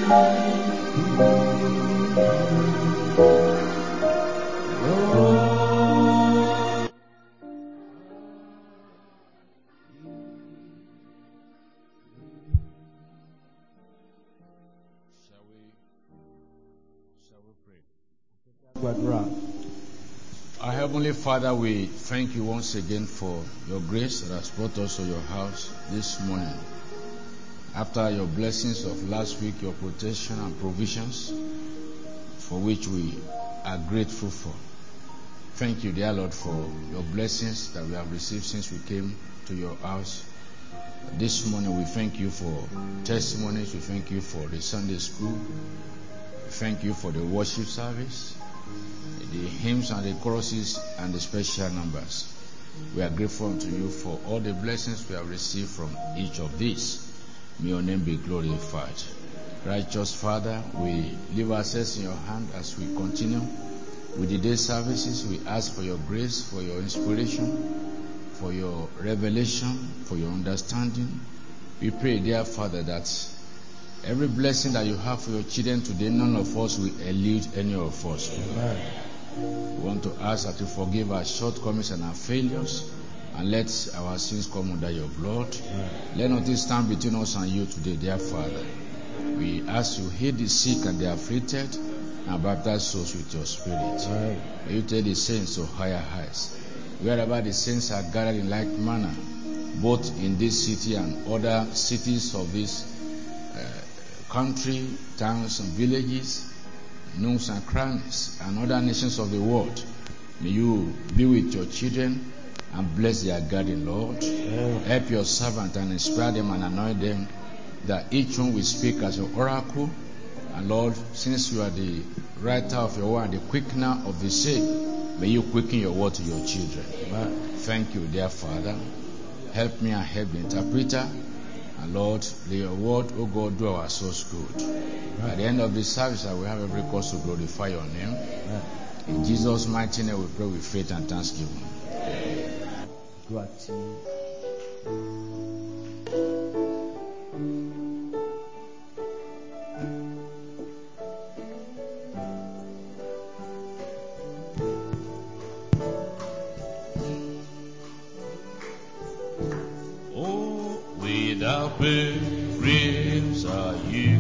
Our Heavenly Father, we thank you once again for your grace that has brought us to your house this morning. After your blessings of last week, your protection and provisions, for which we are grateful for. Thank you, dear Lord, for your blessings that we have received since we came to your house. This morning we thank you for testimonies, we thank you for the Sunday school, we thank you for the worship service, the hymns and the choruses and the special numbers. We are grateful unto you for all the blessings we have received from each of these. May your name be glorified. Righteous Father, we leave ourselves in your hand as we continue with the day services. We ask for your grace, for your inspiration, for your revelation, for your understanding. We pray, dear Father, that every blessing that you have for your children today, none of us will elude any of us. Amen. We want to ask that you forgive our shortcomings and our failures, and let our sins come under your blood. Amen. Let nothing stand between us and you today, dear Father. We ask you heal the sick and the afflicted, and baptize souls with your Spirit. Amen. May you take the saints to higher heights. Wherever the saints are gathered in like manner, both in this city and other cities of this country, towns and villages, nooks and crannies, and other nations of the world, may you be with your children and bless their gathering, Lord. Amen. Help your servant and inspire them and anoint them, that each one will speak as your oracle. And Lord, since you are the writer of your word, the quickener of the sick, may you quicken your word to your children. Amen. Thank you, dear Father. Help me and help the interpreter. And Lord, may your word, O God, do our souls good. Amen. At the end of the service, I will have every cause to glorify your name. Amen. In Jesus' mighty name, we pray with faith and thanksgiving. Amen. Without pilgrims are you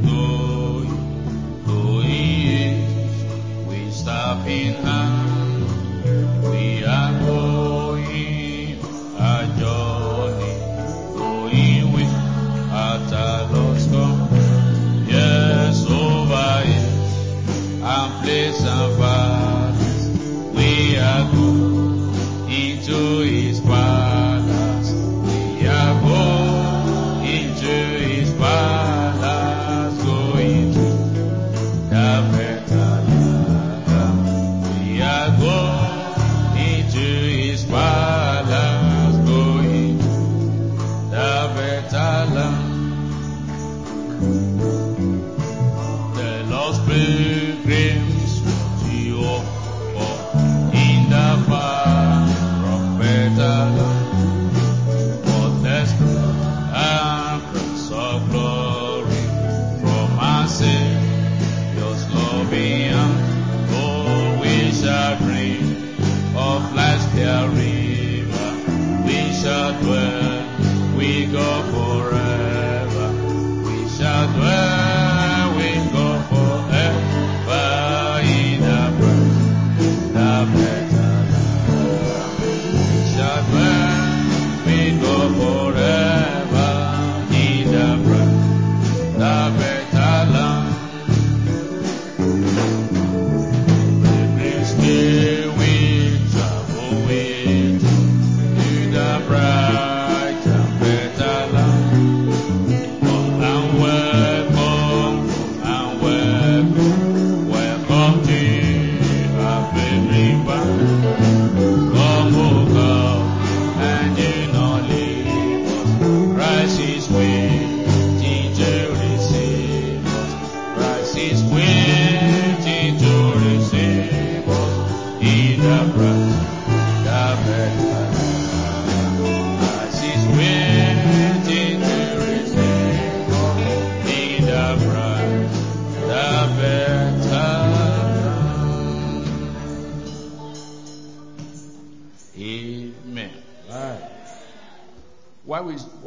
going, we stop in hand, we are going, our journey, going with our Lord's come, yes, over it, and place and valleys, we are going into his palace, we are going into his palace, going to the better land. We are going into his palace, going to the better land. The lost pilgrims to walk in the far from better land. Of glory from our Savior's loving arms. Oh, we shall drink of life's clear river. We shall dwell, we go forever. We shall dwell.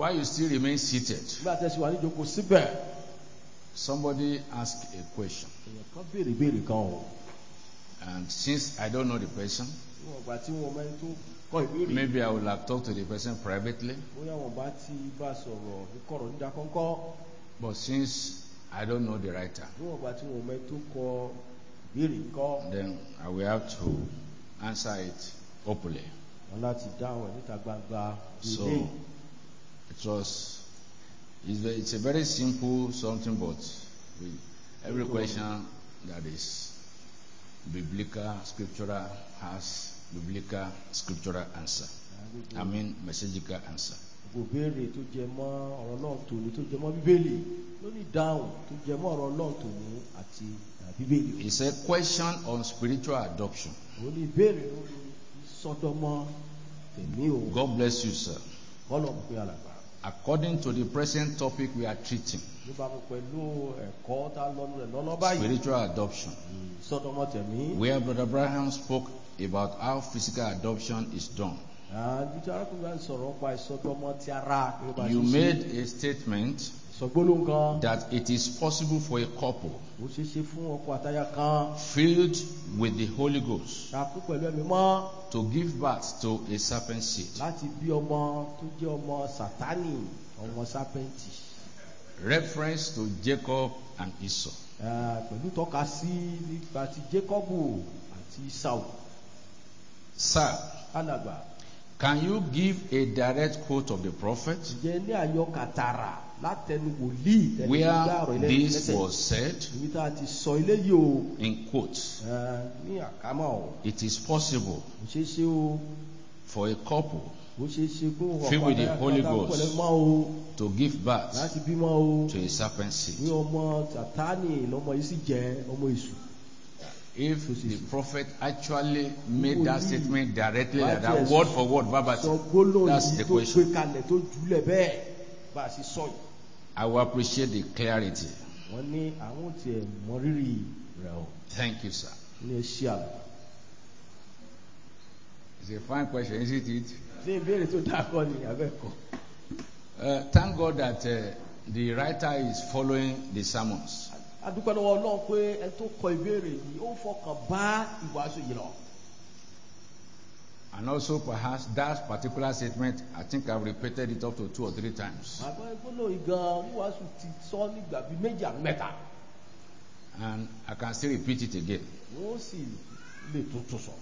while you still remain seated, nígbà tẹ̀sí wà níjókòó síbẹ̀. somebody asked a question. èèyàn kan béèrè ìbéèrè kan o. And since I don't know the person, níwọ̀n ìgbà tí wọ́n mẹ́rin tó kọ́ ìbéèrè. maybe I will have talked to the person privately. bóyá wọn bá ti bá sọ̀rọ̀ níkọ̀rọ̀ níjà kọ́kọ́. But since I don't know the writer, níwọ̀n ìgbà tí wọ́n mẹ́rin tó kọ ìbéèrè kọ́. then I will have to answer it openly. wọn láti dáhùn ẹ̀ níta gbangba. So it's a very simple something, but with every question that is biblical, scriptural, has biblical, scriptural answer. I mean, messagical answer. gbogbo béèrè tó jẹ mọ́ ọ̀rọ̀ náà tòní tó jẹ mọ́ bíbélì ló ní dáhùn tó jẹ mọ́ ọ̀rọ̀ náà tòní àti bíbélì. It's a question on spiritual adoption. ó ní ìbéèrè lórí ìsọdọmọ tẹ̀mí o. God bless you, sir. kọ́lọ̀ pé alàgbà. According to the present topic we are treating, níbàámu pẹ̀lú ẹ̀kọ́ tá a lọ́nu rẹ̀ lọ́nà báyìí. spiritual adoption, ìsọdọmọ tẹ̀mí. where Brother Abraham spoke about how physical adoption is done. Nítorí arákùnrin sọ̀rọ̀ nípa ìsọdọmọ ti ara. You made a statement ìsọgbólóhùn that it is possible for a couple ó ṣeé ṣe fún ọkọ àtaya kan. filled with the Holy Ghost takú pẹ̀lú ẹ̀mí mọ́. to give birth to a serpent seed. láti bí ọmọ tó jẹ́ ọmọ sátánì ọmọ sápẹ́ǹtì. Reference to Jacob and Esau. pẹ̀lú tọ́ka sí nípa ti Jacobu àti Esau. Sir, alàgbà. can you give a direct quote of the prophet ǹjẹ́ ní àyọkà tààrà látẹnu wòlíì where this was said níbi tá a ti sọ eléyìí o. in quotes? ní àkámọ́ o. It is possible ó ṣeé ṣe o. for a couple ó ṣeé ṣe kó filled with the Holy Ghost to give birth láti bímọ o. to a serpent ní seed. ọmọ sátánì lọmọ yìí sì jẹ́ ọmọ èṣù. If the prophet actually made that statement directly like that, word for word, verbatim, that's the question. I will appreciate the clarity. Thank you, sir. It's a fine question, isn't it? Thank God that the writer is following the sermons. adúpẹ́ lọ́wọ́ Ọlọ́run pé ẹni tó kọ ìbéèrè yìí ó fọkàn bá ìwàásù yìí lọ. And also perhaps that particular statement, I think I've repeated it up to 2 or 3 times. àbọ̀ ìgbóná ìgan ìwàásù ti sọ nígbà bíi méjì àbí mẹ́ta. And I can still repeat it again. wọ́n sì lè tuntun sọ.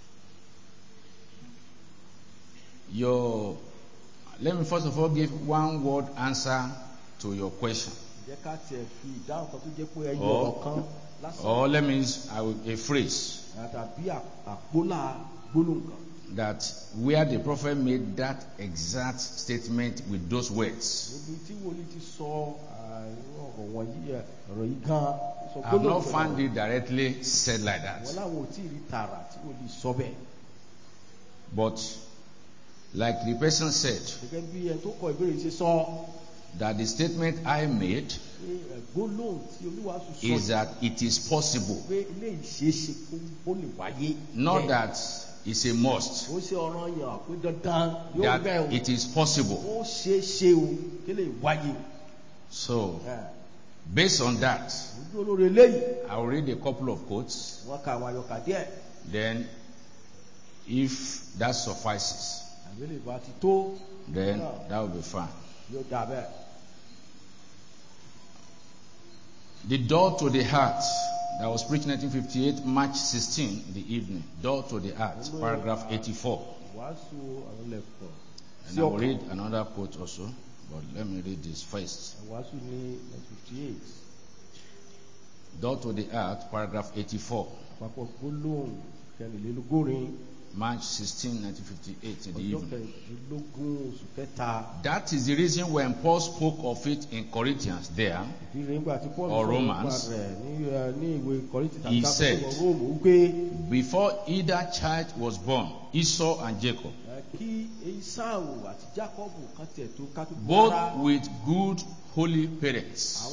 Let me first of all give one word answer to your question. Or let me use a phrase that where the prophet made that exact statement with those words. I have not found it directly said like that. But like the person said, that the statement I made is that it is possible. Not that it's a must. That it is possible. So, based on that, I will read a couple of quotes. Then, if that suffices, then that will be fine. The Door to the Heart, that was preached 1958, March 16 in the evening. Door to the Heart, paragraph 84. And I will read another quote also, but let me read this first. Door to the Heart, paragraph 84. March 16, 1958 in the evening. That is the reason when Paul spoke of it in Corinthians there, or Romans, he said, before either child was born, Esau and Jacob, both with good holy parents,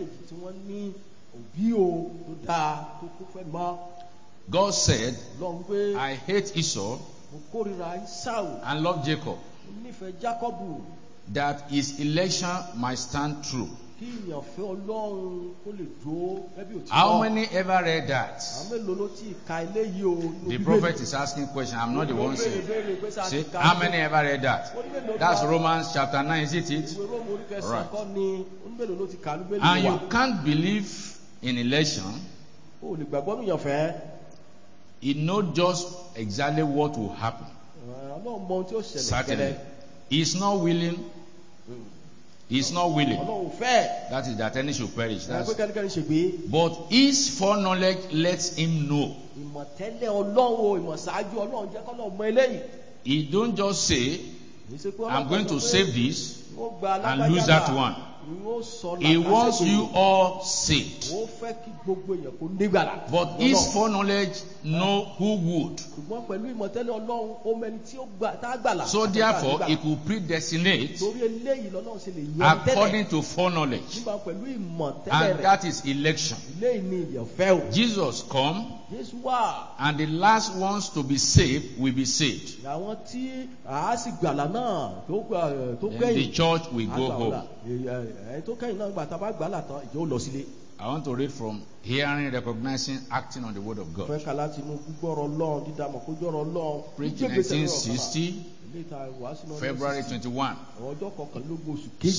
God said, I hate Esau and love Jacob. that his election might stand true. kí ìyànfẹ́ Ọlọ́run kó lè dúró ẹbí òtítọ́. How many ever read that? àwọn mélòó ló ti ka eléyìí o nínú The Bíbélì? prophet is asking question. I'm not the one saying. See, how many ever read that? That's Romans chapter 9, isn't it? ìwé Róòmù orí kẹsàn-án Right. kọ́ ni onímélòó ló ti kà Bíbélì And wà. you can't believe in election. o lè gbàgbọ́ nínú ìyànfẹ́. He knows just exactly what will happen. Ọlọ́run mọ ohun tí ó ṣẹlẹ̀ Certainly. gẹ́lẹ́. He's not willing. He's not willing. Ọlọ́run fẹ́ That is that any should perish. ẹ That's, pé kẹ́nikẹ́ni ṣègbé. but his foreknowledge lets him know. ìmọ̀tẹ́lẹ̀ Ọlọ́run o ìmọ̀ṣáájú Ọlọ́run jẹ́ kọ́lọ́run mọ eléyìí. He don't just say, Kì í ṣe pé Ọlọ́run I'm going sọ to pé save this ó gba and lose that one. Ó sọ He làkàṣègbè. wants you all saved. Ó fẹ́ kí gbogbo èèyàn kó nígbàlà. But his Ọlọ́run. foreknowledge know who would. Ṣùgbọ́n pẹ̀lú ìmọ̀tẹ́lẹ̀ Ọlọ́run ó mẹni tí ó gbà tá a gbàlà. So àti tá a therefore, nígbàlà. he could predestinate Torí eléyìí lọ́lọ́run ṣe lè yan tẹ́lẹ̀. according to foreknowledge. Nígbà pẹ̀lú ìmọ̀tẹ́lẹ̀ And rẹ̀. that is election. Eléyìí ni ìyànfẹ́ o. Jesus come, Jésù wà. and the last ones to be saved will be saved. Àwọn tí a sì gbàlà náà tó Then kẹ́yìn. the church will go home. Ẹ̀yìn tó kẹ́yìn náà gbà tá a bá gbàlà tán ìjọ ó lọ sílé. I want to read from hearing, recognizing, acting on the word of God. Fẹ́ ká láti inú gbígbọ́rọ̀ Ọlọ́run dídàmọ̀ kó jọ́rọ̀ Ọlọ́run. Preached in 1960, Ilé ìta ìwàásù náà February 21, ọjọ́ kọkànlélógún oṣù kejì.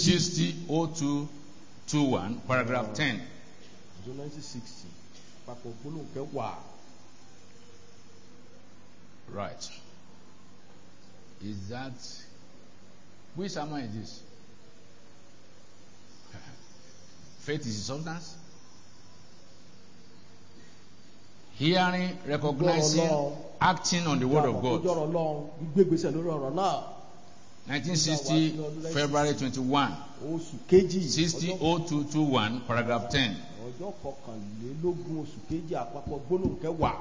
600221, paragraph 10. Ọdún 1960. Papọ̀ gbólóhùn kẹwàá. Right. Is that which sermon is this? Faith is the substance. Hearing, recognizing, acting on the word of Kó God. jọ́rọ̀ Ọlọ́run gbígbégbèsè lórí ọ̀rọ̀ náà. 1960, February 21, Oṣù kejì. 600221, paragraph 10. Ọjọ́ kọkànlélógún oṣù kejì àpapọ̀ gbólóhùn kẹwàá.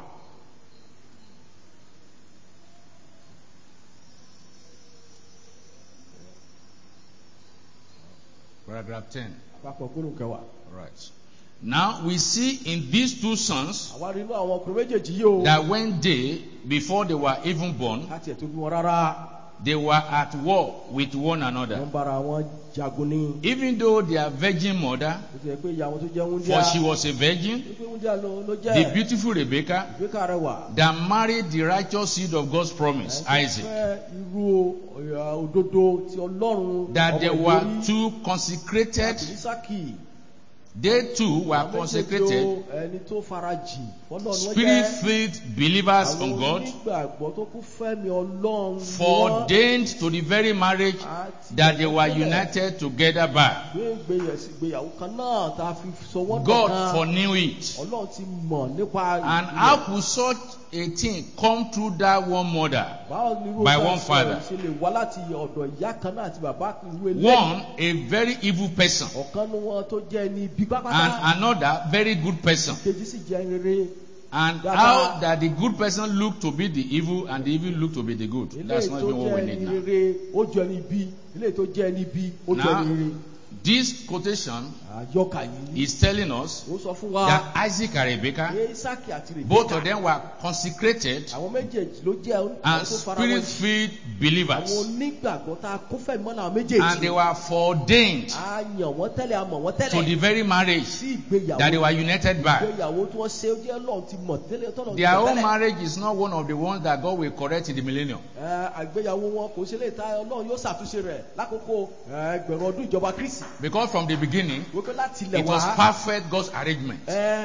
Paragraph 10. Àpapọ̀ gbólóhùn kẹwàá. Right. Now we see in these two sons Àwa rí inú àwọn ọkùnrin méjèèjì yìí o. that when they, before they were even born, Láti ẹ̀ tó bí wọn rárá. they were at war with one another. Wọ́n bára wọn jagun ní. Even though their virgin mother, Ó ti yẹ pé ìyá wọn tó jẹ́ wúndíá. for she was a virgin, Ó pé wúndíá ló jẹ́. the beautiful Rebecca, Ìgbéka rẹ̀ wà. that married the righteous seed of God's promise, Isaac, Fẹ́ irú òdodo ti Ọlọ́run. that they ọmọ were ìlérí two consecrated, àti Ísákì. they too were Àwọn méjèèjì consecrated, o, ẹni tó farajì fọ́lọ́run wọ́n jẹ́. spirit-filled believers Àwọn on God, onígbàgbọ́ tó kún fẹ́mi Ọlọ́run ni wọ́n. foreordained to the very marriage Àti that they were ìgbésẹ̀ united together by. gbé ìgbéyàwó kan náà tá a fi so wọ́n God dọ̀kan. foreknew it. Ọlọ́run ti mọ̀ nípa And how could such a thing come through that one mother? báwo ni irú by ọ̀gá one father. ṣe lè wá láti ọ̀dọ̀ ìyá kan náà àti bàbá irú eléyìí. One, a very evil person, Ọ̀kan nu wọn tó jẹ́ ẹni ibi pápátá. and another, very good person. Kejì sì jẹ́ rere. And how that the good person looked to be the evil and the evil looked to be the good. That's Eléyìí not tó even what jẹ́ we ẹni need now. rere ó jẹ́ ẹni ibi. Eléyìí tó jẹ́ ẹni ibi ó jẹ́ Now, ẹni rere. this quotation Àyọkà yìí. is telling us Ó sọ fún wa. that Isaac and Rebekah, Pé Ísákì àti Rèbékà. both of them were consecrated Àwọn méjèèjì ló jẹ́ àwọn and tó fara wọn jì. spirit-filled Àwọn believers. onígbàgbọ́ tá a kún fẹ́ mọ́ náà méjèèjì. And they were foreordained A yàn wọ́n tẹ́lẹ̀ a mọ̀ wọ́n to tẹ́lẹ̀. the very marriage Sí ìgbéyàwó. that they were united by. Ìgbéyàwó tí wọ́n ṣe ó jẹ́ Ọlọ́run ti mọ̀ tẹ́lẹ̀ tọ́lọ́run ti Their mọ̀ own tẹ́lẹ̀. marriage is not one of the ones that God will correct in the millennium. Àgbéyàwó wọn kò ṣe lè ta Ọlọ́run yóò ṣàtúnṣe rẹ̀ lákòókò ẹgbẹ̀rún ọdún ìjọba Kristi. Because from the beginning, Wípé láti ilẹ̀ it wá. was perfect God's arrangement.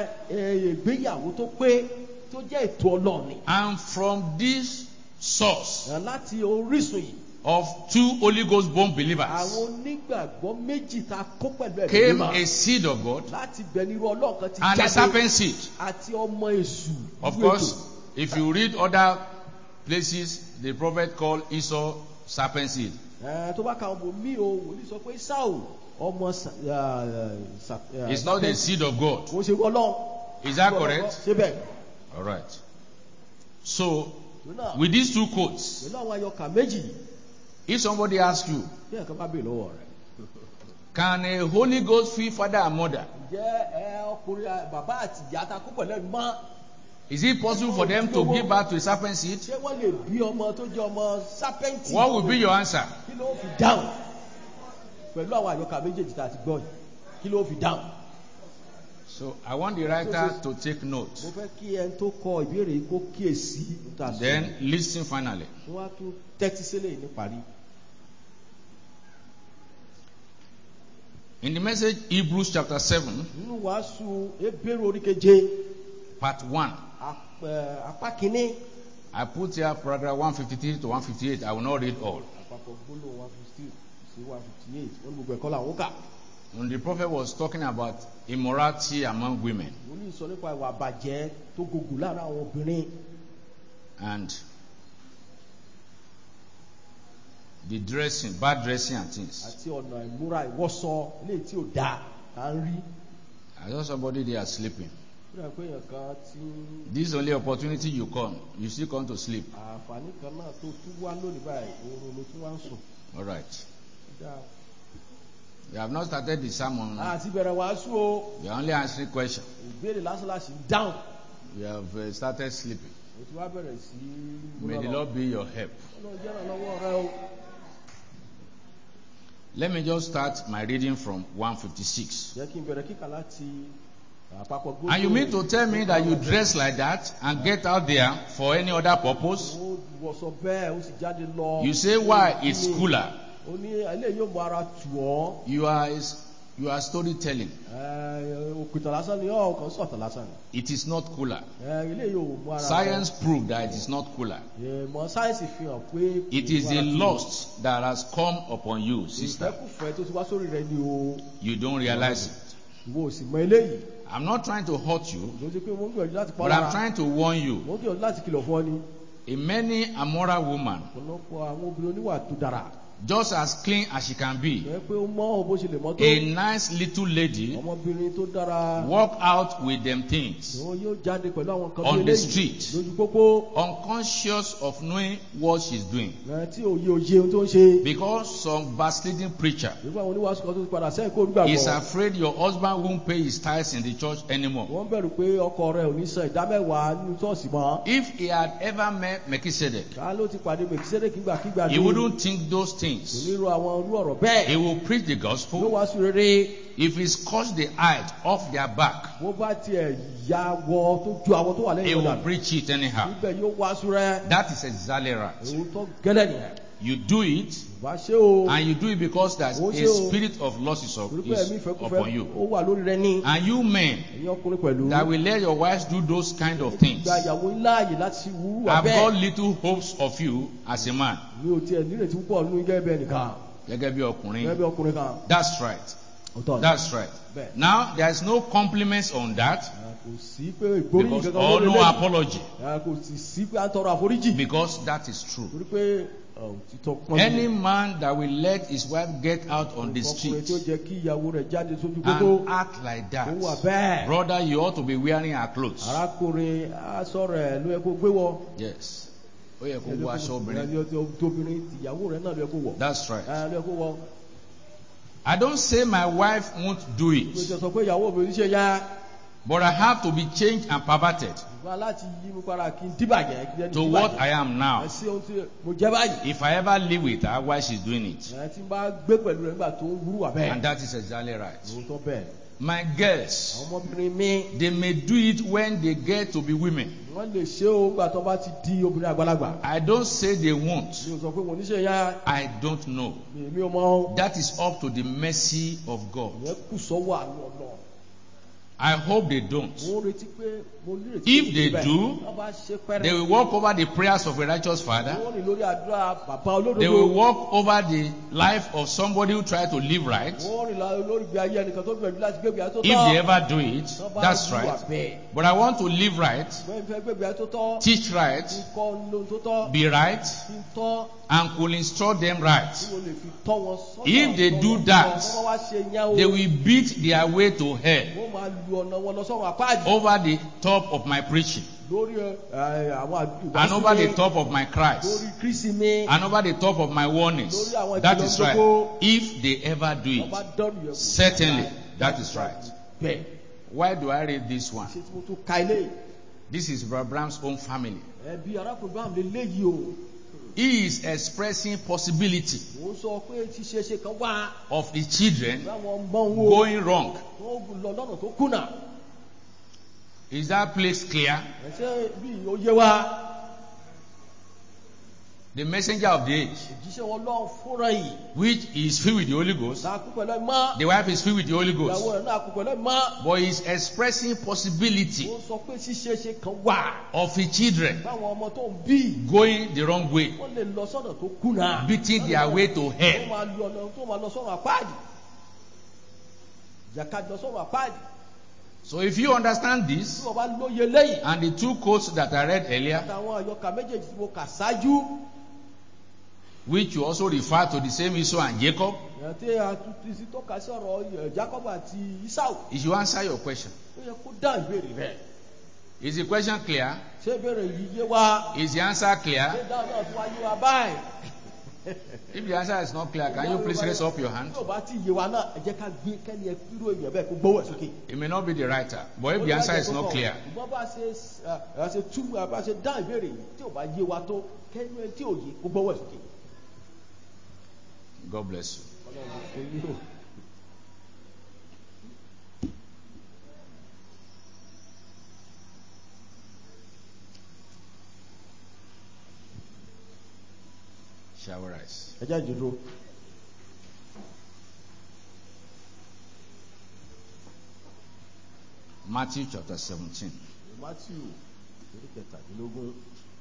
Ìgbéyàwó tó pé tó jẹ́ ètò Ọlọ́run ni. And from this source Láti orísun yìí. of two Holy Ghost born believers Àwọn onígbàgbọ́ méjì ta kó pẹ̀lú ẹ̀mí came mímọ́. a seed of God Láti bẹ̀ ní irú Ọlọ́run kan ti and a jáde. serpent seed. Àti ọmọ èṣù. Of irú course, ètò. if you read other places, the prophet called Esau serpent seed. Tó bá ka ọmọ mi o wòlíì sọ pé Sáù ọmọ It's not the seed of God. kò ṣe Ọlọ́run. Is that correct? Ṣé bẹ́ẹ̀? All right. So, Náà, with these two quotes, pẹ̀lú àwọn ayọ̀kà méjì if somebody asks you, bí ẹ̀kan bá bèèrè lọ́wọ́ rẹ̀. can a Holy Ghost free father and mother? Ǹjẹ́ ọkùnrin bàbá àti ìyá ta kó pẹ̀lú ẹ̀mí mọ́? Is it possible for them to give birth to a serpent seed? Ṣé wọ́n lè bí ọmọ tó jẹ́ ọmọ sápẹ́ǹtì? What will be your answer? Kí ló fi dáhùn? pẹ̀lú àwọn àyọkà méjèèjì tá a ti gbọ́ yìí kí ló fi dáhùn. So I want the writer to take note. mo fẹ́ kí ẹni tó kọ ìbéèrè yìí kó kíyèsí níta sọ. Then listen finally. wọ́n á tún tẹ́tí sílẹ̀ yìí ní parí. In the message Hebrews chapter 7, nínú wàásù Hébérù orí keje part 1, apá kínní. I put here paragraph 153 to 158. I will not read all. àpapọ̀ gbólóhùn 150 sí 158 wọ́n ní gbogbo ẹ̀kọ́ làwọn kà. When the prophet was talking about immorality among women wòlíì sọ nípa ìwà àbàjẹ́ tó gògùn láàrin àwọn obìnrin and the dressing, bad dressing and things. àti ọ̀nà ìmúra ìwọ́sọ eléyìí tí ò dáa à ń rí. I saw somebody there sleeping. ó dà pé èèyàn kan tí This is only opportunity you come. You still come to sleep. àǹfààní kan náà tó tún wá lónìí báyìí oorun ló tún wá ń sùn. All right. Dáa. We have not started the sermon. àti bẹ̀rẹ̀ wàásù o We are only answering questions. ìbéèrè lásán láti dáhùn. We have started sleeping. o ti wá bẹ̀rẹ̀ sí May the Lord be your help. Ọlọ́run jẹ́ ìrànlọ́wọ́ rẹ o. Let me just start my reading from 156. jẹ́ kí n bẹ̀rẹ̀ kíkà láti àpapọ̀ gbólóhùn. And you mean to tell me that you dress like that and get out there for any other purpose? ó wọ̀sọ̀ bẹ́ẹ̀ ó sì jáde lọ. You say why it's cooler. ó ní eléyìí yóò mú ara tù ọ́. You are storytelling. òkùtà lásán ni ọ́ kàn sọ̀tà lásán ni. It is not cooler. eléyìí yóò mú ara. Science proved that it is not cooler. ìmọ̀ sáyẹ́nsì fi hàn pé. It is the lust that has come upon you, sister. ìfẹ́kùfẹ́ tó ti wá sórí rẹ ni o. You don't realize it. ìwọ ò sì mọ eléyìí. I'm not trying to hurt you, ló ti pé mo ń gbìyànjú láti but I'm trying to warn you. mo ń gbìyànjú láti kìlọ̀ fún ọ ni. A many immoral woman, ọ̀pọ̀lọpọ̀ àwọn obìnrin oníwà tó dára. just as clean as she can be, ẹ pé ó mọ́ ọ bó ṣe lè mọ́ tó. a nice little lady, ọmọbìnrin tó dára. walk out with them things òun yóò jáde pẹ̀lú àwọn kan on bí the eléyìí street, lójú pópó. unconscious of knowing what she's doing, tí òye ohun tó ń ṣe. because some backsliding preacher nígbà àwọn oníwàásù kan tó ti padà sẹ́yìn kó nígbàgbọ́. is afraid your husband won't pay his tithes in the church anymore. wọ́n bẹ̀rù pé ọkọ rẹ̀ ò ní san ìdámẹ́wàá nínú ṣọ́ọ̀ṣì mọ́. If he had ever met Melchizedek, ká ló ti pàdé Mèkísédékì kígbàkígbà he wouldn't think those kò things. ní ro àwọn orú ọ̀rọ̀ bẹ́ẹ̀. He will preach the ló gospel. wàásù rere. If he scotch the hide off their back, bó bá tiẹ̀ ya wọ tó ju àwọn tó wà he lẹ́yìn will ọ̀dà. preach it anyhow. níbẹ̀ yóò wàásù rẹ̀. That is exactly right. òun tó gẹ́lẹ́ nìyẹn. You do it, bá ṣe o. and you do it because there's Ó a ṣe o. spirit of lust is torí pé ẹ̀mí upon ìfẹ́kúfẹ́ you. ó wà lórí rẹ ní. And you men ẹ̀yin ọkùnrin pẹ̀lú. that will let your wives do those kind of things, gba ìyàwó láàyè láti wúrú wà I've got bẹ́ẹ̀. little hopes of you as a man. mi ò tiẹ̀ nírètí púpọ̀ nínú gẹ́gẹ́ bẹ́ẹ̀ nìkan. Gẹ́gẹ́ bí gẹ́gẹ́ ọkùnrin. bí ọkùnrin kan. That's right. ọ̀tọ̀ ni. That's right. Bẹ́ẹ̀. Now, there is no compliments on that kò sí pé ìgbóríyìn because kankan or lórí no eléyìí. apology kò sì sí pé à ń tọrọ àforíjì. because that is true. torí pé òtítọ́ pọ́n Any man that will let his wife get out on the ọkùnrin tí ó street jẹ́ kí ìyàwó rẹ̀ jáde sójú gbogbo. and act like ó wà that, bẹ́ẹ̀. brother, you ought to be wearing her clothes. arákùnrin aṣọ rẹ̀ ló yẹ kó gbé wọ. Yes. Ó yẹ kó wọ aṣọ obìnrin. tóbìnrin ìyàwó rẹ̀ náà ló yẹ kó wọ. That's right. ló yẹ kó wọ. I don't say my wife won't do mo it, ti sọ pé ìyàwó mi ò ní ṣe yá. but I have to be changed and perverted ìgbà láti yí mi padà kí n dìbàjẹ́ kí n to what I am now. ẹ sí ohun tí mo jẹ́ báyìí. If I ever live with her while she's doing it. ẹ tí n bá gbé pẹ̀lú rẹ̀ nígbà tó ń wúrú wà bẹ́ẹ̀. And that is exactly right. òótọ́ bẹ́ẹ̀. My girls, àwọn ọmọbìnrin mi they may do it when they get to be women. wọ́n lè ṣe o nígbà tó bá ti di obìnrin àgbàlagbà. I don't say they won't. mi ò sọ pé mo ní ṣe yá. I don't know. mi ò mọ. That is up to the mercy of God. ìyẹn kù sọ́wọ́ àánú ọ̀nà. I hope they don't. mo retí pé mo nírètí If pé they bẹ́ẹ̀. do, wọ́n bá ṣe pẹ́rẹ́. They will walk over the prayers of a righteous father. wọ́n rìn lórí àdúrà bàbá olódodo. They will walk over the life of somebody who tried to live right. wọ́n rìn lórí ìgbé ayé ẹnìkan tó gbìyànjú láti gbé ìgbé ayé tó tọ́. If they ever do it, Tọ́ bá that's wúwà right. bẹ́ẹ̀. But I want to live right, bẹ́ẹ̀ fẹ́ gbé ìgbé ayé tó tọ́. teach right, kí n kọ́ lóhun tó tọ́. be right, kí n tọ́. and could instruct them right. tí mo lè fi tọ́ wọn sọ́nà. If they do that, wọ́n wá ṣe yẹn o. They will beat their way to hell wọ́n máa lu ọ̀nà wọn lọ sọ́run àpáàdì. over the top of my preaching, lórí àwọn àdúgbò. and over the top of my cries, lórí kírísì mi. and over the top of my warnings. lórí àwọn That ìkìlọ̀ is right. gbogbo. If they ever do wọ́n bá it, dọ́rù yẹn wò. certainly, that is right. bẹ́ẹ̀ Why do I read this one? ṣé tí mo tún ka ilé. This is Brother Abraham's own family. ẹbí arákùnrin bá mi lè léyìí o. he is expressing possibility Ó sọ pé tí ṣeéṣe kan wà of his children láwọn ọmọ wo going wrong. tó lọ lọ́nà tó kùnà. Is that place clear? Ẹ̀ṣẹ́ bí ó yé wa. The messenger of the age, Òjíṣẹ́ Ọlọ́run fúnra yìí. which is filled with the Holy Ghost, Náà kú pẹ̀lú ẹ̀mọ́. the wife is filled with the Holy Ìyàwó Ghost, rẹ̀ náà kú pẹ̀lú ẹ̀mọ́. but he is expressing possibility Ó sọ pé ṣíṣeéṣe kan wà of his children báwọn ọmọ tó ń bí. going the wrong way, Wọ́n lè lọ sọ́nà tó kùnà. beating their way to Tó hell. máa lọ sọ́run àpáàdì. Ìjàkadì lọ sọ́run àpáàdì. So if you understand Tí this wọ́n bá lóye lẹ́yìn. and the two quotes that I read earlier, Àtàwọn àyọkà méjèèjì tí mo kà ṣáájú. which you also refer to the same Esau and Jacob, Tí a tún ti tọ́ka sí ọ̀rọ̀ Jacob àti Esau. it should answer your question. Ó yẹ kó dá ìbéèrè rẹ̀. Is the question clear? Ṣé ìbéèrè yìí yé wa? Is the answer Ṣé clear? dáhùn náà fún wa yé wa báyìí? If the answer is not clear, can you please raise up your hand? Tí ò bá tí yé wa náà, ẹ jẹ́ ká gbé kẹ́ni ẹ kúrò èèyàn bẹ́ẹ̀ kó gbówó ẹ̀ sókè. It may not be the writer, but if the answer is not clear, Ṣùgbọ́n bá ṣe dá ìbéèrè yìí tí ò bá yé wa tó kẹ́ni ẹ tí ò yé kó gbówó ẹ̀ sókè. God bless you. Ọlọ́run kò yí o. Shall we rise? Ẹ jẹ́ ìdúró. Matthew chapter 17. Matthew orí kẹtàdínlógún.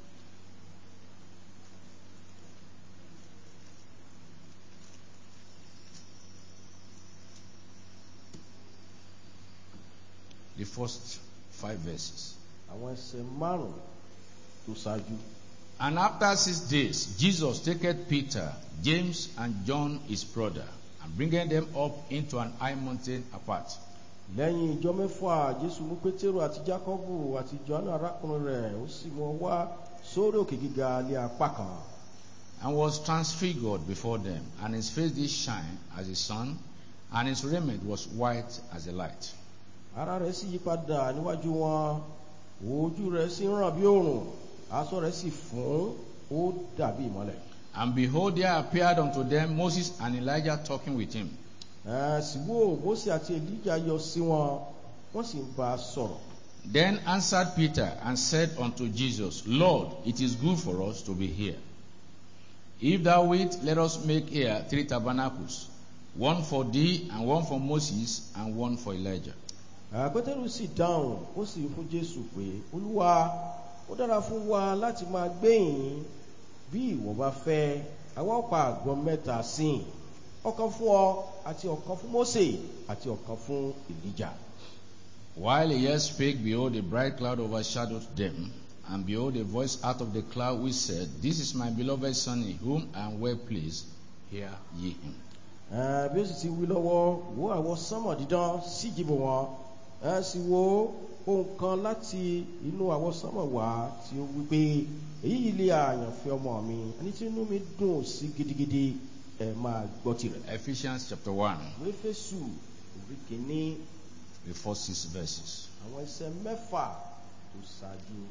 The first 5 verses. Àwọn ẹsẹ̀ márùn-ún tó ṣáájú. And after 6 days, Jesus taketh Peter, James, and John his brother, and bringing them up into an high mountain apart. Lẹ́yìn ìjọ mẹ́fà, Jésù mú Pétérù àti Jákọ́bù àti Jòhánù arákùnrin rẹ̀, ó sì mú wọn wá sórí òkè gíga lé apá kan. And was transfigured before them, and his face did shine as the sun, and his raiment was white as the light. Ara rẹ̀ sì yí padà níwájú wọn, ojú rẹ̀ sì ràn bí òòrùn, aṣọ rẹ̀ sì fún, ó dàbí ìmọ́lẹ̀. And behold, there appeared unto them Moses and Elijah talking with him. Sì wò, Mósè àti Èlíjà yọ sí wọn, wọ́n sì ń bá a sọ̀rọ̀. Then answered Peter and said unto Jesus, Lord, it is good for us to be here. If thou wilt, let us make here 3 tabernacles, one for thee, and one for Moses, and one for Elijah. Pétérù sì dáhùn, ó sì fún Jésù pé, Olúwa, ó dára fún wa láti máa gbé yín bí ìwọ bá fẹ́. Àwa ó pa àgọ́ mẹ́ta sí i, ọ̀kan fún ọ, àti ọ̀kan fún Mósè, àti ọ̀kan fún Èlíjà. While he yet spake, behold, a bright cloud overshadowed them. And behold, a voice out of the cloud which said, This is my beloved Son, in whom I am well pleased. Hear ye him. Bí ó sì ti wí lọ́wọ́, wo àwọn sánmọ̀ dídán sí ìjìbò wọn. Sì wo ohun kan láti inú àwọn sánmọ̀ wá tí ó wí pé, èyí yìí lé àyànfẹ́ ọmọ mi, ẹni tí inú mi dùn sí gidigidi, ẹ máa gbọ́ tirẹ̀. Ephesians chapter 1, Éfésù orí kìíní, the first 6 verses. àwọn ẹsẹ̀ mẹ́fà tó ṣáájú.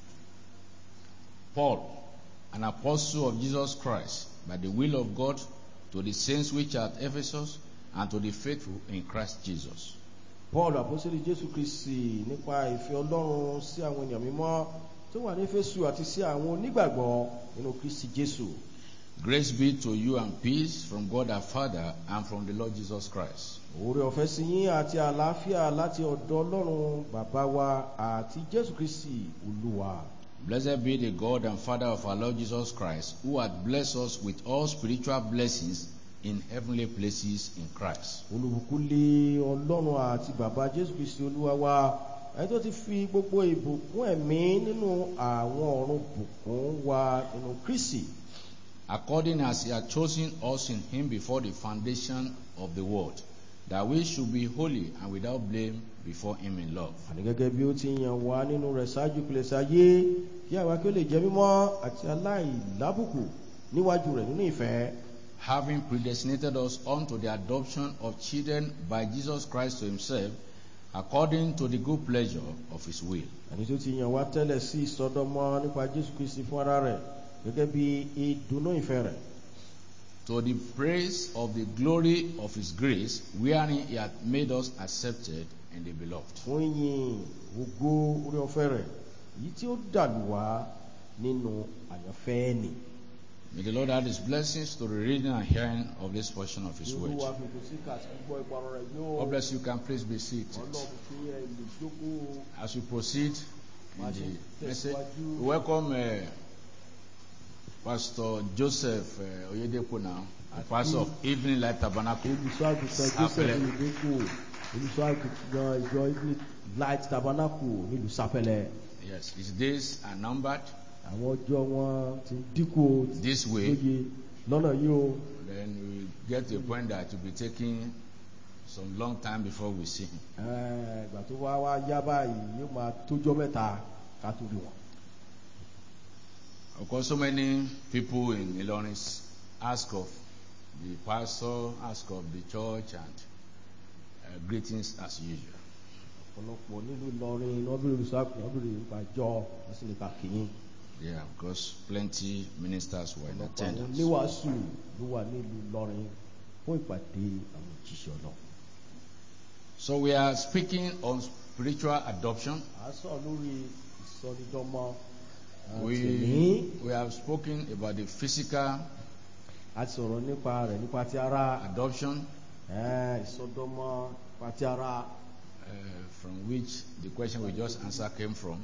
Paul, an apostle of Jesus Christ, by the will of God, to the saints which are at Ephesus, and to the faithful in Christ Jesus. Paul àpọ́sítélì Jésù Kristi nípa ìfẹ́ Ọlọ́run sí àwọn ènìyàn mímọ́ tó wà ní Éfésù àti sí àwọn onígbàgbọ́ nínú Kristi Jésù. Grace be to you and peace from God our Father and from the Lord Jesus Christ. Oore ọ̀fẹ́ sí yín àti àlàáfíà láti ọ̀dọ̀ Ọlọ́run bàbá wa àti Jésù Kristi Olúwa. Blessed be the God and Father of our Lord Jesus Christ, who hath blessed us with all spiritual blessings in heavenly places in Christ. Olùbùkún lé Ọlọ́run àti bàbá Jésù Kristi Olúwa wa, ẹni tó ti fi gbogbo ìbùkún ẹ̀mí nínú àwọn ọ̀run bùkún wa nínú Kristi. According as he had chosen us in him before the foundation of the world, that we should be holy and without blame before him in love. Àní gẹ́gẹ́ bí ó ti yàn wá nínú rẹ̀ ṣáájú ìpilẹ̀ṣẹ̀ ayé, kí àwa kí ó lè jẹ́ mímọ́ àti aláìlábùkù níwájú rẹ̀ nínú ìfẹ́. Having predestinated us unto the adoption of children by Jesus Christ to himself, according to the good pleasure of his will. Àní tó ti yàn wá tẹ́lẹ̀ sí ìsọdọmọ nípa Jésù Kristi fún ara rẹ̀, gẹ́gẹ́ bí ìdùnnú ìfẹ́ rẹ̀. To the praise of the glory of his grace, wherein he hath made us accepted in the beloved. Fún ìyìn ògo orí ọ̀fẹ́ rẹ̀ èyí tí ó dàlù wá nínú àyànfẹ́ nì. May the Lord add his blessings to the reading and hearing of this portion of his word. Olúwa fi kò sí kàtí gbọ́ ìparun rẹ̀ yóò. God bless you. Can please be seated. Ọlọ́run fi ẹ̀ lè jókòó. As we proceed in the message, we welcome Pastor Joseph Oyedepo now, the pastor of Evening Light Tabernacle. Olùṣọ́-àgùntàn Joseph Oyedepo, olùṣọ́-àgùntàn ìjọ Evening Light Tabernacle nílùú Sápẹ́lẹ̀. Yes, his days are numbered. Àwọn ọjọ́ wọn ti dínkù This way, lọ́nà yìí o. then we get to a point that it will be taking some long time before we see him. Ìgbà tó wá yá báyìí yóò máa tójọ́ mẹ́ta ká tó rí wọn. Of course, so many people in Ilorin ask of the pastor, ask of the church, and greetings as usual. Ọ̀pọ̀lọpọ̀ nílùú Ìlọrin lọ́bìnrin olùṣàkùn lọ́bìnrin nípa ìjọ wọ́n sì lè ka kìíní. Yeah, of course, plenty ministers were in Ọ̀pọ̀lọpọ̀ àwọn attendance. oníwàásù ló wà nílùú Ìlọrin fún ìpàdé àwọn òjíṣẹ́ Ọlọ́run. So we are speaking on spiritual adoption. À ń sọ̀rọ̀ lórí ìsọdọmọ We have spoken about the physical a ti sọ̀rọ̀ nípa rẹ̀ nípa ti ara. adoption, Ìsọdọmọ nípa ti ara. from which the question we just answered came from.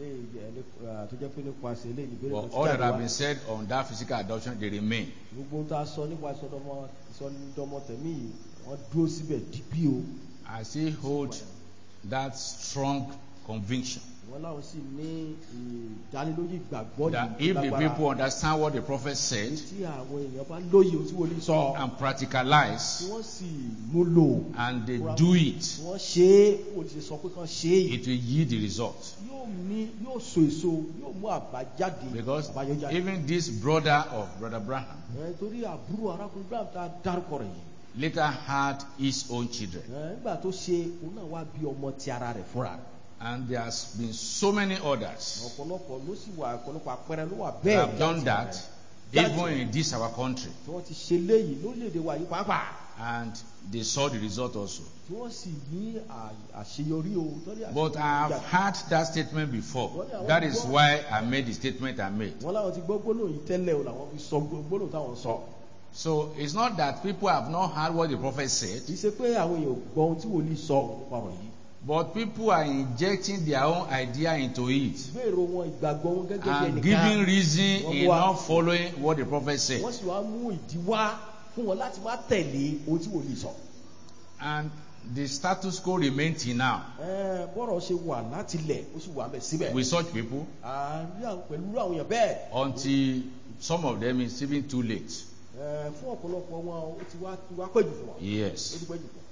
Tó jẹ́ pé nípasẹ̀ ilé ìbéèrè But all that have been said on that physical adoption, they remain. Gbogbo tá a sọ nípa ìsọdọmọ tẹ̀mí yìí wọ́n dúró síbẹ̀ dípí o. I still hold that strong conviction Wọ́n láwọn sì ní ìdánilójú ìgbàgbọ́ that if the people understand what the prophet said tí àwọn èèyàn bá lóye ohun tí wọ́n lè sọ. and practicalize Tí wọ́n sì mú lò. and they do it, Tí wọ́n ṣe é wọ́n ti sọ pé kán ṣe é. it will yield the result. Yóò so èso yóò mú àbájáde. Because àbáyọjáde. even this brother of Brother Braham Torí àbúrò arákùnrin Abraham tá a dárúkọ rẹ̀ yìí. later had his own children. Nígbà tó ṣe òun náà wá bí ọmọ ti ara rẹ̀ fúnra rẹ̀. And there has been so many others Ọ̀pọ̀lọpọ̀ ló sì wà ọ̀pọ̀lọpọ̀ àpẹẹrẹ ló wà that bẹ́ẹ̀. have done that even in this our country, Tí wọ́n ti ṣe léyìí lórílẹ̀‐èdè wa yìí pàápàá. and they saw the result also. Tí wọ́n sì ní àṣeyọrí o. But I have heard that statement before. That is why I made the statement I made. Wọ́n láwọn ti gbọ́ gbólóhùn yìí tẹ́lẹ̀ o làwọn fi sọ gbólóhùn táwọn sọ. So it's not that people have not heard what the prophet said, Kì í ṣe pé àwọn èèyàn gbọ́ ohun tí wòlíì sọ ọ̀rọ̀ yìí. but people are injecting their own idea into it Gbèrò wọn ìgbàgbọ́ wọn gẹ́gẹ́ bí and ẹnìkan. giving reason in not following what the prophet said. Wọ́n sì wá mú ìdí wá fún wọn láti má tẹ̀lé ohun tí wòlíì sọ. And the status quo remains till now Bọ́rọ̀ ṣe wà láti lẹ̀ ó sì wà mẹ́ síbẹ̀. with such people Pẹ̀lú àwọn èèyàn bẹ́ẹ̀. until some of them is even too late. Fún ọ̀pọ̀lọpọ̀ wọn ó ti wá pẹ̀jù fún wọn. Yes. Ó ti pẹ̀jù fún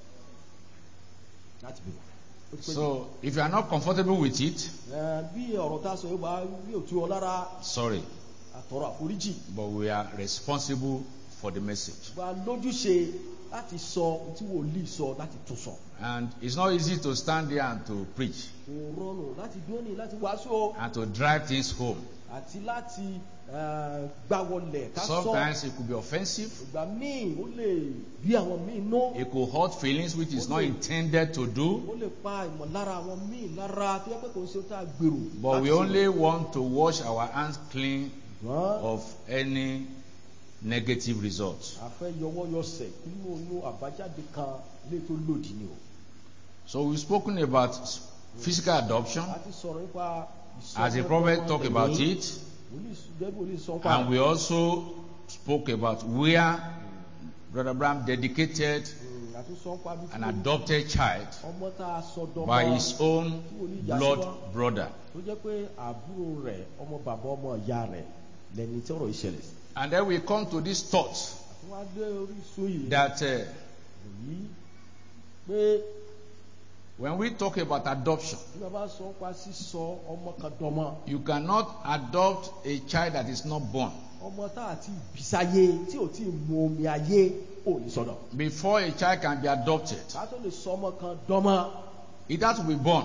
wọn. Láti bí wọn. So if you are not comfortable with it, Bí ọ̀rọ̀ tá a sọ yóò bá yóò tú ọ lára sorry, àtọ̀rọ̀ àforíjì. but we are responsible for the message. Gba lójúṣe láti sọ ohun tí wòlíì sọ láti tún sọ. And it's not easy to stand there and to preach Kò rọrùn láti dúró ní láti wàásù o. and to drive things home. Àti láti gbá wọlẹ̀ ká sọ. Sometimes it could be offensive. Ìgbà míì ó lè bí àwọn míì nú. It could hurt feelings which is not intended to do. Ó lè pa ìmọ̀lára àwọn míì lára tó yẹ pé kò ń ṣe tá a gbèrò. But we láti only want to wash our hands clean ṣe. of any negative results. A fẹ́ yọwọ́ yọsẹ̀ nínú àbájáde kan lè tó lòdì ni o. So we've spoken about physical adoption A ti sọ̀rọ̀ nípa as the prophet talked about it, and we also spoke about where Brother Abraham dedicated an adopted child ọmọ tá a sọdọ̀ by his own blood brother. tó jẹ́ pé àbúrò rẹ̀ ọmọ bàbá ọmọ ìyá rẹ̀ lẹ́ni tí ọ̀rọ̀ ìṣẹ̀lẹ̀ sí. And then we come to this thought Wọ́n á dé orísun yìí. that Èyí pé when we talk about adoption, bí wọ́n bá sọ pa sísọ ọmọ kan dọ́mọ. you cannot adopt a child that is not born. Ọmọ tá a ti bí sáyé tí ò tí ì mu omi ayé ò ní sọdọ̀. Before a child can be adopted, Ká tó lè sọ ọmọ kan dọ́mọ. it has to be born.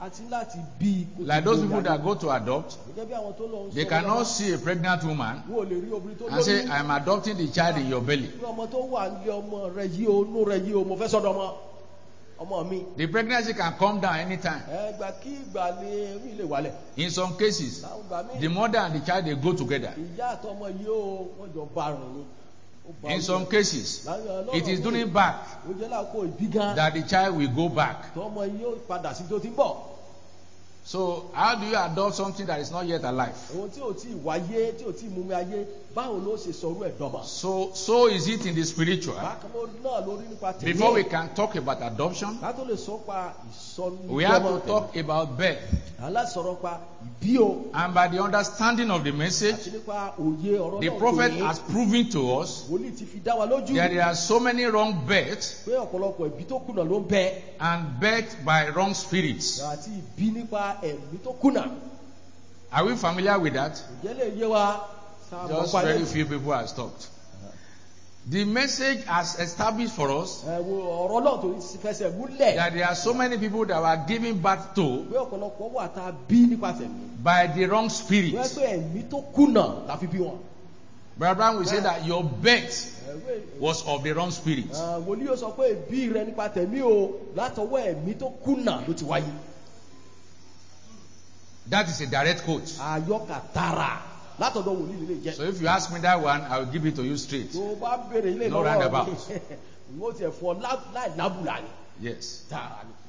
àti láti bí kò Like those people that go to adopt, gẹ́gẹ́ bí àwọn tó lọ ń they sọ cannot see a pregnant woman wọ́n ò lè rí obìnrin tó and say, lóyún I'm adopting the child in your belly. pé ọmọ tó wà ní ọmọ rẹ yìí o inú rẹ yìí o mo fẹ́ sọ́dọ̀ ọmọ mi. The pregnancy can come down anytime. Ìgbà kí ìgbà lè rí ilé wálẹ̀. In some cases, Láwọn ìgbà míì the mother and the child, they go together. ìyá àtọmọ yìí o wọ́n jọ bá rìn ni. Ó bá In wí. some cases, Láwọn it is ọlọ́run during míì, back ó jẹ́ láàkó ìbí gan. that the child will go back. Tọmọ yìí ó padà sí tó ti ń bọ̀. So how do you adopt something that is not yet alive? Ohun tí ò tí ì wáyé tí ò tí ì mú mi ayé báwo ló ṣe sọ̀rọ̀ ẹ̀ dọ́mà. So is it in the spiritual. Bákan náà lórí nípa tèmi. Before we can talk about adoption, Ká tó lè sọ pa ìsọnù we have ìjọmọ to talk about birth. alásọ̀rọ̀ pa ìbí o. And by the understanding of the message, Àti nípa òye ọ̀rọ̀ the náà prophet tó ní. has proven to us Wòlíì ti fi dá wa lójú. that there are so many wrong births Pé ọ̀pọ̀lọpọ̀ ìbí tó kùnà ló ń bẹ. and birth by wrong spirits. Àti ìbí nípa ẹ̀mí tó kùnà. Are we familiar with that? Ǹjẹ́ lè yé wa? Sáà mọ̀ Just pa very lẹ́yìn. few people have stopped. The message has established for us Ẹ wo ọ̀rọ̀ náà tó ti fẹsẹ̀ múlẹ̀. that there are so many people that were given birth to Pé ọ̀pọ̀lọpọ̀ wà tá a bí nípa tẹ̀mí. by the wrong Wọ́n spirits. pé ẹ̀mí tó kùnà la fi bí wọn. Brother Brown will say that your birth Ẹ̀wé was of the wrong spirit. wòlíì yóò sọ pé ìbí rẹ nípa tẹ̀mí o látọwọ́ ẹ̀mí tó kùnà ló ti wáyé. That is a direct quote. Àyọkà tààrà látọ̀dọ̀ wòlíì lè jẹ́. So if you ask me that one, I will give it to you straight. Tó o bá béèrè ilé No lọ́wọ́ roundabout. mi, mo tiẹ̀ fọ láì lábùlà ni. Yes. Tààrà ni.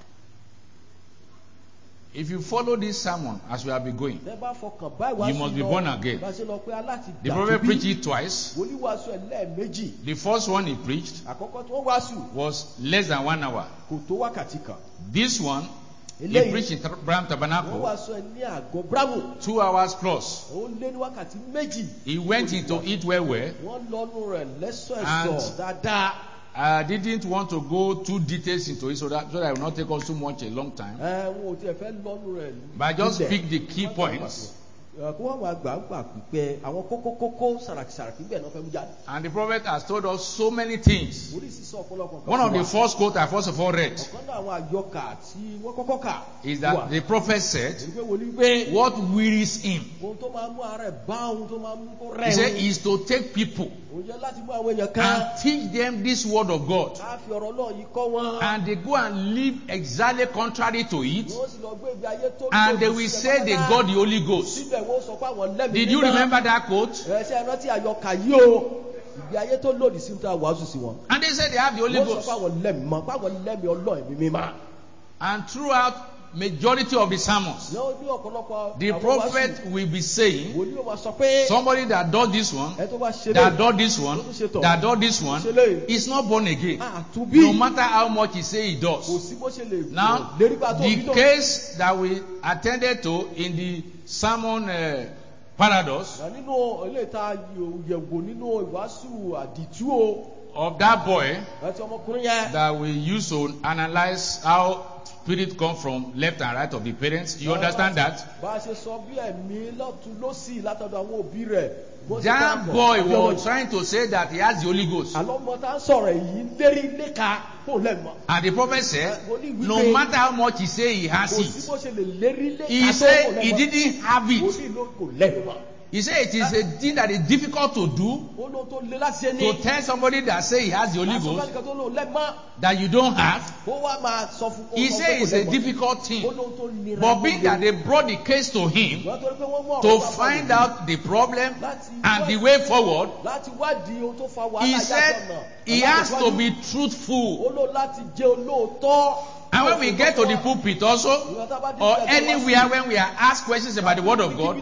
If you follow this sermon as we have been going, Tẹ́ bá fọkàn báyìí wá You sí must be lọ, born again. bá ṣe lọ pé aláti the dàtú prophet bí. preached it twice. Wòlíì wàásù ẹ̀ lẹ́ẹ̀mejì. The first one he preached Àkọ́kọ́ tí wọ́n wàásù was less than 1 hour. kò tó wákàtí kan. This one, he Eléyìí preached in Brown wọ́n Tabernacle wàásù ẹ̀ ní àgọ́ Bravo. 2 hours plus. Ó lé ní wákàtí méjì. He went into it well. Wọ́n lọ́nu rẹ̀ lẹ́sọ̀ And- ẹ̀sọ̀ dáadáa. I didn't want to go too details into it so that it will not take us too much a long time. Wọn ò tiẹ̀ fẹ́ lọ́nu rẹ̀. But I just nílẹ̀. picked the key points. Kó wọ́n máa gbà pípẹ́ àwọn kókó sàràkì bẹ́ẹ̀ náà fẹ́ mú jáde. And the prophet has told us so many things. Orí sísọ ọ̀pọ̀lọpọ̀ kan. One of fún the wa. first quotes I first of all read Ọ̀kan náà àwọn àyọkà tí wọ́n kọ́kọ́ kà. is wà. that the prophet said, Èyí pé wòlíì pé what wearies him, ohun tó máa mú ara ẹ̀ bá ohun tó máa mú kó rẹ̀ he said, òun. is to take people Òun jẹ́ láti mú àwọn èèyàn kan. and teach them this word of God. Á fi ọ̀rọ̀ náà yìí kọ́ wọn. And they go and live exactly contrary to it. Wọ́n sì lọ gbé ibi ayé tó And they lòdì will sí say ẹ̀ they pátápátá. got the Holy Ghost. Síbẹ̀ wọ́n sọ pé àwọn lẹ́mìí Did you mímọ́. remember that quote? Ṣé ẹ rántí àyọkà yìí o? Ìgbé ayé tó lòdì sí ta wàásù sí wọn. And they said they have the Holy Wọ́n sọ Ghost. pé àwọn lẹ́mìí mọ́, pé àwọn lẹ́mìí ọlọ́ọ̀mí mímọ́. And throughout majority of the sermons, Ní ọ̀pọ̀lọpọ̀ the àwọn prophet will be saying, wòlíì yóò máa sọ pé somebody that does this one, ẹ tó bá ṣe that lé does this one, that does this one, is not born again. àtúbí No matter how much he say he kò does. sí bó ṣe lè Now, lérí bá tó bí the tó. case that we attended to in the sermon paradox Nínú ilé ìta yẹ̀wò nínú ìwàásù àdìtú o of that boy àti ọmọkùnrin yẹn. that we use to analyze how spirit come from left and right of the parents. You understand that? Bá a ṣe sọ bí ẹ̀mí lọ́tún lọ́sì látọ̀dọ̀ àwọn òbí rẹ̀. bó ṣe That dáàbò boy àbí ọmọ was trying to say that he has the Holy Ghost. àlọ́ ọmọ tá ń sọ̀rọ̀ yìí lérí léka kó lẹ́mọ̀. And the prophet said, no matter how much he say he has Kò sí it, bó ṣe lè lérí léka he tó kò said he lẹ́mọ̀. didn't have it. Wòlíì ló kò lẹ́mọ̀. He said it is a thing that is difficult to do, Ó lóun tó le láti ṣe ní. to tell somebody that say he has the Holy Aṣọ Ghost káníkan tó lóun lẹ́mọ̀. that you don't have. Ó wá máa sọ fún He sọ said pé kò it's a lẹ́mọ̀. difficult Ó thing. lóun tó nira But tó being le. that they brought the case to him Wọ́n torí pé wọ́n mú ọ̀rọ̀ to wá bá find wòlíì. out the problem and the way forward, Láti wádìí ohun tó fa wàhálà he yàtọ̀ said náà. he has to be truthful. Ó lò láti jẹ́ olóòótọ́. And when we get to the pulpit also, or anywhere when we are asked questions about the Word of God,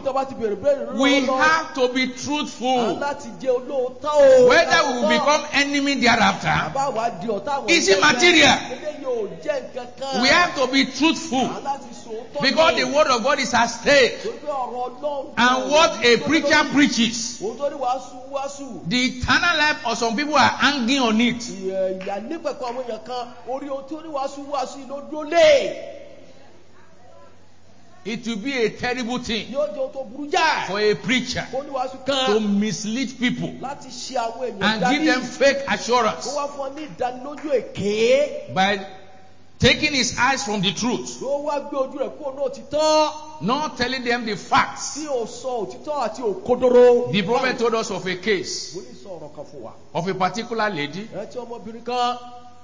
we have to be truthful. Láti jẹ́ olóòótọ́ o. Whether we will become enemy thereafter, Àbá wa di ọ̀tá àwọn is ẹgbẹ́. immaterial. Eléyìí ò jẹ́ nǹkan kan. We have to be truthful Láti sòótọ́ because ni. the Word of God is at stake. Torí pé ọ̀rọ̀ Ọlọ́run. And what a preacher preaches, Òun tó ní wàásù. the eternal life of some people are hanging on it. Ìyà nípẹ̀kọ̀ àwọn èèyàn kan orí ohun tí ó ní wàásù yìí ló dúró lé. It will be a terrible thing Yóò jẹ́ ohun tó burú jáì. for a preacher Ó ní wàásù to kan. mislead people Láti ṣe àwọn èèyàn and give them fake assurance Kó wá fún ọ ní ìdánilójú èké. by taking his eyes from the truth, ló wá gbé ojú rẹ̀ kúrò náà òtítọ́. not telling them the facts. Tí o sọ òtítọ́ àti òkodoro. The prophet told us of a case Mo ní sọ ọ̀rọ̀ kan fún wa. of a particular lady Ẹ tí ọmọbìnrin kan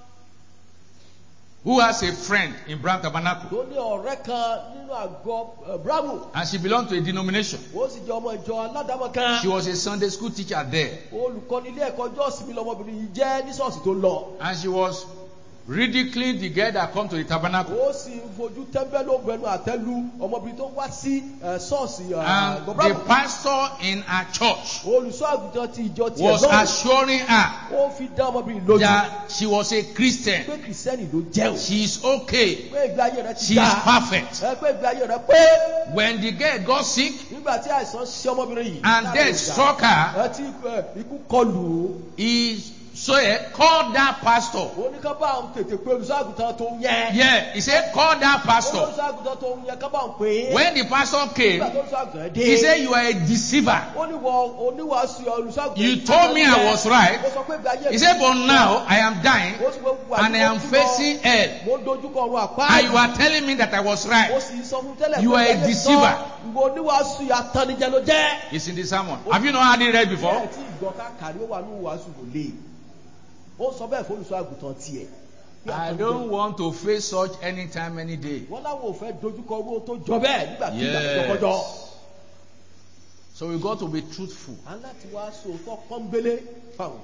who has a friend in Brown Tabernacle, tó ní ọ̀rẹ́ kan nínú àgọ́ Bravo. and she belonged to a denomination. Ó sì jẹ́ ọmọ ìjọ aládàámọ̀ kan. She was a Sunday school teacher there, Olùkọ́ni ilé ẹ̀kọ́ jọ́ọ̀sì mi lọmọbìnrin yìí jẹ́ ní ṣọ́ọ̀ṣì tó lọ. and she was ridiculing the girl that come to the tabernacle. Ó sì ń fojú tẹ́ḿbẹ́lú ògbẹ́nu àtẹ́lu ọmọbìnrin tó wá sí ṣọ́ọ̀ṣì And àgọ́ the Bravo. pastor in her church Olùṣọ́ àgùntàn ti ìjọ tiẹ̀ was náà. assuring her Ó fi dá ọmọbìnrin lójú. that she was a Christian. Pé kìrìsìtẹ́nì ló jẹ́ o. She is okay. Pé ìgbé ayé rẹ̀ ti She is dá. perfect. Ẹ pé ìgbé ayé rẹ̀ pé. When the girl got sick Nígbà tí àìsàn ṣe ọmọbìnrin yìí. and death struck her, Ẹ tí ikú kọlù ú. he called that pastor. Ó ní ká bá òun tètè pé olùṣọ́ àgùntàn tó ń yẹ. Yeah, he said, call that pastor. Olùṣọ́ àgùntàn tó ń yẹ ká bá òun pè é. When the pastor came, Nígbà tó olùṣọ́ àgùntàn dé. he said, you are a deceiver. Ó ní wọ oníwàásù olùṣọ́ àgùntàn. You told me I was right. Ó sọ pé ìgbé ayé He said, but now I am dying Ó sì pé wà and I am facing hell. Mo ń dojúkọ ọ̀run àpá. And you are telling me that I was Ó right. sì sọ fún tẹ́lẹ̀ You pé are a ìgbé ayé deceiver. sọ, ìwọ oníwàásù àtànìjẹ ló jẹ́. It's in the sermon. Have you not had it read before? Bẹ́ẹ̀ tí ìgbọ́ ká kàrí ó wà ní ìwàásù kò lè. Ó sọ bẹ́ẹ̀ fún olùṣọ́ àgùntàn tiẹ̀. I don't want to face such anytime, any day. Wọ́n láwọn ò fẹ́ dojúkọ owó tó jọ bẹ́ẹ̀ nígbà tí ìgbà tó kọjọ́. So we got to be truthful. Aláti wá sòótọ́ pọ́nbélé fáwọn.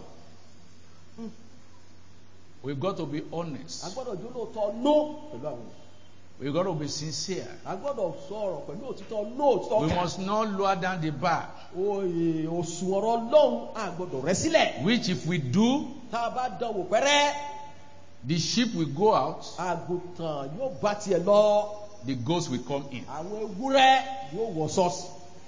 We've got to be honest. A gbọ́dọ̀ jó lóòótọ́ nó pẹ̀lú àwọn. We've got to be sincere. A gbọ́dọ̀ sọ ọ̀rọ̀ pẹ̀lú òtítọ́ nó òtítọ́ We kà. must not lower down the bar. Òsùn ọ̀rọ̀ Ọlọ́run a gbọ́dọ̀ rẹ́ sílẹ̀. Which if we do, Tá a bá dánwò pẹ́rẹ́, the sheep will go out, àgùntàn yóò bá tiẹ̀ lọ. the goats will come in. Àwọn ewúrẹ́ yóò wọ ṣọ́ọ̀ṣì.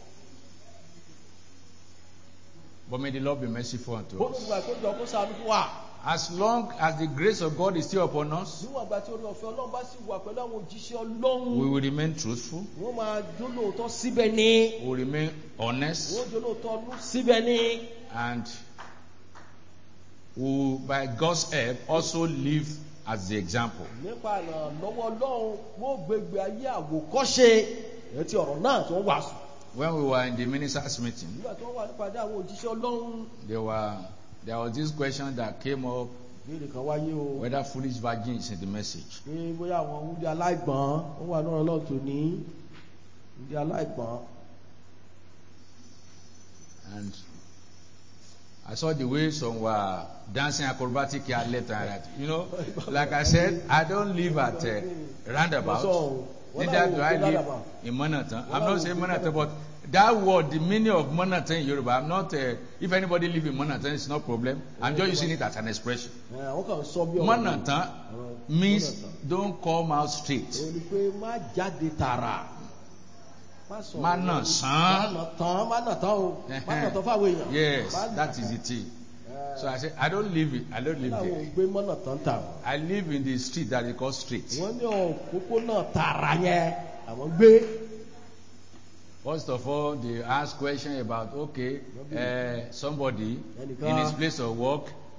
But may the Lord be merciful unto Bó ló us. ń gbà tó jọ kó ṣàánú fún wa. As long as the grace of God is still upon us, Níwọ̀n àgbà tí orí ọ̀fẹ́ Ọlọ́run bá sì wà pẹ̀lú àwọn òjíṣẹ́ Ọlọ́run. we will remain truthful, Wọ́n máa jó lóòótọ́ síbẹ̀ ni. we will remain honest, Wọ́n jó lóòótọ́ nú síbẹ̀ ni. and we will, by God's help, also live as the example. Nípa ìrànlọ́wọ́ Ọlọ́run, wọ́n gbégbé ayé àwòkọ́ṣe ẹtí ọ̀rọ̀ náà tó ń wàásù. When we were in the ministers' meeting, Nígbà tó wà nípàdé àwọn òjíṣẹ́ Ọlọ́run. there was this question that came up, Béèrè kan wáyé o. whether foolish virgins in the message. Pé bóyá àwọn wúdí aláìgbọ́n ó wà náà Ọlọ́run tó ní wúdí aláìgbọ́n. And I saw the way some were dancing acrobatic here left and right. You know, like I said, I don't live at roundabout. Neither do I live in Manhattan. I'm not saying Manhattan, but that word, the meaning of Manhattan in Yoruba, I'm not, if anybody live in Manhattan, it's no problem. I'm just using it as an expression. Wọ́n kàn sọ bí ọ̀rọ̀. Manhattan means don't come out straight. Ó ní pé má jáde tààrà. Má sọ Má nà sán. má nà tán o. Má nà tán fáwọn èèyàn. Yes, Má nà that is the thing. So I said, I don't live Láwọn there. ò gbé mọ́nà tán tà. I live in the street that they call street. Wọ́n ní òpópónà tààrà yẹn àwọn gbé. First of all, they ask question about, okay, somebody in his place of work,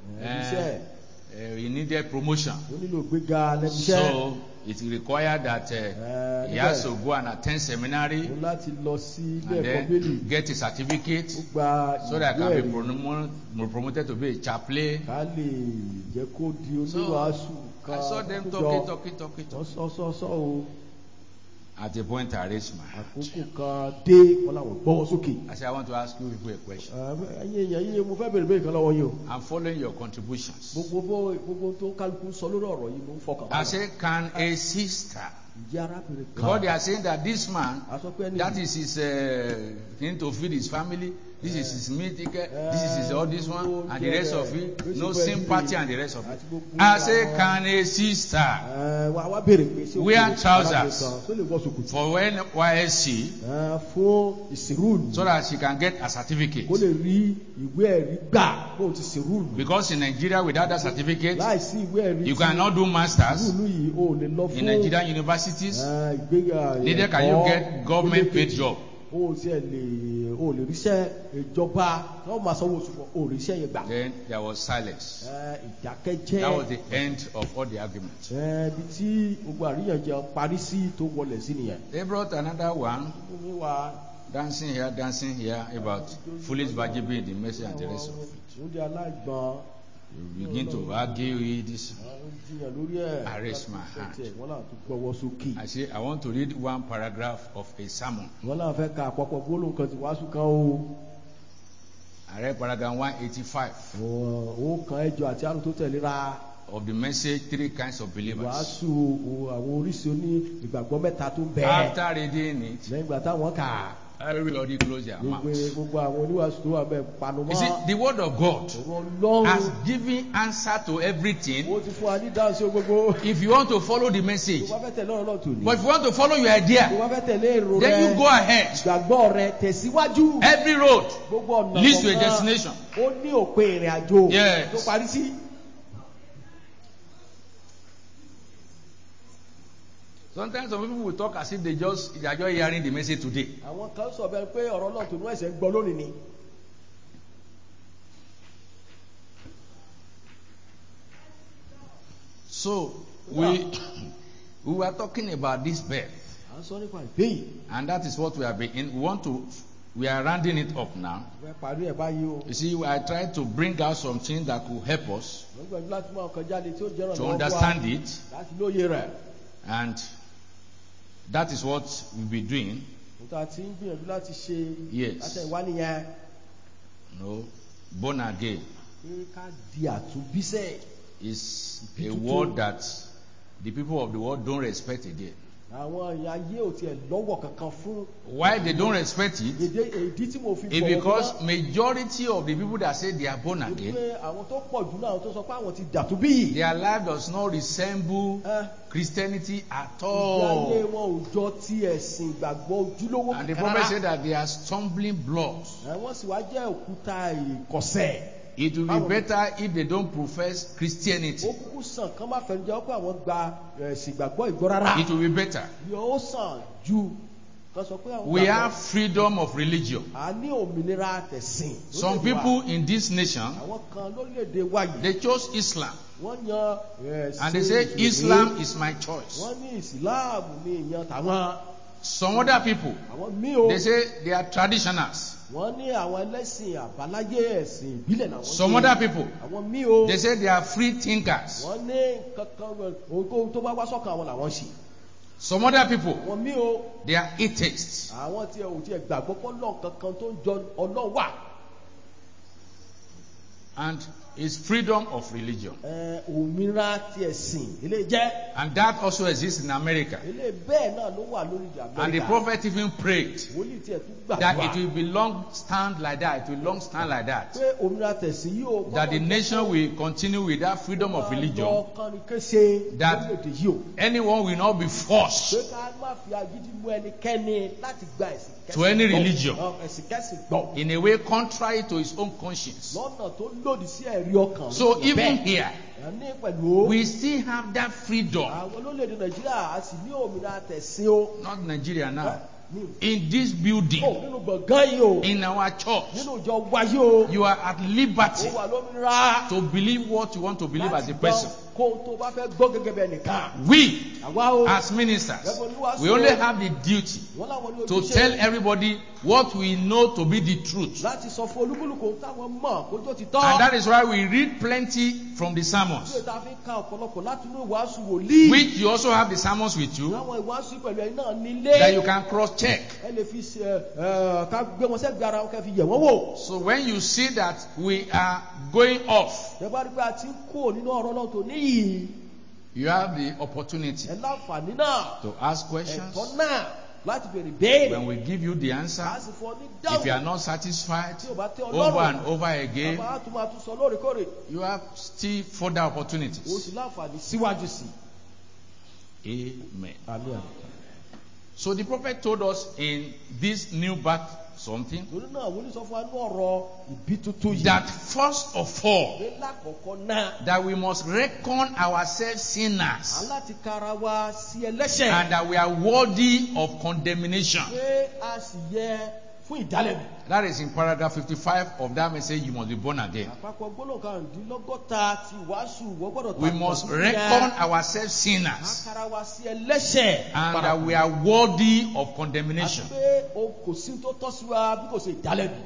he needed promotion. Ó nílò gbéga lẹ́nu iṣẹ́. So it required that he has to go and attend seminary Ó láti lọ sí ilé and ẹ̀kọ́ bẹ́ẹ̀lì. then get a certificate Ó gba so that I can be ìwé-ẹ̀rí promoted to be a chaplain. ká lè jẹ́ kó di So oníwàásù I saw them kójọ. talking. Wọ́n sọ o. At a point I raised my hand. Àkókò kan dé wọ́n làwọn gbọ́wọ́ sókè. I said, I want to ask you people a question. Ẹ̀yin èèyàn yíyẹ mo fẹ́ bèrè kan lọ́wọ́ yìí o. I'm following your contributions. Gbogbo tó kálukú sọ lórí ọ̀rọ̀ yìí mo ń fọkàn. I said, can a sister, Ìjẹ́ arábìnrin because kan. they are saying that this man, A sọ pé ẹni that is his thing to feed his family, this is his meat ticket, this is his all this one, and the rest of it, no sympathy and the rest of it. I say, can a sister wá bèrè pé ṣé wear trousers tó lè wọ ṣòkòtò. for NYSC Fún ìsìnrúùlù. so that she can get a certificate? Kó lè rí ìwé ẹ̀rí gbà bó ti ṣèrúùlù. Because in Nigeria, without that certificate, Láìsí ìwé ẹ̀rí you cannot do masters ìrúùlù yìí o lè lọ fún in Nigerian universities. ìgbéga Neither can you get government paid job. o lè ríṣẹ́ ìjọba wọ́n máa sanwó oṣù fún o ríṣẹ́ yẹn gbà. Then there was silence. Ìdákẹ́jẹ́. That was the end of all the arguments. Ibi tí gbogbo àríyànjiyàn parí sí tó wọlé sí nìyẹn. They brought another one, Omi wa dancing here about foolish virgin being the mercy and the rest of it. oúnjẹ aláìgbọ́n. You begin to argue with this. Jiyàn lórí ẹ̀. I raise my hand. Wọ́n náà tún gbọ́wọ́ sókè. I say, I want to read one paragraph of a sermon. Wọ́n náà fẹ́ ka àpapọ̀ gbólóhùn kan tí wàásù kan o. I read paragraph 185 Ó kan ẹjọ́ àti àrùn tó tẹ̀léra. of the message, three kinds of believers. Wàásù àwọn oríṣi oní ìgbàgbọ́ mẹ́ta tó ń bẹ. After reading it, Lẹ́yìn ìgbà táwọn kà á. everybody close their mouth. Gbogbo àwọn oníwàásù tó wà bẹ́ẹ̀ panumọ́. You see, the word of God Ọlọ́run. has given answer to everything. Ó ti fún wa ní dáhùn sí gbogbo. If you want to follow the message, Tó bá fẹ́ tẹ̀lé ọ̀rọ̀ tó ní. but if you want to follow your Tó idea, bá fẹ́ tẹ̀lé èrò rẹ. then you go ahead. Ìgbàgbọ́ rẹ tẹ̀síwájú. Every road Gbogbo ọ̀nà leads to a kọ̀ọ̀kan, destination. ó ní òpin ìrìn àjò. Yes. Tó parí sí. Sometimes some people will talk as if they are just hearing the message today. Àwọn kan sọ bẹ́ẹ̀ pé ọ̀rọ̀ náà tó ní ẹ̀sẹ̀ ń gbọ́ lónìí ni. So we were talking about this birth, À ń sọ nípa ìbéyìí. and that is what we have been in. We are rounding it up now. Fẹ́ parí ẹ̀ báyìí o. You see, I tried to bring out some things that could help us Wọ́n gbọ́dọ̀ láti mú ọkàn jáde tí ó jẹ́ to ìrànlọ́wọ́ fún wa understand it, láti lóye rẹ̀. and that is what we'll be doing. Níta tí ń gbìyànjú láti ṣe Yes. látẹ̀wá nìyẹn. No, born again Pé ká di àtúnbísẹ̀. is a word that the people of the world don't respect again. Àwọn èèyàn ayé ò tiẹ̀ lọ́wọ́ kankan fún. Why they don't respect it? Èdí tí mo fi It's because majority of the people that say they are born again, Pé àwọn tó pọ̀ jù náà àwọn tó sọ pé àwọn ti dàtúnbí. their life does not resemble Christianity at Ìyáyé all. wọn ò jọ ti ẹ̀sìn ìgbàgbọ́ ojúlówó And the kankan prophet rárá. said that they are stumbling blocks. Wọ́n sì wá jẹ́ òkúta ìkọ̀sẹ̀. It will be better if they don't profess Christianity. Ó kúkú sàn kán má fẹ́ẹ́ jẹ́ pé àwọn gba ẹ̀sìn ìgbàgbọ́ ìgbọ́ rárá. It will be better. Yóò sàn ju kán sọ pé àwọn We have freedom of religion. a ní òmìnira tẹ̀sìn. Some people in this nation, Àwọn kan lórílẹ̀‐èdè wa yìí. they chose Islam. Wọ́n yan And they say Islam is my choice. Wọ́n ní ìsìláàmù ní ìyan tàwọn. Some other people, Àwọn míì o. they say they are traditionals. Wọ́n ní àwọn ẹlẹ́sìn àbáláyé ẹ̀sìn ìbílẹ̀ náà. Some other people, Àwọn míì o. they say they are free thinkers. Wọ́n ní kankan ohunkóhun tó bá wá sọ́kàn àwọn làwọn ṣe. Some other people, Àwọn míì o. they are atheists. Àwọn tí ẹ ò tiẹ̀ gbàgbọ́ pé Ọlọ́run kankan tó ń jọ Ọlọ́run wà. And it's freedom of religion. Òmìnira ti ẹ̀sìn ilé jẹ́. And that also exists in America. Ilé bẹ́ẹ̀ náà ló wà lórí Amẹ́ríkà. And the prophet even prayed Wòlíì tiẹ̀ tún that gbàdúrà. it will be long stand like that. It will long stand like that. Pé òmìnira tẹ̀sìn yìí o. That the nation will continue with that freedom of religion. Lọ́kàn kése That lórílẹ̀‐èdè yìí o. anyone will not be Pé forced ká má fi agídí mú ẹnikẹ́ni láti gba ẹ̀sìn kẹ́sìn to any gbọ́. religion Ẹ̀sìn kẹ́sìn gbọ́. in a way contrary to his own conscience. Lọ́nà tó lòdì sí ẹ̀rí ọkàn. So Bẹ́ẹ̀. even here, Ní pẹ̀lú. we still have that freedom. Àwọn olórílẹ̀‐èdè Nàìjíríà a sì ní òmìnira tẹ̀sìn o. Not Nigeria now. Ní In this building, nínú gbọ̀ngàn yìí o. in our church, Nínú ìjọ wa yìí o. you are at liberty Ó wà lómìnira. to believe what you want to believe as a Láti person. gbọ́ kó tó bá fẹ́ gbọ́ gẹ́gẹ́ bẹ́ẹ̀ nìkan. We, Àwa o. as ministers, we only have the duty Wọ́n láwọn ní to ojúṣe tell everybody what we know to be the truth. láti sọ fún olúkúlùkù táwọn mọ̀ kó tó ti tọ́. And that is why we read plenty from the Bí sermons, o ta fi ń ka ọ̀pọ̀lọpọ̀ láti inú ìwàásù wòlíì. which you also have the sermons with you, Láwọn ìwàásù pẹ̀lú ẹ̀yin náà nílé. that you can cross-check. Ẹ lè fi ṣe ká gbé wọn sẹ́gbẹ̀ẹ́ ara wọn kẹ́ fi yẹ̀ wọ́n wò. So when you see that we are going off, Ẹ bá rí pé a ti ń kó nínú ọ̀rọ̀ náà tó níyì. you have the opportunity Ẹ láǹfààní náà. to ask questions. Ẹ̀tọ́ náà láti béèrè béèrè. When we give you the answer, A sì fọ ní if you are dáhùn. not satisfied Tí o bá tẹ́ over and Ọlọ́run. over again, Bàbá á tún máa tún sọ lóòrèkóòrè. you have still further O opportunities. sì láǹfààní síwájú sí. Amen. Àmín. So the prophet told us in this new birth something torí náà wọ́n ní sọ fún wa ní ọ̀rọ̀ ìbí tuntun yìí. that first of all, pé lákọ̀ọ́kọ́ náà. that we must reckon ourselves sinners aláti kára wa sí ẹlẹ́ṣẹ̀. and that we are worthy of condemnation. pé a sì yẹ fún ìdálẹ́bi. That is in paragraph 55 of that message, you must be born again. àpapọ̀ gbólóhùn karùndínlọ́gọ́ta ti wàásù wọ́n gbọ́dọ̀ We must reckon ourselves sinners kára wa sí ẹlẹ́ṣẹ̀. and that we are worthy of condemnation. àti pé o kò sí tó tọ́ sí wa bí kò ṣe ìdálẹ́bi.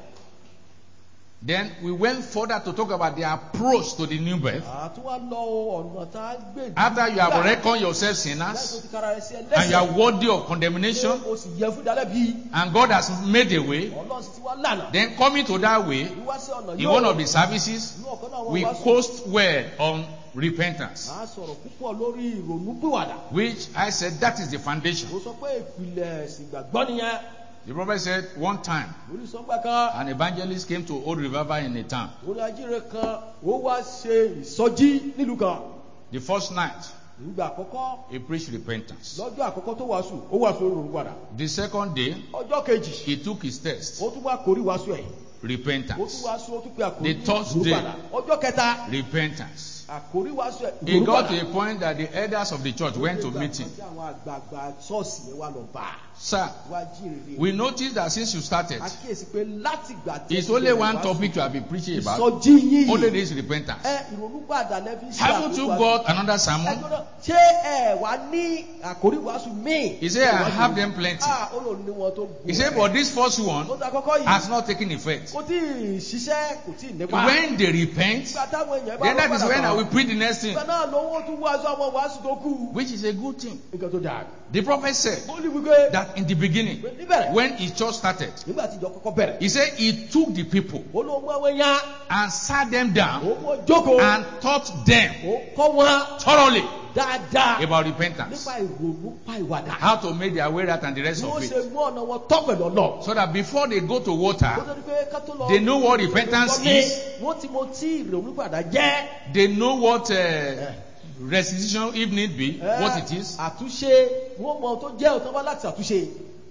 Then we went further to talk about the approach to the new birth. àtúwà lọ ọ̀nà tá a gbé. After you have reckoned yourself sinners and you are worthy of condemnation, o sì yẹ fún ìdálẹ́bi. and God has made a way, ọlọ́run sì ti wá lànà. then coming to that way, wíwá sí ọ̀nà in one of the services, inú ọ̀kan náà wọ́n we wá sí. coast well on repentance, a sọ̀rọ̀ púpọ̀ lórí ìrònúpìwàdà. which I said that is the foundation. ó sọ pé ìpìlẹ̀ ìsìgbàgbọ́ nìyẹn. The prophet said one time, olùsọ̀gbà kan. an evangelist came to Old Revival in a town. olùdájíire kan ó wá ṣe ìsọjí nílùú kan. The first night, ìgbà àkọ́kọ́ he preached repentance. lọ́jọ́ àkọ́kọ́ tó wàásù ó wàásù olùrùpadà. The second day, ọjọ́ kejì he took his test, ó tún wá kórí wàásù ẹ̀. ó tún repentance, wàásù ó tún pe àkórí The third day. olùrùpadà. ọjọ́ kẹta repentance. àkórí wàásù ẹ̀ He got olùrùpadà. to a point that the elders of the church went to meet him. àwọn àgbààgbà ṣọ́ọ̀ṣì yẹn wá lọ bá a. Sir, wá jíire. we noticed that since you started, àkíyèsí pé láti gbà tí. it's only one topic you have been preaching about. ìsọjí yìí. Only this repentance. ìrònúpìwàdà lẹ́bí ṣe Haven't you got another sermon? ṣé ẹ wá ní àkórí wàásù míì. He said, I have them plenty. ó lò ní wọn tó He said, but this first one ó ta kọ́kọ́ yìí. has not taken effect. kò tí ì ṣiṣẹ́ kò tí ì nípa. When they repent, ìgbà táwọn èèyàn bá then that is when I will padà preach the next thing, ìgbà náà lówó tún wáṣọ àwọn wàásù tó kù. which is a good thing. nǹkan tó dáa. The prophet said ó ní wípé that in the beginning, níbẹ̀rẹ̀ when his church started, nígbà tí ìjọ kọ́kọ́ bẹ̀rẹ̀. he said he took the people ó ló mú àwọn èèyàn. and sat them down ó mú jókòó. and taught them ó kọ́ wọn thoroughly dáadáa. about repentance, nípa ìrònúpìwàdà. how to make their way right and the rest bí of wọ́n it, ṣe mú ọ̀nà wọn tọ́ pẹ̀lú ọ̀nà. so that before they go to ó water, tó di pé ká tó lọ. they know what repentance is, wọ́n ti mọ tí ìrònúpìwàdà jẹ́. they know what restitution, if need be, what it is, àtúnṣe wọ́n mọ tó jẹ́ òtán wá láti àtúnṣe.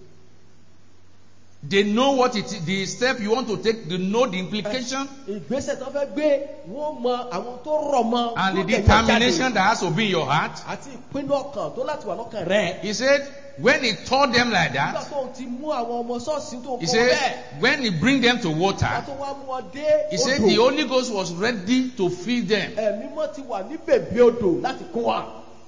they know what it is, the step you want to take, they know the implication ìgbésẹ̀ tó fẹ́ gbé wọ́n mọ àwọn tó rọ̀ mọ́. and the tó tẹ̀yìn determination jáde. that has to be in your heart. àti ìpinnu ọkàn tó láti wà lọ́kàn rẹ̀. He said, when he taught them like nígbà that, tó ti mú àwọn ọmọ ṣọ́ọ̀ṣì tó he kọ́ said, bẹ́ẹ̀. when he bring them to wọ́n water, tó wá mú ọ dé he said odò. the Holy Ghost was ready to feed them. ẹ̀mí mọ́ ti wà ní bèbè odò láti kún wa.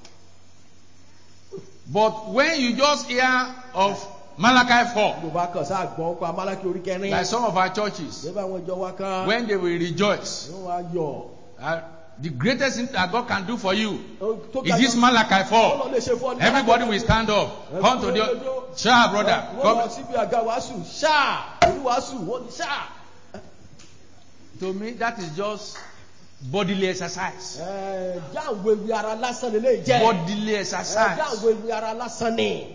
But when you just hear of Malachi 4, yorùbá kan sáà gbọ́ pa Málákì orí kẹrin. like some of our churches, nígbà àwọn ìjọ wa kan. when they will rejoice, wọ́n wá yọ̀. the greatest thing that God can do for you tó is this Malachi 4. Ọlọ́run lè ṣe fún ọ ní Everybody Málákì. will stand up, come to the shout, brother. wọ́n lọ Come. síbi àga wàásù ṣáà orí wàásù wọ́n ní ṣáà. To me, that is just bodily exercise. jáwé ewu ara lásán lélẹ́yìí jẹ́. Bodily exercise. jáwé ewu ara lásán ni.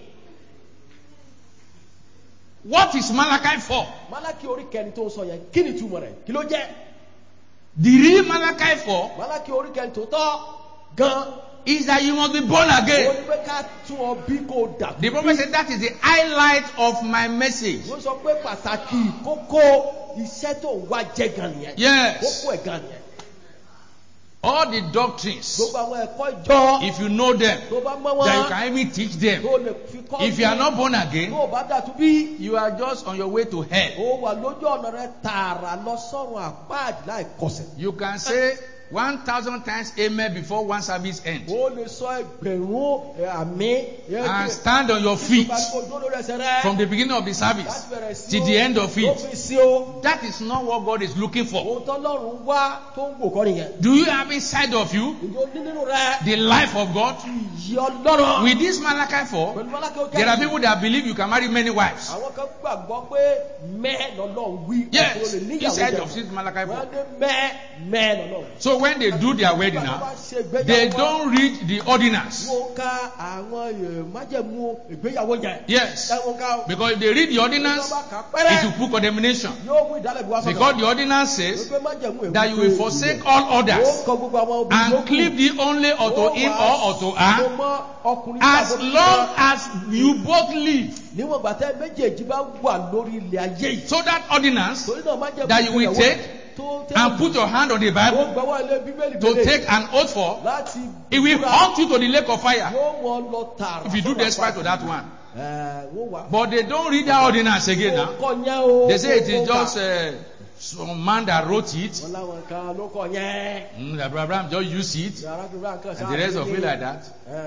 What is Malachi 4? Málákì orí kẹrin tó ń sọ yẹn kí ni ìtumọ̀ rẹ̀ kí ló jẹ́. The real Malachi 4 Málákì orí kẹrin tó tọ́ gan. is that you must be born ó again. ní pé ká tún ọ bí kò dà. The prophet said that is the highlight of my message. wọ́n sọ pé pàtàkì kókó iṣẹ́ tó ń wá jẹ́ gan nìyẹn. Yes. kókó ẹ̀ gan nìyẹn. All the doctrines, gbogbo àwọn ẹ̀kọ́ ìjọ. if you know them, tó bá mọ́ that you wọn. can even teach them. tó lè fi kọ́ If you are not born tó again, o bá dàtú bí. you are just on your way to hell. ó wà lójú ọ̀nà rẹ̀ tààrà lọ sọ́run àpáàdì láì kọsẹ̀. You can say 1,000 times amen before one service ends ó lè sọ ẹgbẹ̀rún àmì. and stand on your feet from from the beginning of the service till the end of it. sí o. That is not what God is looking for. ohun tọ́lọ́run wá tó ń wò kọ́ nìyẹn. Do you have inside of you ìjọ nínú rẹ̀. the life of God? ìyí ọlọ́run. With this Malachi 4, pẹ̀lú Málákì ó there are kẹ́yìn. people that believe you can marry many wives. àwọn kan gbàgbọ́ pé mẹ́ẹ̀ lọ́lọ́run wí. Yes, àti olè níyàwó inside jẹ. of this Malachi 4. wọ́n ní mẹ́ẹ̀ lọ́lọ́run. So So when they do their wedding now, they don't read the ordinance. wọ́n ká àwọn májẹ̀mú ìgbéyàwó yẹn. Yes. wọ́n ká o. Because if they read the ordinance, it will put condemnation. yóò mú ìdálẹ́bi wá sọ́dọ̀. Because the ordinance says Wípé májẹ̀mú èwo that you will pé forsake ìyẹn. all others Ó kọ gbogbo àwọn obìnrin and yòókù. cleave thee only unto him or unto her, Mo mọ ọkùnrin as tàbí long as you both live. níwọ̀n gbàtẹ́ méjèèjì bá wà lórí ilẹ̀ ayé yìí. So that ordinance torí náà májẹ̀mú that you will ìgbéyàwó take tó and put your hand on the ó Bible gbọ́wọ́ ilé bíbélì to gbélé take an oath for, láti it will búra. hunt you to the lake of fire yóò mọ lọ tààrà. if you do despite to that one. wọ́n wà. But they don't read that ordinance again now. ó kọ yẹn o. They say it is ó kà. just some man that wrote it. wọ́n láwọn kan ló kọ yẹn. That Abraham just used it, arákùnrin kan and the rest of it like that.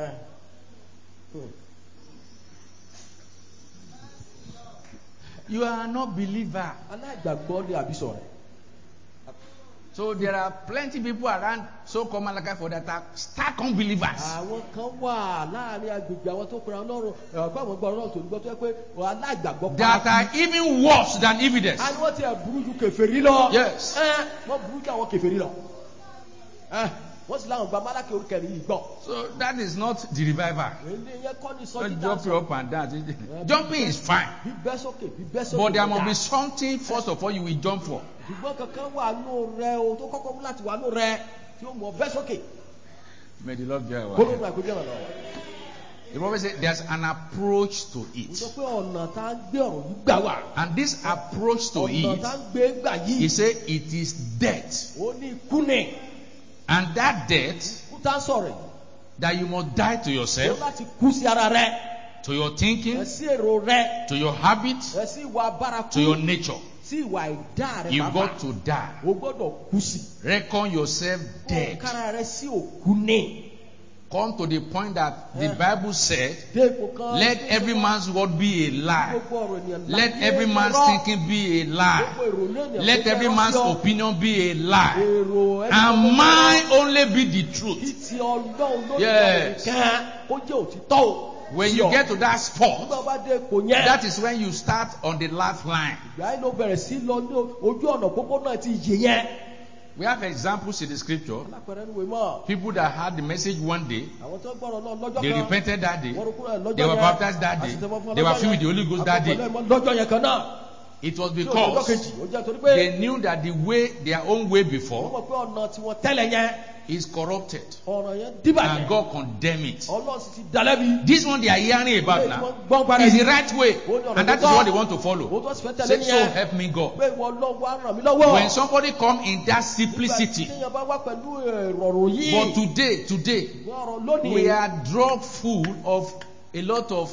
You are not believer. aláìgbàgbọ́ ni àbí sọ̀rọ̀. So there are plenty people around so-called Malachi for that are stark unbelievers. àwọn kan wà láàrin agbègbè àwọn tó kura ọlọ́run ẹ̀kọ́ àwọn gbọ́ ọlọ́run tó gbọ́ tó yẹ pé aláìgbàgbọ́ That are even worse than evidence. a ní wọ́n ti ẹ̀ burú ju kèfèrí lọ. Yes. wọ́n burú ju àwọn kèfèrí lọ. wọ́n sì láwọn gba Málákì orí kẹrin yìí gbọ́. So that is not the revival. èyí yẹn kọ́ ni sọ́jí Don't jump you up and down. Jumping is fine. bíbẹ́ sókè bíbẹ́ sókè. But there must be something, first of all, you will jump for. ṣùgbọ́n kankan wà nù rẹ o tó kọ́kọ́ mú láti wà nù rẹ tí ó mọ̀ bẹ́ sókè. May the Lord be our kólóògùn help. àìkójẹ́ ọ̀nà wa. The prophet said there's an approach to mo it. sọ pé ọ̀nà tá a ń gbé ọ̀rọ̀ yìí gbà wá. And this approach to ọ̀nà it, tá a ń gbé gbà he yìí. said it is death. ó ní ikú ni. And that death ikú tá a sọ̀rọ̀ yìí. that you must die to ó yourself, láti kú sí ara rẹ. to your thinking, ẹ sí èrò rẹ. to your habit, ẹ sí ìwà bárakú. to your nature. sí ìwà ìdá rẹ You've bàbá. got to die. o gbọ́dọ̀ kú sí. Reckon yourself dead. ó kára rẹ sí òkú ni. Come to the point that the Bible said, dé ipò kan. let every man's word be a lie. gbogbo ọ̀rọ̀ ènìyàn Let láyé every man's irọ́. thinking be a lie. gbogbo èrò lónìí Let ọ̀gbẹ́ every irọ́ man's sí ọ. opinion be a lie. èrò ẹni And tó mine only be the truth. títí ọlọ́run ló Yes. nìkan ó jẹ́ òtítọ́ o. When sí you ọ. get to that spot, nígbà bá dé ipò yẹn. that is when you start on the last line. ìgbà yìí ló bẹ̀rẹ̀ sí lọ ní ojú ọ̀nà pópó náà ti yè yẹn. We have examples in the scripture. alápẹ̀rẹ̀ ni wèé mọ̀. People that had the message one day, àwọn tó gbọ́rọ̀ náà lọ́jọ́ they kan. repented that day, wọ́n rúkú rẹ̀ lọ́jọ́ they were yẹn. baptized that day, àṣìṣe fún they were lọ́jọ́ filled with the yẹn. Holy Ghost that day. àkọ́kọ́ lọ́jọ́ yẹn kan náà. It was tí o lọ́jọ́ because kejì ó jẹ́ torí pé. they knew that the way, their own way wọ́n before, mọ̀ pé ọ̀nà tí wọ́n tẹ́lẹ̀ yẹn. is corrupted. ọ̀rọ̀ yẹn And dìbàjẹ́. God condemn it. ọlọ́run sì ti dalẹ́bi. This one they are hearing about ilé tí now wọ́n gbọ́n padà is yìí. the right way. And that is what they want to ó follow. tó sì fẹ́ tẹ̀lé Say, so nìyẹn. help me God. pé ìwọ ọlọ́run wá ràn mí lọ́wọ́. When somebody come in that nígbà simplicity, tí èèyàn bá wá pẹ̀lú ìrọ̀rùn yìí. but today, ọ̀rọ̀ lónìí. we are drug full of a lot of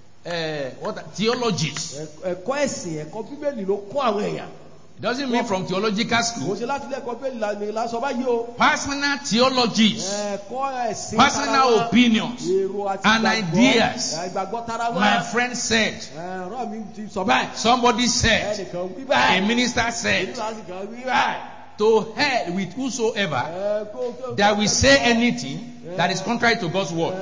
theologies. ẹ̀kọ́ ẹ̀sìn ẹ̀kọ́ bíbélì ló kún àwọn èèyàn. It doesn't mean from theological kò school. ṣe láti ilé ẹ̀kọ́ bíbélì la sọ báyìí o. Personal theologies, ẹ̀kọ́ ẹ̀sìn personal tara wa, opinions, èrò àti and ìgbàgbọ́, ideas. ìgbàgbọ́ tara wa. My friend said, ọ̀rọ̀ mi ti sọ báyìí. somebody said, ẹnìkan wí a báyìí. minister said, ènìyàn sì kan wí báyìí. to hell with whosoever that will say anything that is contrary to God's word.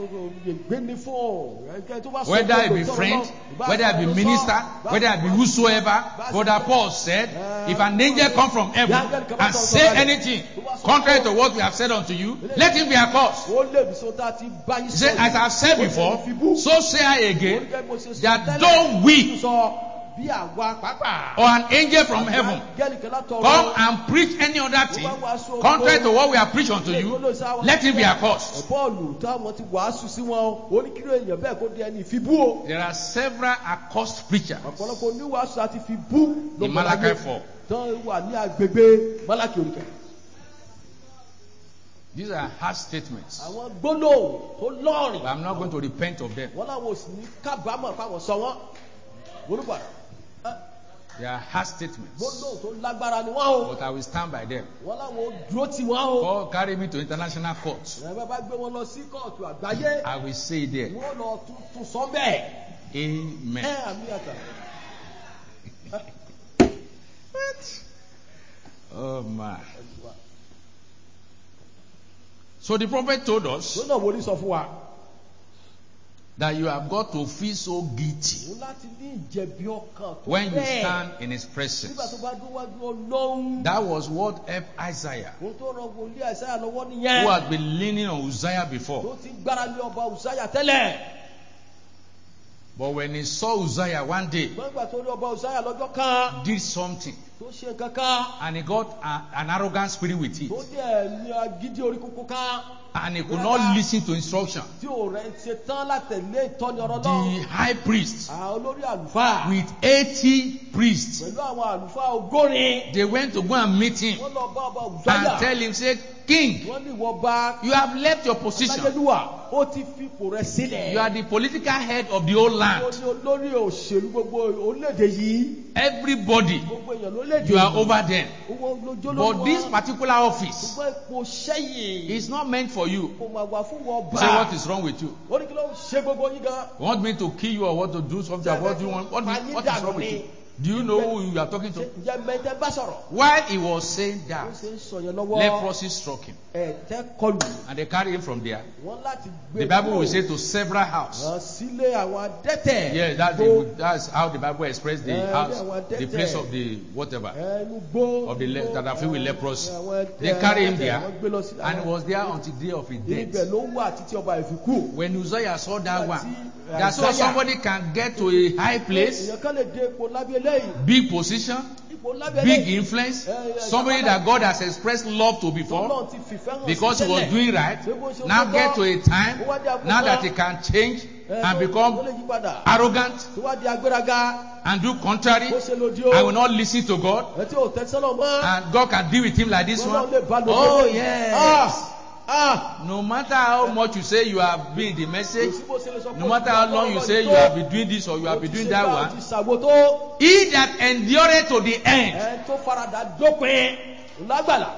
Whether it be friend, whether it be minister, whether it be whosoever, Brother Paul said, if an angel come from heaven and say anything contrary to what we have said unto you, let him be accursed. He said, as I have said before, so say I again, that though we or an angel from heaven come and preach any other thing contrary to what we have preached unto you, let him be accursed. There are several accursed preachers in Malachi 4. These are harsh statements, but I'm not going to repent of them. They are harsh statements, but I will stand by them. God carry me to international courts. I will say it there. Amen. Oh my. So the prophet told us that you have got to feel so guilty Òun láti ní ìjẹ̀bi ọkàn tó when you bẹ́ẹ̀. stand in His Nígbà tó presence. bá dún wájú Ọlọ́run. That was what helped Isaiah, Ohun tó ran wòlíì Àìsáyà lọ́wọ́ who nìyẹn. had been leaning on Uzziah before. Tó ti gbára lé ọba Uzziah tẹ́lẹ̀. But when he saw Uzziah one day Gbọ́ngbà tó rí ọba Uzziah lọ́jọ́ kan. did something, Tó ṣe kankan. and he got an arrogant spirit with it, Tó dẹ̀ ní agídí orí kúkú kan. and he could not listen to instruction, Tí ò rẹ̀ ṣe tán látẹ̀lé ìtọ́ni ọ̀rọ̀ the Ọlọ́run. high priest Àwọn olórí àlùfáà. with 80 priests, Pẹ̀lú àwọn àlùfáà ogórin. they went to go and meet him Wọ́n lọ bá ọba and Uzziah. tell him, say, King, Wọ́n ní ìwọ bá you have left your position. Alájẹlúwà. Ó ti fi ipò rẹ̀ sílẹ̀. You are the political head of the whole Ó land. ní olórí òṣèlú gbogbo orílẹ̀-èdè yìí. Everybody, Gbogbo èèyàn lórílẹ̀-èdè you are yìí. over them. Owó lójó ló But this wá. particular office Ṣùgbọ́n ipò sẹ́yìn. is not meant for you. Kò máa wà fún wọn bá. Say, what is wrong with you? Ó ní kí ló ń ṣe gbogbo yín gan. You want me to kill you or what to do something? What do you want? What is wrong with you? Do you know who you are talking to? Ǹjẹ́ mẹ́tẹ́ bá sọ̀rọ̀? While he was saying Ó that, ṣe ń sọ yẹn lọ́wọ́. leprosy struck him. Ẹ̀tẹ́ kọlù. And they carried him from there. Wọ́n láti gbé The Bible will say to several houses. Wọ́n sílé àwọn adẹ́tẹ̀. Yeah, that's how the Bible expressed the house, the place of the whatever, Ẹnu gbó. of the that are filled with leprosy. Àwọn They carried him there, wọ́n gbé lọ sí and he was there until the day of his Ibẹ̀ death. ló wà títí ọba ìfikú. When Uzziah saw that one, that so somebody can get to a high place, Èèyàn kan lè dé ipò lábẹ́ eléyìí. big position, Ipò lábẹ́ big eléyìí. influence, somebody that God has expressed love to before, Ọlọ́run ti fìfẹ́ hàn because he sí was tẹ́lẹ̀. doing right, now get to a time, now that he can change and Tó become lè yí padà. arrogant Tó wá di agbéraga. and do contrary, Ó ṣe lòdì o. I will not listen to God, Ẹ tí ò tẹ́sánná mọ́. and God can deal with him like this one. Ọlọ́run lè bá lòdì. Oh yes. Ah! No matter how much you say you have been in the Kò message, sí bó ṣe lè sọ pé no matter how long you say you have been doing this or you have been doing that Ó one, ti ṣàgbó tó. he that endureth to the end, Ẹ tó faradà dópin. Lágbàlá.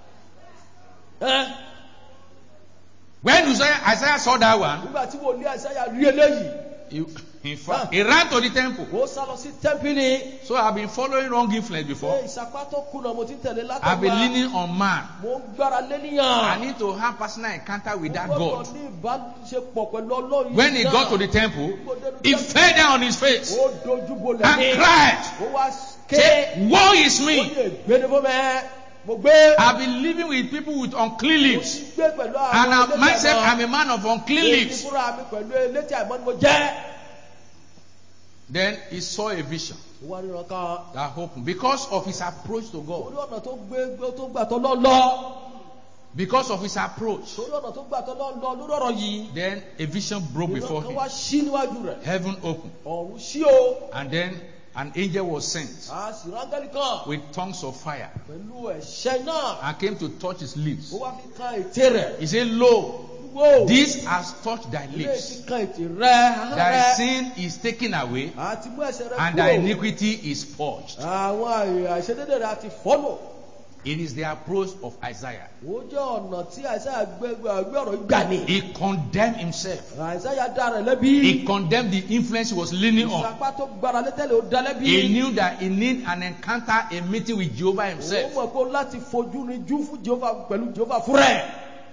Ẹ when Isaiah saw that one, nígbà tí wòlíì Àìsáyà rí eléyìí. in fact, he ran to the temple. Ó sá lọ sí tẹ́ḿpìlì. So I've been following wrong influence Ṣé before. ìsapá tó kùnà mo ti ń tẹ̀lé látọ̀gbà. I've been leaning on man. Mo ń gbára lé níyàn. I need to have personal encounter with that Mo God. gbọ́dọ̀ ní ìbáṣepọ̀ pẹ̀lú Ọlọ́run. When he náà. got to the temple, he fell down on his face Ó dojú bolẹ̀ and ní. cried, Ó wá ké. say, woe is Ó me. lè gbéni fún mi. Mo gbé. I've been living with people with unclean Mo lips. ti gbé pẹ̀lú àwọn And elétí myself, àìmọ́. I'm a man of unclean Èmi lips. fúnra mi pẹ̀lú elétí àìmọ́ ni mo jẹ́. Then he saw a vision Ó wá ríran kan. that opened because of his approach to God. Orí ọ̀nà tó gbà tó lọ́ lọ. Because of his approach. Orí ọ̀nà tó gbà tó lọ́ lọ lórí ọ̀rọ̀ yìí. Then a vision broke before Ìran kan him. wá ṣí níwájú rẹ̀. Heaven opened. Ọ̀run ṣí o. And then an angel was sent A sì rángẹ́lì kan. with tongues of fire Pẹ̀lú ẹ̀ṣẹ́ náà. and came to touch his lips. Ó wá fi kan ètè rẹ̀. He said, Lo, Wò. this has touched thy Ilé lips. ti kan ètè rẹ̀. ahọ́n Thy rẹ̀. sin is taken away Àti mú ẹ̀ṣẹ̀ rẹ̀ and thy kúrò. iniquity is purged. Àwọn àìṣedédé rẹ̀ àti fọ́nù. It is the approach of Isaiah. Ó jẹ́ ọ̀nà tí Àìsáyà gbé ọ̀rọ̀ gbà ní. He condemned himself. Àìsáyà dá rẹ̀ lẹ́bi. He condemned the influence he was leaning on. Ìsapá tó gbára lé tẹ́lẹ̀ ó dá lẹ́bi. He knew that he needed an encounter, a meeting with Jehovah Ó himself. mọ̀ pé ó láti fojú rinjú fún Jehova pẹ̀lú Jehova fúnra ẹ̀.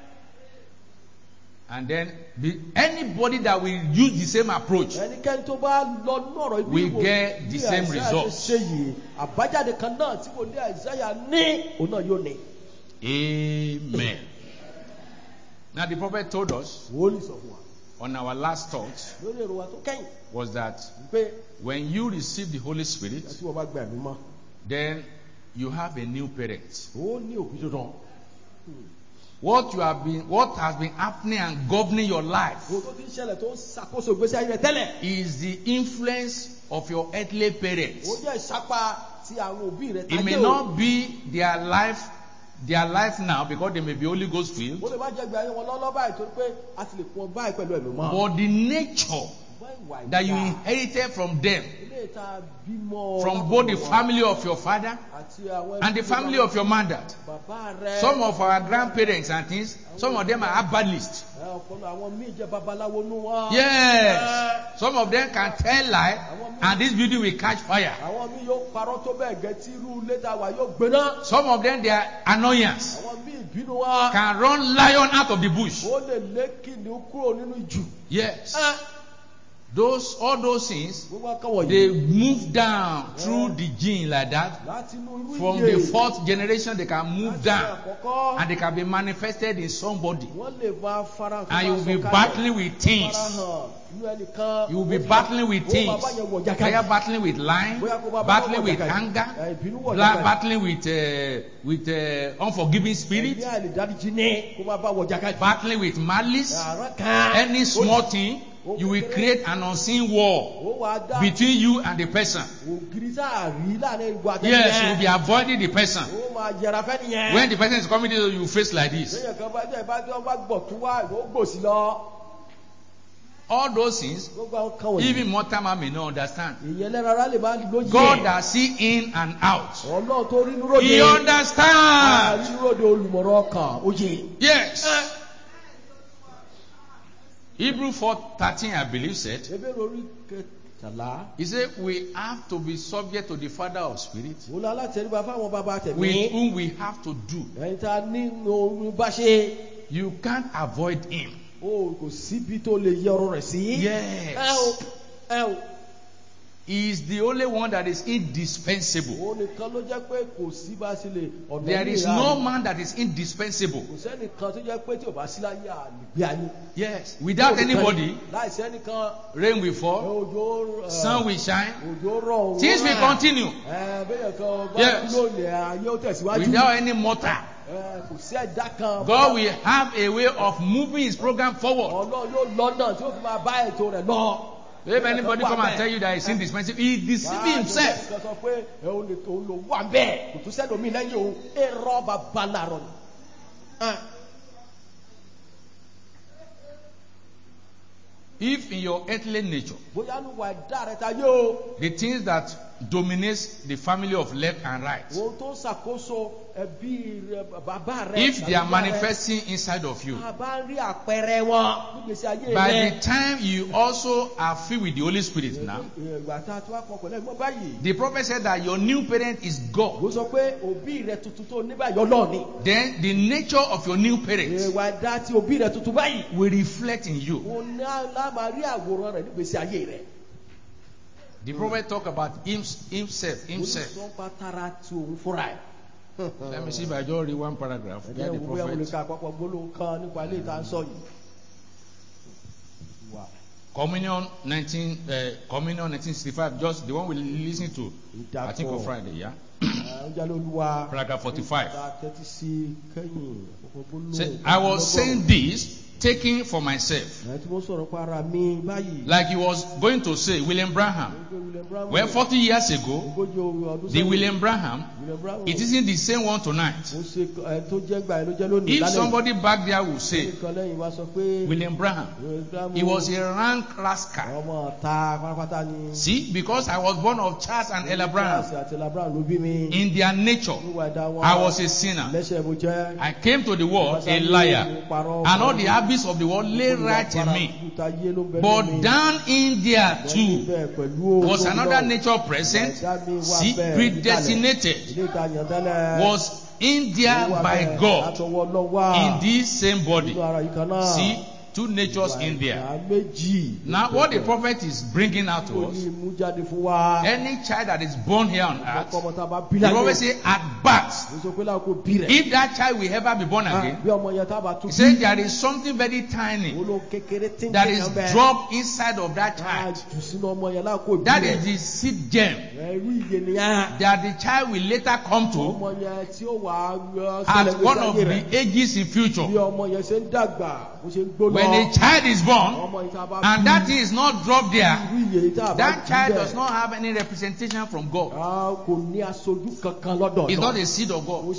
And then anybody that will use the same approach Ẹnikẹ́ni tó bá lọ nínú ọ̀rọ̀ ibi We ìwò get the bí same Àìsáyà results. ṣe yìí, àbájáde kan náà tí wòlíì Àìsáyà ní òun náà yóò ní. Amen. Now the prophet told us Wòlíì sọ fún wa on our last talk lórí èrò wa tó kẹ́yìn was that pé when you receive the Holy Spirit, tí wọ́n bá gba ẹ̀mí mọ́, then you have a new parent. ó ní òbí tuntun. What has been happening and governing your life Ohun tó ti ń ṣẹlẹ̀ tó ń ṣàkóso ìgbésí ayé rẹ̀ tẹ́lẹ̀. is the influence of your earthly Ó parents. jẹ́ ìsapá tí àwọn òbí rẹ̀ It may táyé o. not be their life now because they may be Holy Ghost filled, Ó lè má jẹ́ ìgbé ayé wọn lọ́lọ́ báyìí torí pé a ti lè pọn báyìí pẹ̀lú ẹ̀mí mọ́. but the nature Ṣùgbọ́n ìwà that you ìgbà inherited from them, ilé ìta bímọ from both the látọ̀dọ̀ wa family of your father àti àwọn and the ẹbí family wa. of your mother. Bàbá rẹ̀. Some of our grandparents and things, some of them are herbalist. Ọ̀pọ̀lọpọ̀ àwọn míì jẹ́ babaláwo nú wọn. Yes. Some of them can tell lie and this building will catch fire. Àwọn míì yóò parọ́ tó bẹ́ẹ̀ gẹ́ tí irú ilé tá a wà yóò gbiná. Some of them, they are annoyance. Àwọn míì ìbínú wa. Can run lion out of the bush. Ó lè lé kìnìún kúrò nínú ìjù. Yes. all those things, gbogbo nǹkan wọ̀nyí. they move down through the gene like that. láti inú irú From ìyè. the fourth generation, they can move láti down àkọ́kọ́. and they can be manifested in somebody. wọ́n lè máa fara And you will be sọ̀kalẹ̀. battling with things. farahàn inú ẹnìkan. You will be battling with ó things. máa bá yẹn wọ̀ Either jàkadì. battling with lying, bóyá kó máa bá battling wọ̀ with jàkadì. anger, ìbínú wọ̀ jàkadì. battling with unforgiving spirit, ẹ̀mí àìlèdáríjì ní kó máa bá wọ̀ jàkadì. battling with malice. àrán kan. Any small thing, you will create an unseen wall ó wàá dá between you and the person. ògiri tá a rí láàrin ìwà àtẹnìyẹn. Yes, you will be avoiding the person. ó máa yẹra fẹ́ nìyẹn. When the person is coming to you, you face like this. lẹ́yìn kan bá jẹ́ ìbá tí wọ́n bá gbọ̀ tún wá ìwọ gbòsì lọ. All those things, gbogbo àwọn kan wọ̀nyí. even mortal man may not understand. ìyẹn lẹ́nu ara lè máa lóye. God that see in and out. ọlọ́run tó rí núròde. He understands. núròde olùmọ̀ràn ọkàn oyè. Yes. Hebrew 4:13, I believe, said, ebéèrè orí kẹtàlá. he said, we have to be subject to the Father of Spirit, mo lọ alátẹ̀ríba fáwọn bàbá tẹ̀mí. with whom we have to do. ẹni tá a ní ohun bá ṣe. You can't avoid him. o kò síbi tó lè yẹ ọ̀rọ̀ rẹ̀ sí. Yes. ẹ o. He is the only one that is indispensable. òun nìkan ló jẹ́ pé kò sí bá sí lè ọ̀nà There is ìlera no rẹ̀. man that is indispensable. kò sẹ́nìkan tó jẹ́ pé tí ò bá sí láyé àlùgbé ayé. Yes. Without anybody, láìsí ẹnìkan. rain will fall, òjò sun will shine, òjò rọ̀ òun things will rà. continue. bẹ́ẹ̀ kan bá Yes. kú lónìí ayé ó tẹ̀síwájú. Without any mortal. kò sí ẹ̀dá kan. God will have a way of moving his program forward. ọlọ́run yóò lọ́nà tí ó fi máa bá ètò rẹ̀ lọ. If anybody come and tell you that he's indispensable, he deceiving himself. sọ pé òun ló wà bẹ́ẹ̀ kò tún sẹ́lómi lẹ́yìn òun èrò bàbá làárọ̀ ni. If in your earthly nature, bóyá ló wà ẹ̀dá rẹ̀ ta yóò. the things that dominates the family of left and right, ohun tó ń ṣàkóso ẹbí rẹ̀ bàbá rẹ̀. if they are tàbí ìyá rẹ̀, manifesting inside of you, a bá ń rí àpẹẹrẹ wọn nígbèsí ayé by rẹ̀. the time you also are filled with the Holy Spirit now, ìgbà tá a tún wá pọ̀ pẹ̀lú ẹ̀gbọ́n báyìí. the prophet said that your new parent is God. ó sọ pé òbí rẹ̀ tuntun tó ní báyìí ọlọ́ọ̀ ni. Then the nature of your new parent ìwà ẹ̀dá tí òbí rẹ̀ tuntun báyìí. will reflect in you. òun náà lá máa rí àwòrán rẹ̀ nígbèsí ayé rẹ̀. The prophet talked about himself. olùsọ pátárà tí òun fúnra ẹ̀. Let me see if I just read one paragraph. ẹ̀jẹ̀ Get the wo bóyá mo lè prophet. ka àpapọ̀ gbólóhùn kan nípa ilé ìta ń sọ yìí. Wà. Communion 1965, just the one we listen to, I think on Friday, yeah? ó jẹ́ lóluwà. Paragraph 45. ta tẹ́tí sí kẹ́yìn àpapọ̀ gbólóhùn. Say, I was saying this, taking for myself. ẹ̀ tí mo sọ̀rọ̀ pa ara mi báyìí. Like he was going to say, William Branham. Well, 40 years ago, ogójì ọdún the sẹ́yìn, William Branham, William Branham, it isn't the same one tonight. mo ṣe tó jẹ́ gbà ẹ̀ ló jẹ́ lónìí. If somebody back there will say, nìkan lẹ́yìn wá sọ pé William Branham, he was a rank rascal. ọmọ ta pátápátá ni. See, because I was born of Charles and Ella Branham, àti Ella Branham ló bí mi. in their nature, níwà ẹ̀dá wọn. I was a sinner. lẹ́sẹ̀ mo jẹ́. I came to the world a liar, and all the habits of the world lay right in me. But down in there too was another nature present, see, predestinated, was in there by God in this same body. See, two natures in there. Now, what the prophet is bringing out to us, any child that is born here on earth, the prophet says, at birth, if that child will ever be born again, he said there is something very tiny that is dropped inside of that child. That is the seed gem that the child will later come to at one of the ages in future. When a child is born and that thing is not dropped there, that child does not have any representation from God. It's not a seed of God.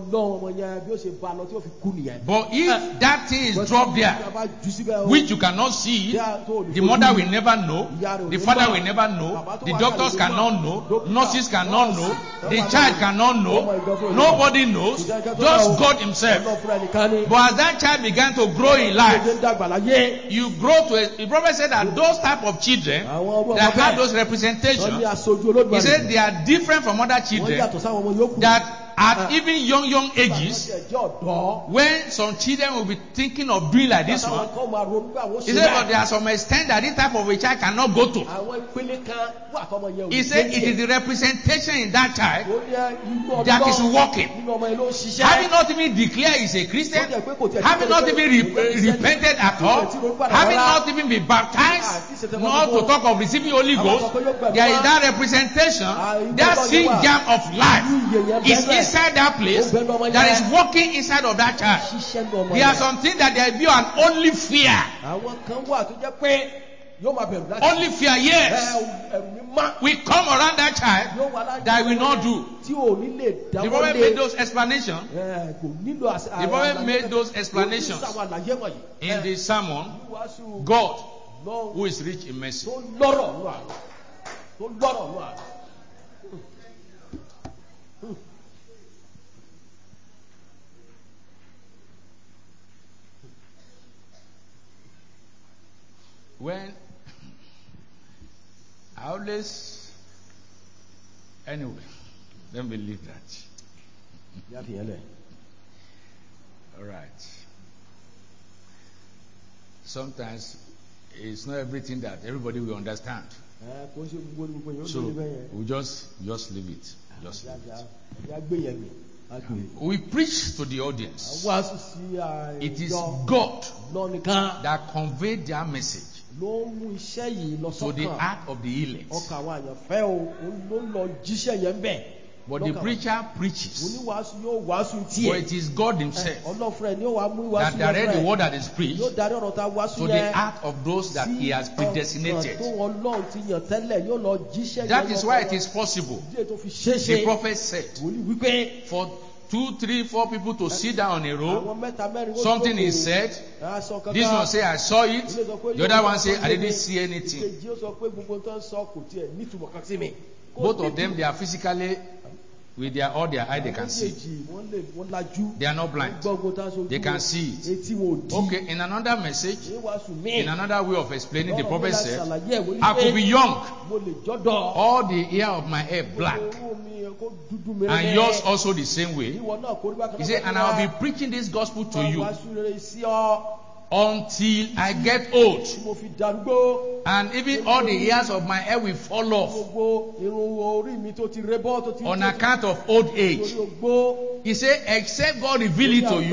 But if that thing is dropped there, which you cannot see, the mother will never know, the father will never know, the doctors cannot know, nurses cannot know, the child cannot know, nobody knows, just God himself. But as that child began to grow in life, you grow to the prophet said that those type of children that have those representations, he said they are different from other children that at even young ages, Ẹjẹ́ ọ̀dọ́. when some children will be thinking of doing like this one, Táwọn kan máa ronú pé àwọn he ṣe said, but bẹ́ẹ̀. there are some extent that this type of a child cannot go to. Àwọn ìpele kan wà tọmọ yẹn ò He said it is the representation in that child Ó ní inú that is Ọlọ́run working. nínú ọmọ yẹn ló ń ṣiṣẹ́. Having not even declared he's a Christian, having not even repented at all, having not even been baptized, not to talk of receiving Holy Ghost, there is that representation, that sin jam of life is inside that place that is working inside of that child. Ṣiṣẹ́ nínú ọmọ There are yẹn. some things that there will be an only fear. Àwọn kan wà tó jẹ́ pé yóò máa bẹ̀rù láti. Only fear, yes. Ẹ̀rù mi má. We come around that child Yóò wà láti. that will not do. Tí ò ní lè The dáwọ́ prophet lé. made those explanations. Kò nílò The prophet made those explanations in the sermon. God, who is rich in mercy. Tó lọ́rọ̀ lọ àná. Tó lọ́rọ̀ lọ àná. When I always, anyway, let me leave that. Yá fi yẹn lẹ̀. All right. Sometimes it's not everything that everybody will understand. Kò ṣe gbogbo yẹn ó So lórí bẹ́ẹ̀ yẹn. we just leave it. Just leave it. Ẹ̀yà gbé yẹn mi. We preach to the audience. Wàásù sí It is ìjọ God lọ́nìkan that conveyed their message ló ń mú iṣẹ́ yìí lọ to the sọ́kàn. heart of the elect. Ọkàn àwọn àyànfẹ́ o, òun ló lọ jíṣẹ́ yẹn bẹ̀. But the Lọ́kàn. preacher preaches. Oníwàásù yóò wàásù But tiẹ̀. it is God Himself Ọlọ́fẹ́ ni ó wàá mú that ìwàásù yẹn direct the fẹ́. word that is preached Yóò darí ọ̀rọ̀ tá a wàásù to the yẹn. heart of those that He has predestinated. Tó wọn lọ́run ti yàn tẹ́lẹ̀ yóò lọ jíṣẹ́ yẹn. That is why it is possible. Díẹ̀ tó fi ṣeéṣe. The prophet said, Wòlíì wípé. for 2, 3, 4 people to sit down on a row, Àwọn mẹ́ta mẹ́rin ó something jókòó. is said. Aṣọ kankan. This one say, I saw it. Ilé sọ pé The other one say, I didn't see anything. Ìkejì ó sọ pé gbogbo tó ń sọ kò tiẹ̀ nítumọ̀ kan sí mi. Kò Both of them, nítumọ̀. they are physically, with all their eye, they can see. Méjèèjì wọ́n lajú. They are not blind. Wọ́n gbọ́ ogun tá a sojú They can wọn. see it. Etí wọn ò dí. Okay, in another message, Ní wàásù míì. in another way of explaining, the prophet said, Ṣàlàyé ẹ̀ wòlíì I could be young, mo lè jọ́dọ̀. all the hair of my hair black, Owó mi kó dúdú mẹ́rẹ́. and yours also the same way. Ìwọ náà kó rí bákan náà. He said, and I'll be preaching this gospel to you Wàásù rere sí ọ. until I get old, Tí mo fi darúgbó. and even all the hairs of my hair will fall off Gbogbo irun orí mi tó ti rébọ́ tó ti. on account of old age. Torí ogbó. He said, except God reveal it to you,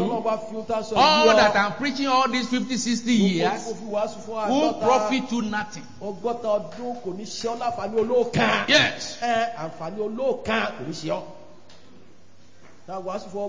all that I'm preaching all these 50, 60 years will profit you nothing. Ọgọ́ta ọdún kò ní ṣe ọ́ láǹfààní olóòkan. Yes. Àǹfààní olóòkan kò ní ṣe ọ́. Tá a wàásù fún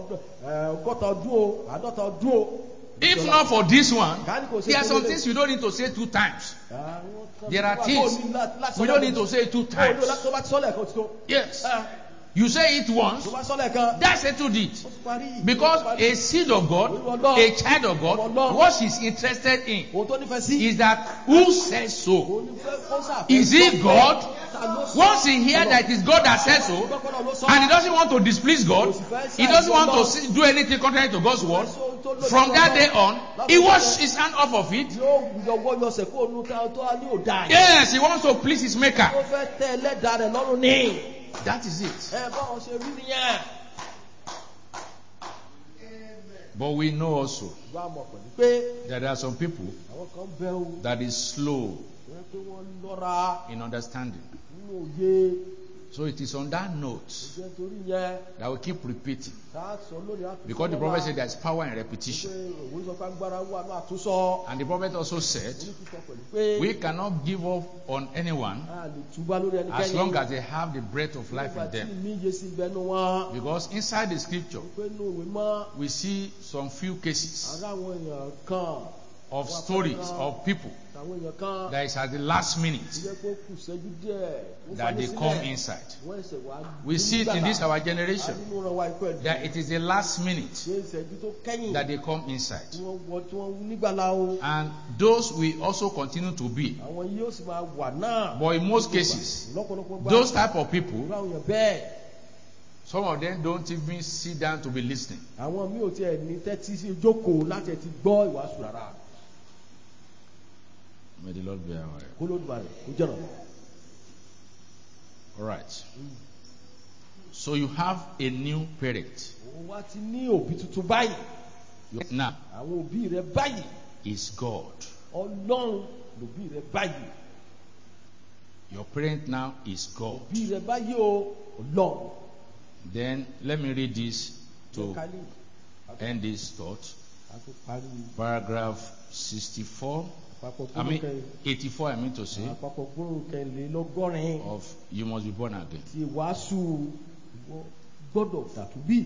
ọgọ́ta ọdún o, àádọ́ta ọdún o. If not for this one, there are some things you don't need to say 2 times. There are things we don't need to say 2 times. Tó bá ti sọ́lẹ̀ kan ti tó. Yes. You say it once, Tó bá sọ́lẹ̀ kan. that settled it. Ó ti parí. Because a seed of God, a child of God, what she's interested in Ohun tó nífẹ̀ẹ́ sí. is that who says so? Òun ní fẹ́ kó sàfẹ́. Is it God? Ta ló sọ? Once he hears that it is God that says so, Gbọ́kànlá ló sọ. and he doesn't want to displease God, he doesn't want to do anything contrary to God's word, from that day on, he washes his hand off of it. Yóò yọwọ́ yọsẹ̀ kó nu ká tó á ní òdà yìí. Yes, he wants to please his maker. Ó fẹ́ tẹ́ ẹlẹ́dàá rẹ̀ lọ́rùn ní. That is it. Báwọn ṣe rí nìyẹn. But we know also Wá mọ̀ pẹ̀lú pé that there are some people àwọn kan bẹ́ o. that is slow Wọ́n pé wọ́n lọ́ra in understanding. nínú òye. So it is on that note Ìjẹ́ torí yẹn. that we keep repeating. Tá a sọ lórí àtúnṣe. Because the prophet said there is power in repetition. Pé òwe sọ pé agbára wà ní àtúnṣọ. And the prophet also said, Oníkùsọ pẹ̀lú pé. we cannot give up on anyone A lè túbá lórí ẹnikẹ́ni. as long as they have the breath of life in Nígbà tí them. mi yé sí ìbẹ́nu wọn. Because inside the scripture, Pé inú òwe mọ́. we see some few cases Ará àwọn èèyàn kan. of stories of people Àwọn èèyàn kan. that is at the last minute Ìjẹ́ pé ó kù ṣẹ́jú díẹ̀. Ó that they fani come sílẹ̀. inside. Wọ́n ẹsẹ̀ wá. We see it in this our generation Nínú ọ̀rọ̀ wa ikú ẹ̀ that it is the last minute ṣe ìṣẹ́jú tó kẹ́yìn. that they come inside. Tí wọ́n nígbàlá o. And those will also continue to be. Àwọn yóò sì máa wà náà. But in most cases, Lọ́pọ̀lọpọ̀ gbà. those type of people, Irú àwọn èèyàn bẹ́ẹ̀. some of them don't even sit down to be listening. Àwọn mi ò tiẹ̀ ní tẹ́tí sí jókòó láti ti gbọ́ ìwàásù rárá. May the Lord be our help. Kó ló dùn àrẹ̀ kó jẹ̀rọ̀. All right. So you have a new parent. Òun wá ti ní òbí tuntun báyìí. Now Àwọn òbí rẹ̀ báyìí. is God. Ọlọ́run lòbí rẹ̀ báyìí. Your parent now is God. Òbí rẹ̀ báyìí o, Ọlọ́run. Then let me read this to Kálí. end this thought. A tó parí Paragraph 64. àpapọ̀ I mean gbólóhùn 84. I mean to say àpapọ̀ gbólóhùn kẹrìnlélọ́gọ́rin of you must be born again. ti wàásù ìwọ gbọ́dọ̀ dàtúbí.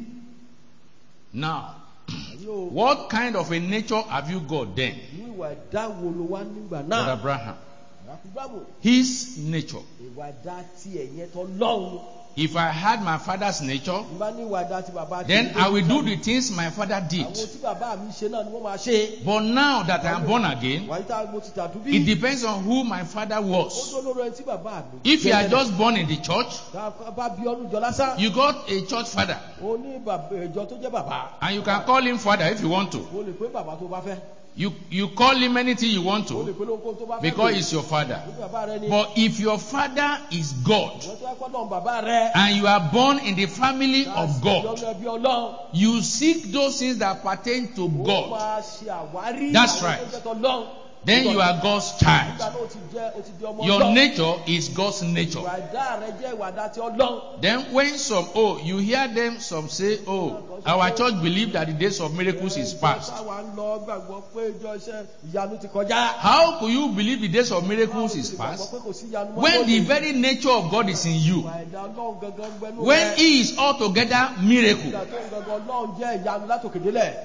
Now, Yóò what kind of a nature have you got then, ní ìwà ẹ̀dá wo ló wá nígbà Brother náà? Abraham? Àkúgbàmù His nature. ìwà ẹ̀dá ti ẹ̀yẹ tó lọ́hùn. If I had my father's nature, Nígbà ní ìwà ẹ̀dá ti bàbá then I will do the things my father did. Àwọn tí bàbá mi ṣe náà ni wọ́n máa ṣe. But now that I am born again, Wàyí tá mo ti dàtúbí. it depends on who my father Ó was. tó lórí ẹni tí bàbá mi. If you are jẹ́ just born in the church, tá a bá bí ọdún jọ lásán. you got a church father, Ó ní bàbá ìjọ tó jẹ́ bàbá. and you can call him father if you want to. O lè pé bàbá tó bá fẹ́. You call him anything you want O lè to pé lóko tó bá fẹ́. because he's your father. Ní bàbá rẹ ni. But if your father is God Wọ́n tó ẹ̀kọ́ náà bàbá rẹ. and you are born in the family of God, Ọmọ ẹbí Ọlọ́run. you seek those things that pertain to Ó God. máa ṣe àwárí. That's àwọn right. tó jẹ́ tọ́lọ́run. Then you are God's Nígbà child. náà ó ti di ọmọ Your Ọlọ́run. nature is God's nature. Ìwà ẹ̀dá rẹ jẹ́ ìwà ẹ̀dá ti Ọlọ́run. Then when you hear them some say, our church believe that the days of miracles is past. Táwa ń lọ gbàgbọ́ pé ìjọ iṣẹ́ ìyanu ti kọjá. How could you believe the days of miracles is past Gbàgbọ́ pé kò sí ìyanu mọ́ when the lónìí. very nature of God is in you? Ìwà ẹ̀dá Ọlọ́run gangan ń gbẹnú When rẹ. He is altogether miracle, Ìgbà tó ń gangan Ọlọ́run jẹ́ ìyanu látòkè délẹ̀.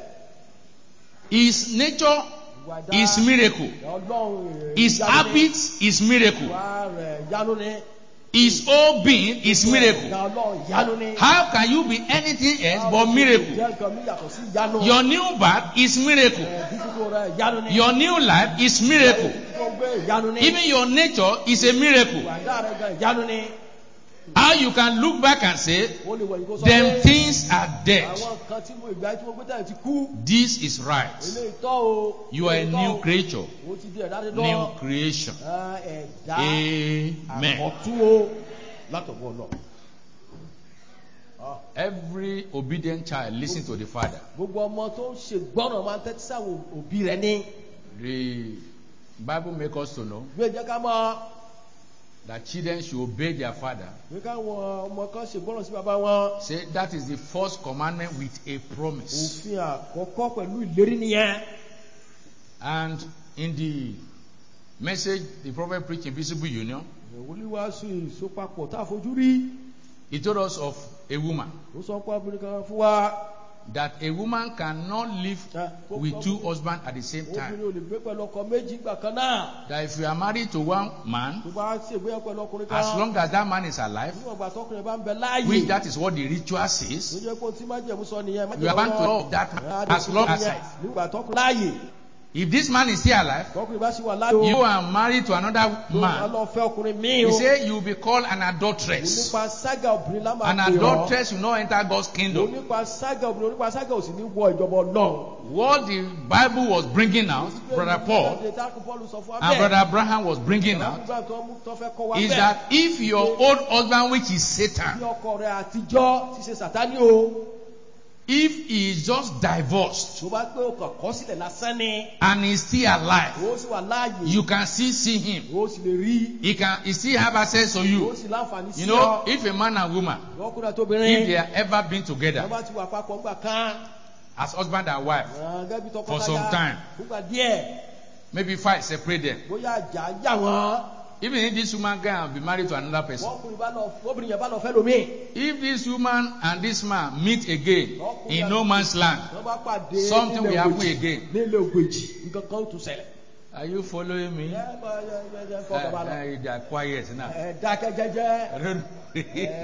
His nature Ìwà ẹ̀dá is miracle. Ọlọ́run His ìyanu ni. habits is miracle. Ìwà rẹ̀ ìyanu ni. His whole being is miracle. Ìwà Ọlọ́run ìyanu ni. How can you be anything else but miracle? Jẹ́ nǹkan mi yàtọ̀ sí ìyanu. Your new birth is miracle. Dídúró rẹ̀ ìyanu ni. Your new life is miracle. Dídúró gbé ìyanu ni. Even your nature is a miracle. Ìwà ẹ̀dá rẹ̀ gan ìyanu ni. How you can look back and say, Ó lè wọ̀ ìkó sọ them pé things are dead. àwọn nǹkan tí mo ìgbà tí mo gbé tẹ̀lé ti kú. This is right. Eléyìí tọ́ o. You are a Eléyìí tọ́ new o. creature. Ó ti di ẹ̀dá dídán. New creation. Ẹ̀dá Amen. àkọ́tún o látọ̀wọ́ lọ. Every obedient child listen to the father. Gbogbo ọmọ tó ń ṣe gbọ́ràn máa ń tẹ́tí sáwọn òbí rẹ̀ ní. The Bible makes us to know Bí ẹ jẹ́ ká mọ̀ that children should obey their father. pé káwọn ọmọ kan ṣe gbọ́ràn sí bàbá wọn. Say that is the first commandment with a promise. Òfin àkọ́kọ́ pẹ̀lú ìlérí nìyẹn. And in the message the prophet preached in Visible Union, Ìwòlíwàásù ìsopapọ̀ tá a fojú rí. he told us of a woman. Ó sọ pé obìnrin kan fún wa. That a woman cannot live with two husbands at the same time. Obìnrin ò lè gbé pẹ̀lú ọkọ méjì gbà kan náà. That if you are married to one man, Tó bá ṣègbéyàwó pẹ̀lú ọkùnrin kan. as long as that man is alive, Níwọ̀n ìgbà tọkùnrin bá ń bẹ láàyè. which that is what the ritual Ló says, jẹ́ pé ohun tí májẹ̀mú sọ nìyẹn. you are bound to love that man as long as alive. Nígbà tọkùnrin láàyè. If this man is still alive, Tọkùnrin bá sì wà láàyè. you are married to another Tó bá man, lọ fẹ́ ọkùnrin míì o. he say you will be called an adulteress. Onípa ságà obìnrin lá máa An pè ọ́. adulteress will not enter God's kingdom. Onípa ságà obìnrin onípa ságà ò sì ní wọ ìjọba Ọlọ́run. What the Bible was bringing out, Brother Paul and Brother Abraham was bringing out, is that if your old husband, which is Bí Satan, ọkọ rẹ̀ àtijọ́ ti ṣe Sàtánì o. if he is just divorced Tó bá pé o kàn kọ̀ sílẹ̀ lásán ni. and he is still alive, O sì wà láàyè. you can still see him. O sì lè rí. He still have access to O you. sì láǹfààní sí You know, ọ. if a man and woman, Ọkùnrin if àtobìnrin. they have ever been Wọ́n together bá ti wà papọ̀ ńgbà kan. as husband and wife, Gẹ́gẹ́ bí For some tọkọtaya. time. Fúngbà díẹ̀. maybe fight separate them. Bóyá àjà yà wọ́n. Even if this woman can be married to another person, Obìnrin yẹn bá lọ fẹ́ lómi. if this woman and this man meet again in no man's land, Wọ́n bá pàdé something will nílẹ̀ happen ògbèjì. again. Nílẹ̀ ògbèjì. Nǹkan kan ó tún ṣẹlẹ̀. Are you following me? Fọkàn bá lọ. They are quiet now. Dákẹ́ jẹ́jẹ́. I don't Ṣé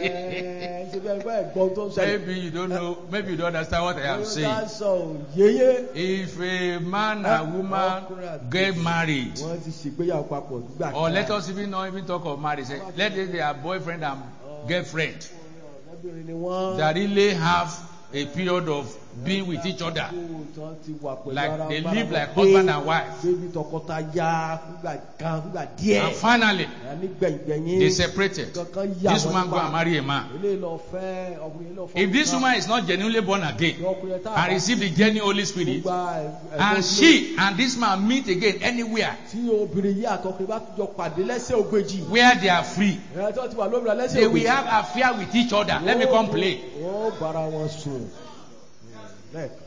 bí ẹgbẹ́ ẹ̀gbọ́n tó ń ṣẹlẹ̀? maybe you don't know, maybe you don't understand what I am Ó saying. sọ yéyé. If a man and woman get married, Wọ́n ti ṣègbéyàwó papọ̀ nígbà kan. or let us even not even talk of marriage, let us say they are boyfriend and girlfriend Ọ̀rẹ́bìnrin ni wọ́n. that really have a period of being with each other. Tán ti wà pẹ̀lú Like ara they wọn, live bára like wọn husband gbé, and wife. débi tọkọtaya fúngbà kan fúngbà díẹ̀. And finally, Nígbẹ̀yìngbẹ̀yìn. they separated. Kankan yà This wọ́n woman go nípa. and marry a man. Eléyìí lọ fẹ́ ọkùnrin lọ fọ́. If this woman is not genuinely born again ọkùnrin tá a and bá receive the genuine Holy Spirit, gba and she and this man meet again anywhere tí obìnrin yìí àtọkùnrin bá tún jọ pàdé lẹ́sẹ̀ ògbèjì. where they are free, ẹ̀ tó ti wà lómìnira lẹ́sẹ̀ they ògbèjì. will have affair with each other. Let me come play. Ó bára wọn sùn. Lẹ́ẹ̀kan sí.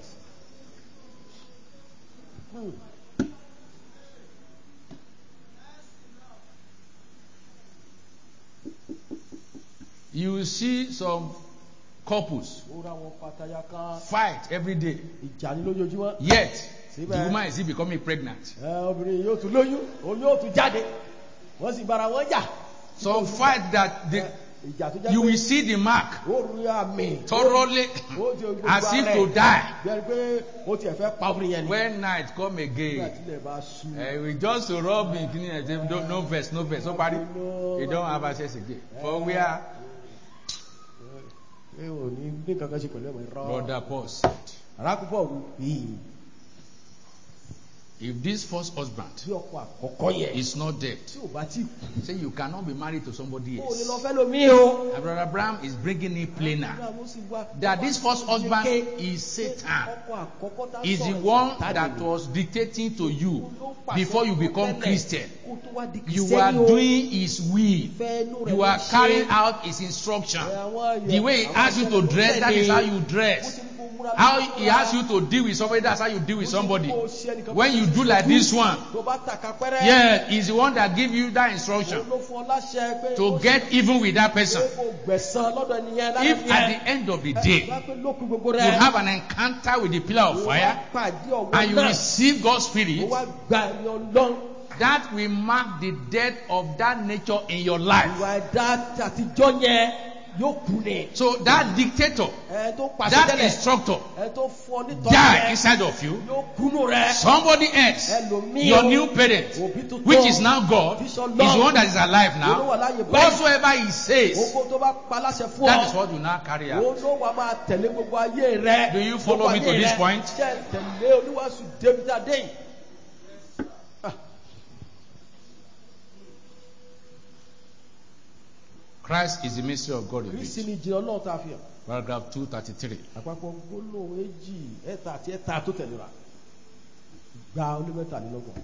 You will see some couples Ó ra wọn pàtàyà kan. fight every day. Ìjà ní lójoojúmọ́. Yet, the Síbẹ̀. woman is still becoming pregnant. Obìnrin yóò tún lóyún, òun yóò tún jáde. Wọ́n sì bára wọn jà. Some fight that they, Ìjà tó jẹ́ you pé will see the mark ó rí àmì. thoroughly Ó ti gbogbo as if ara to ẹ̀. die. Bẹ́ẹ̀ni pé ó tiẹ̀ fẹ́ pa obìnrin yẹn ni. When night come Nígbà again, tí ilẹ̀ bá sú. we just to rub in kini and say no verse, no verse. So party, they don't have access again. For we are Ẹ ò ní kankan ṣe pẹ̀lú ẹ̀mọ̀ ìrọ̀. brother Paul said, Arákùnfọ̀ wù bí if this first husband ọkọ àkọ́kọ́ yẹn is not dead, tí ò bá tí kú. say you cannot be married to somebody Ó lè else. lọ fẹ́ lomi o. And brother Abraham is bringing it plainer Abraham sì wá- that this first husband is Satan. Ọkọ àkọ́kọ́ tá Is the sọ̀rọ̀ one Sátánì that ni. was dictating to you Òun ló pàṣẹ before you fún become tẹ́lẹ̀ Christian. kó tó wá di You Kristẹni are o. doing his will. Ìfẹ́ inú rẹ̀ You ló are ṣe. carrying out his instruction. Àwọn The way he àwọn asks you to àṣẹ dress, ló that is tẹ̀lé. how you Bó dress. ṣe ní kó múra How ló he múra. asks you to deal with somebody, that's how you deal with Bó ṣe ní somebody. kó ṣe ẹnìkan When tó you ṣe do like ṣojú, this one, tó bá tàka pẹ́rẹ́. yeah, he's the one that give you that instruction Òun ló fún ọ láṣẹ pé to ó get even with that ṣe person. kó gbẹ̀san lọ́dọ̀ ẹnìyẹn lára If ẹnìyẹn. at the end of the day, Bá pé lókun gbogbo you rẹ̀. have an encounter with the pillar of Ó fire wá pàdé ọ̀wọ́ and you náà. receive God's Ó Spirit, wá gba ẹ̀yàn Ọlọ́run. that will mark the death of that nature in your life. Ìwà ẹ̀dá àtijọ́ yẹn yóò kú ni. So that dictator, Ẹ tó pàṣẹ that tẹ́lẹ̀. instructor, Ẹ tó fún ọ nítọ́jú die rẹ̀. inside of you. Yóò kúnú rẹ̀. Somebody else, Ẹlòmíì your o. new parent, Òbí tuntun. which is now God, is the one that is alive now. Olówó aláyè báyìí. Whatsoever he says, Oko tó bá pa láṣẹ fún ọ. that is what you now carry out. Òun ló wà máa tẹ̀lé gbogbo ayé rẹ̀. Do you follow Gbogbo me to ayé this rẹ̀. point? Ṣé tẹ̀lé Olúwaṣù David Adéyìn? Christ is the mystery of God in Kristi it. ni ìjìnlẹ̀ Ọlọ́run tá a fi hàn. Paragraph 233. Àpapọ̀ gbólóhùn èjì ẹ̀ta àti ẹ̀ta tó tẹ̀léra. Gba onímẹ́tàlélọ́gbọ̀n.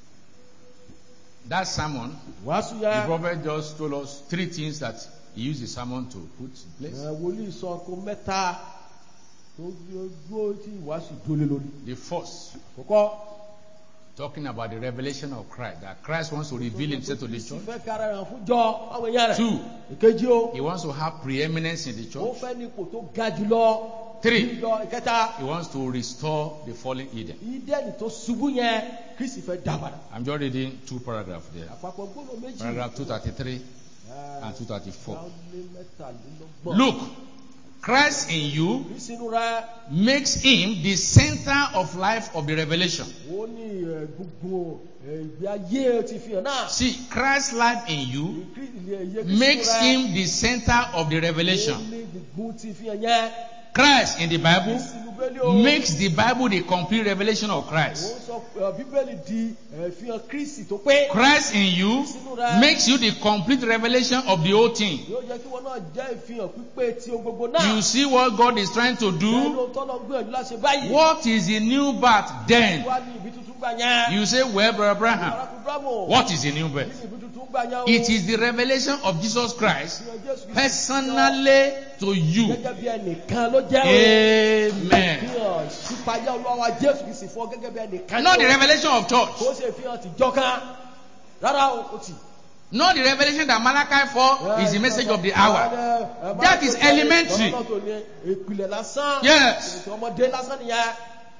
That sermon, Wàásù the yá. prophet just told us three things that he used the sermon to put in place. Wòlíì sọ ọkọ mẹ́ta tó dúró tí ìwàásù dúró lé lórí. The first, Àkọ́kọ́. talking about the revelation of Christ, that Christ wants to reveal himself to the church. Fẹ́ kára rẹ̀ fún jọ àwọn èèyàn rẹ̀. 2, Ìkejì o. he wants to have preeminence in the Ó church. fẹ́ ní ipò tó ga jùlọ. 3, Ìjọ ìkẹta. he wants to restore the fallen Eden. Ídẹ́nì tó ṣubú yẹn Kristi fẹ́ dá padà. I'm just reading 2 paragraphs there. Àpapọ̀ gbólóhùn méjì. Paragraph 233 and 234. Mẹ́tàlélọ́gbọ̀n. Look, Christ in you Kristi inú rẹ̀. makes him the center of life of the revelation. Ó ní gbogbo ìgbé ayé ti fi hàn náà. See, Christ's life in you Kristi makes rẹ̀. him the center of the Ó revelation. ní gbogbo ti fi hàn yẹn. Christ in the Bible Kristi inú Bíbélì o. makes the Bible the complete revelation of Ó Christ. sọ Bíbélì di ìfihàn Kristi tó pé. Christ in you makes you the complete revelation of the whole thing. Yóò jẹ́ kí wọn náà jẹ́ ìfihàn pípé tí ohun gbogbo náà. You see what God is trying to do? Ẹnu tọ́lọ̀ gbìyànjú láti ṣe báyìí. What is the new birth then? Wá ní ibi tuntun gbà yẹn. You say, well, Brother Abraham, Arákùnrin Bravo. what is the new Kí birth? ni ibi tuntun gbà yẹn o? It is the revelation of Jesus Christ Ìfihàn Jésù Kristi personally to you. gẹ́gẹ́ bí ẹnìkan ló jẹ́ o. Amen. Ìfihàn ìṣípayá Olúwa Jésù Kristi fún ọ gẹ́gẹ́ bí ẹnìkan. Not the revelation of church. Kò ṣe ìfihàn tìjọ kan. Rárá o, ó ti. Not the revelation that Malachi 4 is the message of the hour. That is elementary. Ọlọ́run tó ní ìpìlẹ̀ lásán. Yes. Ọmọdé lásán nìyẹn.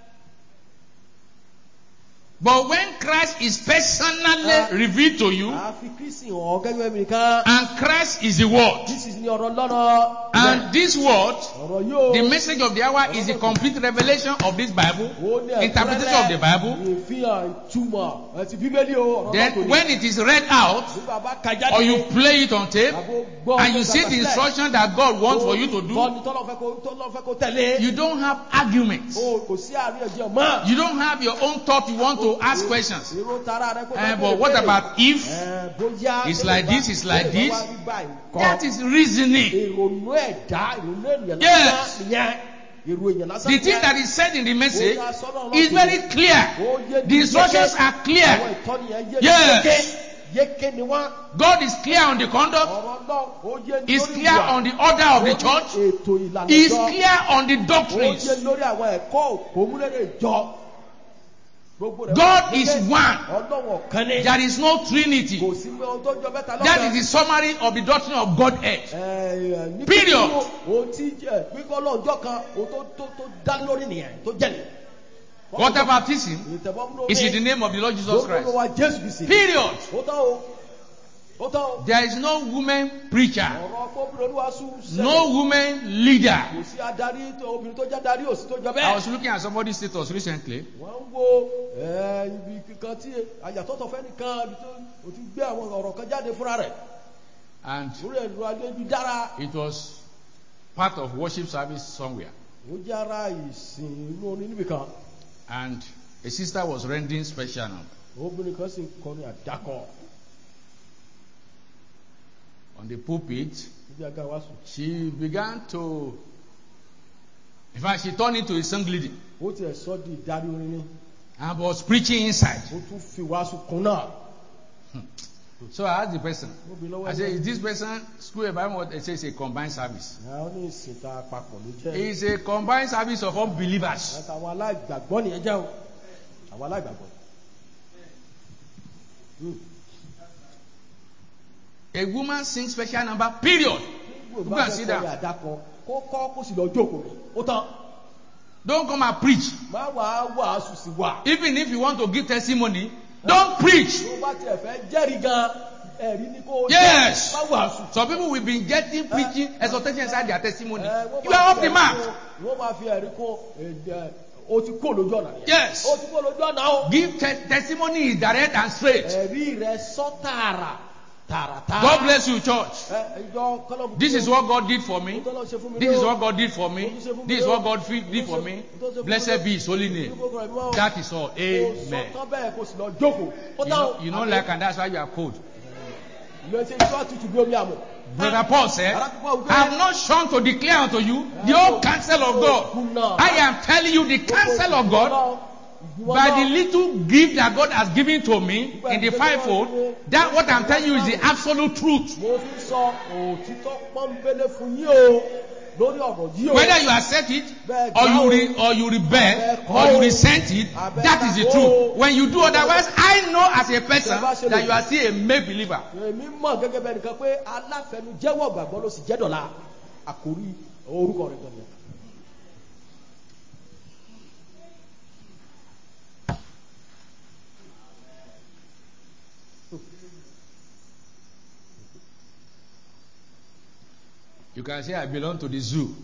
But when Christ is personally revealed to you, Àfi Kristi hàn gẹ́gẹ́ bí ẹnìkan. and Christ is the Word, This is ní ọ̀rọ̀ lọ́nà. and this Word ọ̀rọ̀ yóò. The message of the hour is the complete revelation of this Bible, Ó ní interpretation of the Bible. ìfihàn ìtumọ̀ ti bíbélì o. ọ̀rọ̀ náà tó Then ní. when it is read out, Bí bàbá ka jáde. or you play it on tape, Àbò gbọ́ and you ọ̀rọ̀ see the bàbá sílẹ̀. instruction that God wants for you to do, Bọ́ọ̀ni tọ́lọ́ fẹ́ kó tẹ̀lé. you don't have arguments. O kò sí àríyànjiyàn mọ́. You don't have your own thought you want to ask questions. Èrò tara rẹ kó fẹ́ But what about if bóyá it's like this, it's like this? That That is reasoning. ìrònú ẹ̀dá ìrònú ènìyàn Yes. lásán nìyẹn. Èrò èèyàn lásán The thing nìyẹn. that is said in the message Ó yá sọ́nà Ọlọ́run is tó very ní. clear. Ó yé The ní instructions yéké. are clear. Àwọn ìtọ́ni yẹn yé ní Yes. yéké ni wọ́n. God is clear on the conduct. Ọ̀rọ̀ náà ó yé ní He's lórí clear ìwà. on the order of the Lórí church. ètò ìlànà He's ìjọ. clear on the Ó doctrines. yé lórí àwọn ẹ̀kọ́ òmúlẹ̀rẹ̀ ìjọ. Gbogbo rẹ̀ God wà is yéké. one. Ọlọ́run ọ̀kan ni. There is no Trinity. Kò sí pé ohun tó jọ mẹ́ta lọ́kàn. That is the summary of the doctrine of Godhead. Ní Period. kúkúrú, ohun tí pípọ́ lọ́jọ́ kan ohun tó dá lórí nìyẹn tó jẹ́lẹ̀. Water baptism Ìtẹ̀bọ́mú is in the name of the Lord Jesus Christ. Lórúkọ wa Jésù Kristi. Period. Ó tán o. Ó tán o. There is no woman preacher, Ọ̀rọ̀ pọ́bìnrin olúwaṣú sẹ́lẹ̀. no woman leader. Kò sí adarí obìnrin tó jẹ́ adarí òsì tó jọ I bẹ́ẹ̀. was looking at somebody's status recently, Wọ́n ń wo ibi kankan tí àyàtọ̀tọ̀ fẹ́ nìkan ibi tó o ti gbé àwọn ọ̀rọ̀ kan jáde fúnra rẹ̀. and Lórí ẹ̀rọ ayélujára. it was part of worship service somewhere. Ó jẹ́ ara ìsìn inú orin níbì kan. And a sister was rendering special now Obìnrin kan sì ń kọrin àdákọ. on the pulpit. Níbi àga wàásù. She began to, in fact, she turned into a song leading Ó tiẹ̀ sọ di ìdarí orin ní. and was preaching inside. Ó tún fi wàásù kún náà. So I asked the person, Ó bi lọ́wọ́ I said, is this person school environment? What they say is a combined service. Àwọn ní ìsìn tá a papọ̀ ló jẹ́. It's a combined service of unbelievers. Àwọn aláìgbàgbọ́ nìyẹn jẹ́ o. Àwọn aláìgbàgbọ́. A woman sings special number, period. Gbogbo Go bá and fẹ́ sit kọrin down. àdákọ kó kọ́ kó sì lọ jókòó rẹ̀. Ó tán. Don't come and preach. Má wàá wàásù sí wà. Even if you want to give testimony, don't preach. Tó bá tiẹ̀ fẹ́ jẹ́rìí gan ẹ̀rí ní kó Yes. má wàásù. Some people will be getting preaching exhortation inside their testimony. Wọ́n You máa are off fi the ẹ̀rí mark. kún- Wọ́n máa fi ẹ̀rí kún o ti kó lójú ọ̀nà yẹn. Yes. O ti kó lójú ọ̀nà o. Give testimony is direct and straight. Ẹ̀rí rẹ̀ sọ tààrà. God bless you, church. Ìjọ kọ́lọ́mù. This is what God did for me. Tọ́lọ́ ṣe fún mi This is lóò. what God did for me. This is what God did for me. Blessed be His holy name. That is all. Amen. Sọ tán bẹ́ẹ̀ kó sì lọ jókòó. Ó tán. You know, like, and that's why you are cold. Ìlú ẹsẹ̀ ìjọ àtútù bí omi àmọ̀. Brother Paul said, I have not shunned to declare unto you the whole counsel of God. I am telling you the counsel of God. By the little gift that God has given to me in the fivefold, that what I'm telling you is the absolute truth. Mo fi sọ òtítọ́ pọ́nbélé fún yín o lórí ọ̀rọ̀ yìí o. Whether you accept it or you rebel or you resent it, that is the truth. When you do otherwise, I know as a person that you are still a male believer. Èmi mọ̀ gẹ́gẹ́ bẹ́ẹ̀ nìkan pé aláfẹnujẹ́wọ̀ gbàgbọ́ ló sì jẹ́ dọ̀la. Àkórí orúkọ rẹ̀ gan-an. You can say, I belong to the zoo.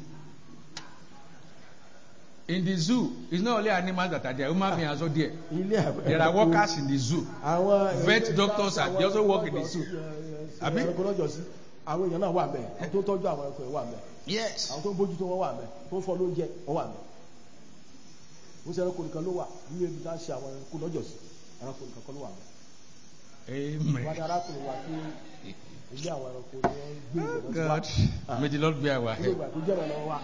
In the zoo, it's not only animals that are there, human beings are also there. There are workers in the zoo. Vet doctors, they also work in the zoo. Àbí? Àwọn èèyàn náà wà mẹ́, àwọn tó ń tọ́jú àwọn ẹranko wà mẹ́. Yes. Àwọn tó ń bójútó wọn wà mẹ́, tó ń fọ́ lóúnjẹ wọn wà mẹ́. Ó ṣe ẹranko nìkan ló wà ní ebi tá ń ṣe àwọn ẹranko lọ́jọ́ sí. Ẹranko nìkan kan ló wà mẹ́. Amen. Wọ́n ní arákùnrin wa pé ilé àwọn ẹranko ni wọ́n gbé ìjọba sí wa. God, may the Lord be our Ilé help. ìgbà tó jẹ́ ìrànlọ́wọ́ wa.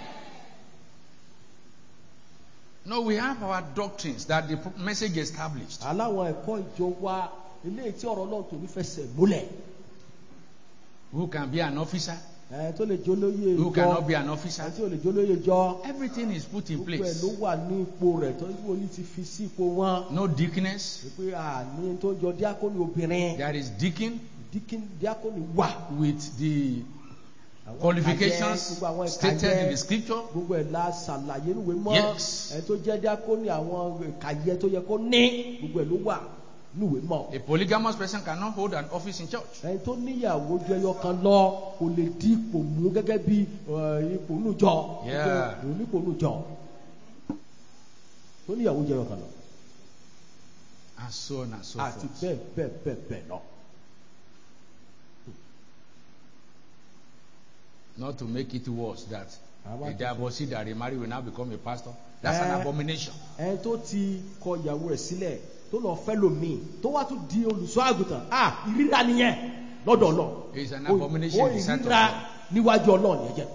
No, we have our doctrines that the message established. Aláwọn ẹ̀kọ́ ìjọ wa ilé tí ọ̀rọ̀ náà tó ní fẹsẹ̀ múlẹ̀. Who can be an officer? Tó lè jólóyè Who ìjọ. cannot be an officer? Tí ò lè jólóyè ìjọ. Everything is put in Gbogbo ẹ̀ place. ló wà ní ipò rẹ̀ tó ní ti fi sí ipò wọn. No deaconess. Pé àní tó jọ díákónì obìnrin. There is deacon Díákónì wà. with the qualifications stated in the scripture. Gbogbo ẹ̀ la ṣàlàyé níwèé mọ́. Yes. Ẹ̀ tó jẹ́ díákónì àwọn ìkàyẹ tó yẹ kó ní. Gbogbo ẹ̀ ló wà. níwèé mọ̀. A polygamous person cannot hold an office in church. Ẹni tó níyàwó ju ẹyọ kan lọ kò lè di ipò mú gẹ́gẹ́ bí ipò nújọ. Yeah. Òun ní ipò nújọ. Tó níyàwó ju ẹyọ kan lọ. And so on and so Àti forth. bẹ́ẹ̀ lọ. Not to make it worse that Àwọn a divorcee that remarry will now become a pastor. That's an abomination. Ẹni tó ti kọ ìyàwó rẹ̀ sílẹ̀ tó lọ fẹ́ lòmíì tó wá tún di olùṣọ́ àgùntàn ìríra nìyẹn lọ́dọ̀ Ọlọ́run. It's an abomination in the sight of ìríra God. níwájú Ọlọ́run yẹn jẹ́.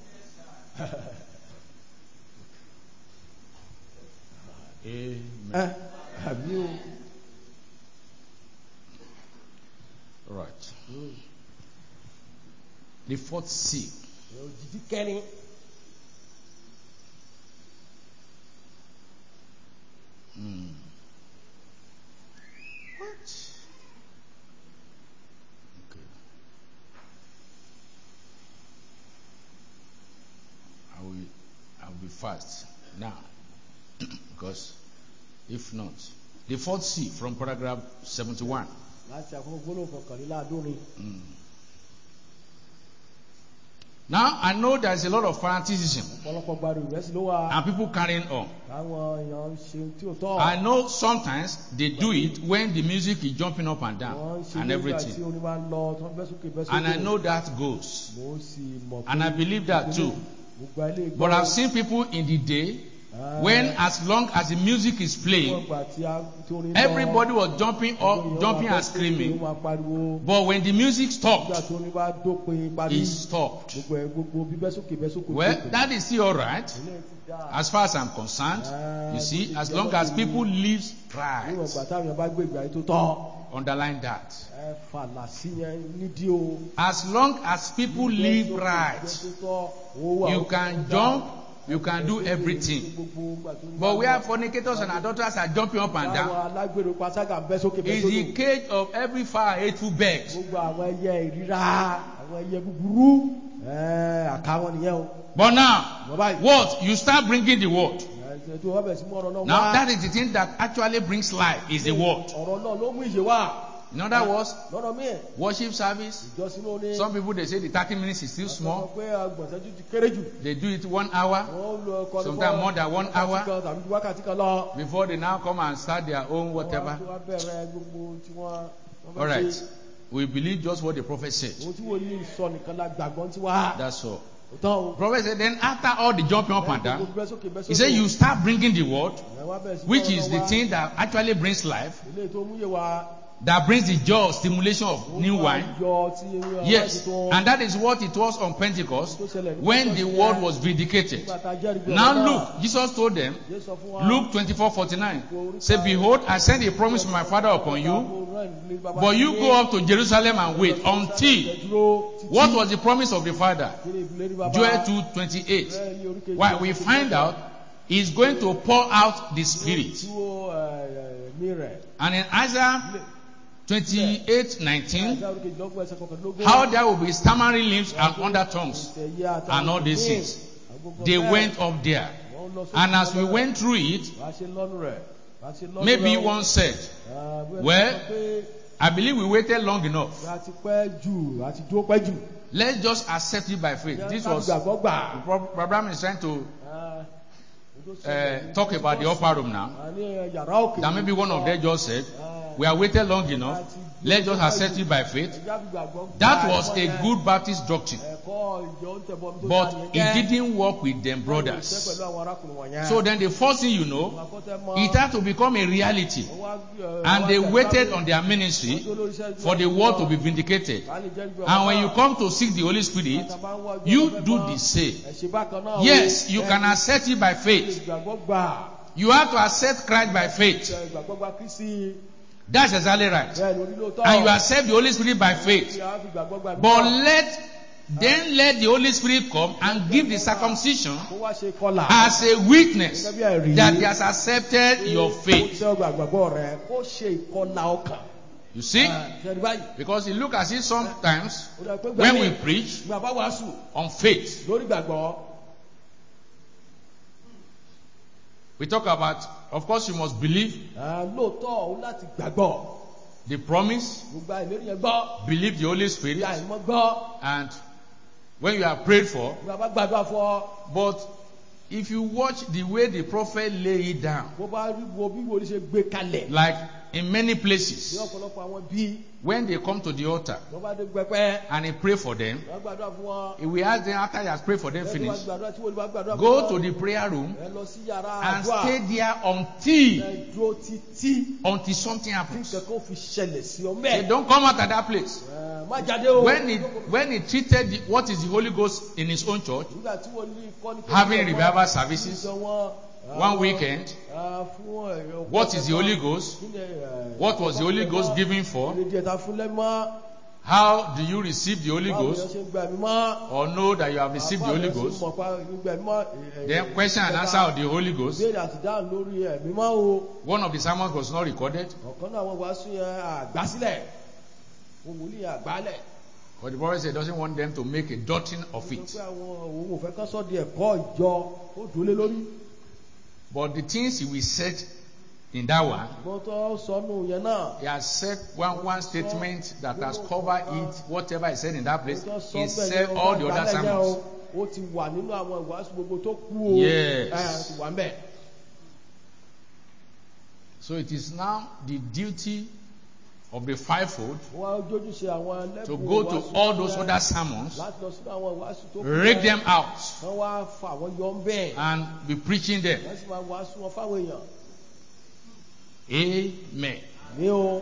Amen. Àmì o. Right. The fourth C. Òjìjí kẹrin. What? Okay. I will be fast now because if not, the fourth C from paragraph 71. Láti àkókò gbólóhùn kọkànléláàádọ́rin. Now I know there is a lot of fanaticism Ọ̀pọ̀lọpọ̀ gbàdúrà ìrẹsì ló wà. and people carrying on. Táwọn èèyàn ń ṣe tí ò tọ́. I know sometimes they do it when the music is jumping up and Wọ́n ń down ṣe and nígbà tí everything. orin máa ń lọ tó ń bẹ́ sókè bẹ́ sókè. And I know that goes. Mo sì mọ̀ pé And I believe that too. mo gba ilé ìgbọ́. But I've seen people in the day when as long as the music is playing, everybody was jumping up, jumping and screaming. But when the music stopped, it stopped. Well, that is still alright. As far as I'm concerned, you see, as long as people live right. Underline that. As long as people live right, you can jump, you can do everything. But where fornicators and adulterers are jumping up and down, is the cage of every foul hateful bird. But now, what? You start bringing the word. Now that is the thing that actually brings life, is the word. In other words, worship service, some people they say the 30 minutes is still small. They do it 1 hour, sometimes more than 1 hour, before they now come and start their own whatever. Alright, we believe just what the prophet said. That's all. Prophet said, then after all the jumping up and down, he said, you start bringing the word, which is the thing that actually brings life, that brings the joy, stimulation of new wine. Yes, and that is what it was on Pentecost when the word was vindicated. Now look, Jesus told them, Luke 24:49, say, behold, I send a promise from my Father upon you, but you go up to Jerusalem and wait until. What was the promise of the Father? Joel 2:28. Why we find out He's going to pour out the Spirit. And in Isaiah 28:19, how there will be stammering lips and under tongues and all these things. They went up there. And as we went through it, maybe one said, well, I believe we waited long enough. Let's just accept it by faith. This was, Abraham is trying to talk about the upper room now. That maybe one of them just said, we are waited long enough. Let's just accept it by faith. That was a good Baptist doctrine. But it didn't work with them brothers. So then the first thing you know, it had to become a reality. And they waited on their ministry for the word to be vindicated. And when you come to seek the Holy Spirit, you do the same. Yes, you can accept it by faith. You have to accept Christ by faith. That's exactly right. And you accept the Holy Spirit by faith. But let the Holy Spirit come and give the circumcision as a witness that He has accepted your faith. You see? Because it looks as if sometimes when we preach We talk about, of course, you must believe lóòótọ́ òun láti gbàgbọ́. the promise, Gbogbo ìlérí yẹn gbọ́. believe the Holy Spirit, Ìyá ìmọ̀ gbọ́. and when you are prayed for. Bí a bá gbàdúrà fún ọ. But if you watch the way the prophet lay it down, Bó bá rí wo bí wòlíì ṣe gbé kalẹ̀. like in many Ní places, ọ̀pọ̀lọpọ̀ àwọn bíi. when they come to the altar Wọ́n bá dé gbẹpẹ́. and he pray for them, Wọ́n gbàdúrà fún wọn. he will ask them after he has prayed for them Lẹ́yìn finish, tí wọ́n gbàdúrà tí wòlíì bá gbàdúrà fún go wọn. to the prayer room Ẹ lọ sí yàrá and àdúrà. stay there until Ẹ dúró títí something tí happens. nǹkan kan fi ṣẹlẹ̀ sí ọ They mẹ́ẹ̀. don't come out at that place. Má jáde o. When he treated what is the Holy Ghost in his own church, Nígbà tí wòlíì kọ́ ní. having revival services, one weekend, Fún what is the Holy Ghost? What was the Holy Ghost given for? Ìrèdí ẹ̀ta fún lẹ́mọ́. How do you receive the Holy Báwo ni Ghost? wọ́n ṣe ń gbà mí mọ́? Or know that you have received the Holy Ghost? Then question and answer of the Holy Ghost. Ìbéèrè àti dáhùn lórí ẹ̀mí mọ́ o. One of the sermons was not recorded, Ọ̀kan náà wọ́n wàásù yẹn àgbásílẹ̀. Wòlíì àgbálẹ̀. but the prophet said he doesn't want them to make a doctrine of it. Pé àwọn òun ò fẹ́ kán sọ́ di ẹ̀kọ́ ìjọ ó dúró lé lórí. But the things he will say in that one, Wọ́n tó sọnù yẹn náà. he has said one statement that has covered it, whatever he said in that place. He said all the other sermons. Ó ti wà nínú àwọn ìwàásù gbogbo tó kú o. Yes. Ti wà ń bẹ̀. So it is now the duty of the fivefold Wọ́n jójú ṣe àwọn ẹlẹ́bùn to go to ìwàásù all tó those yẹ other sermons, láti lọ sínú àwọn ìwàásù tó kú rake yẹn. them out, Wọ́n wá fà wọ́n yọ ń bẹ̀. and be preaching them. Wọ́n sì máa wàásù wọn fáwọn èèyàn. Amen. Ní o.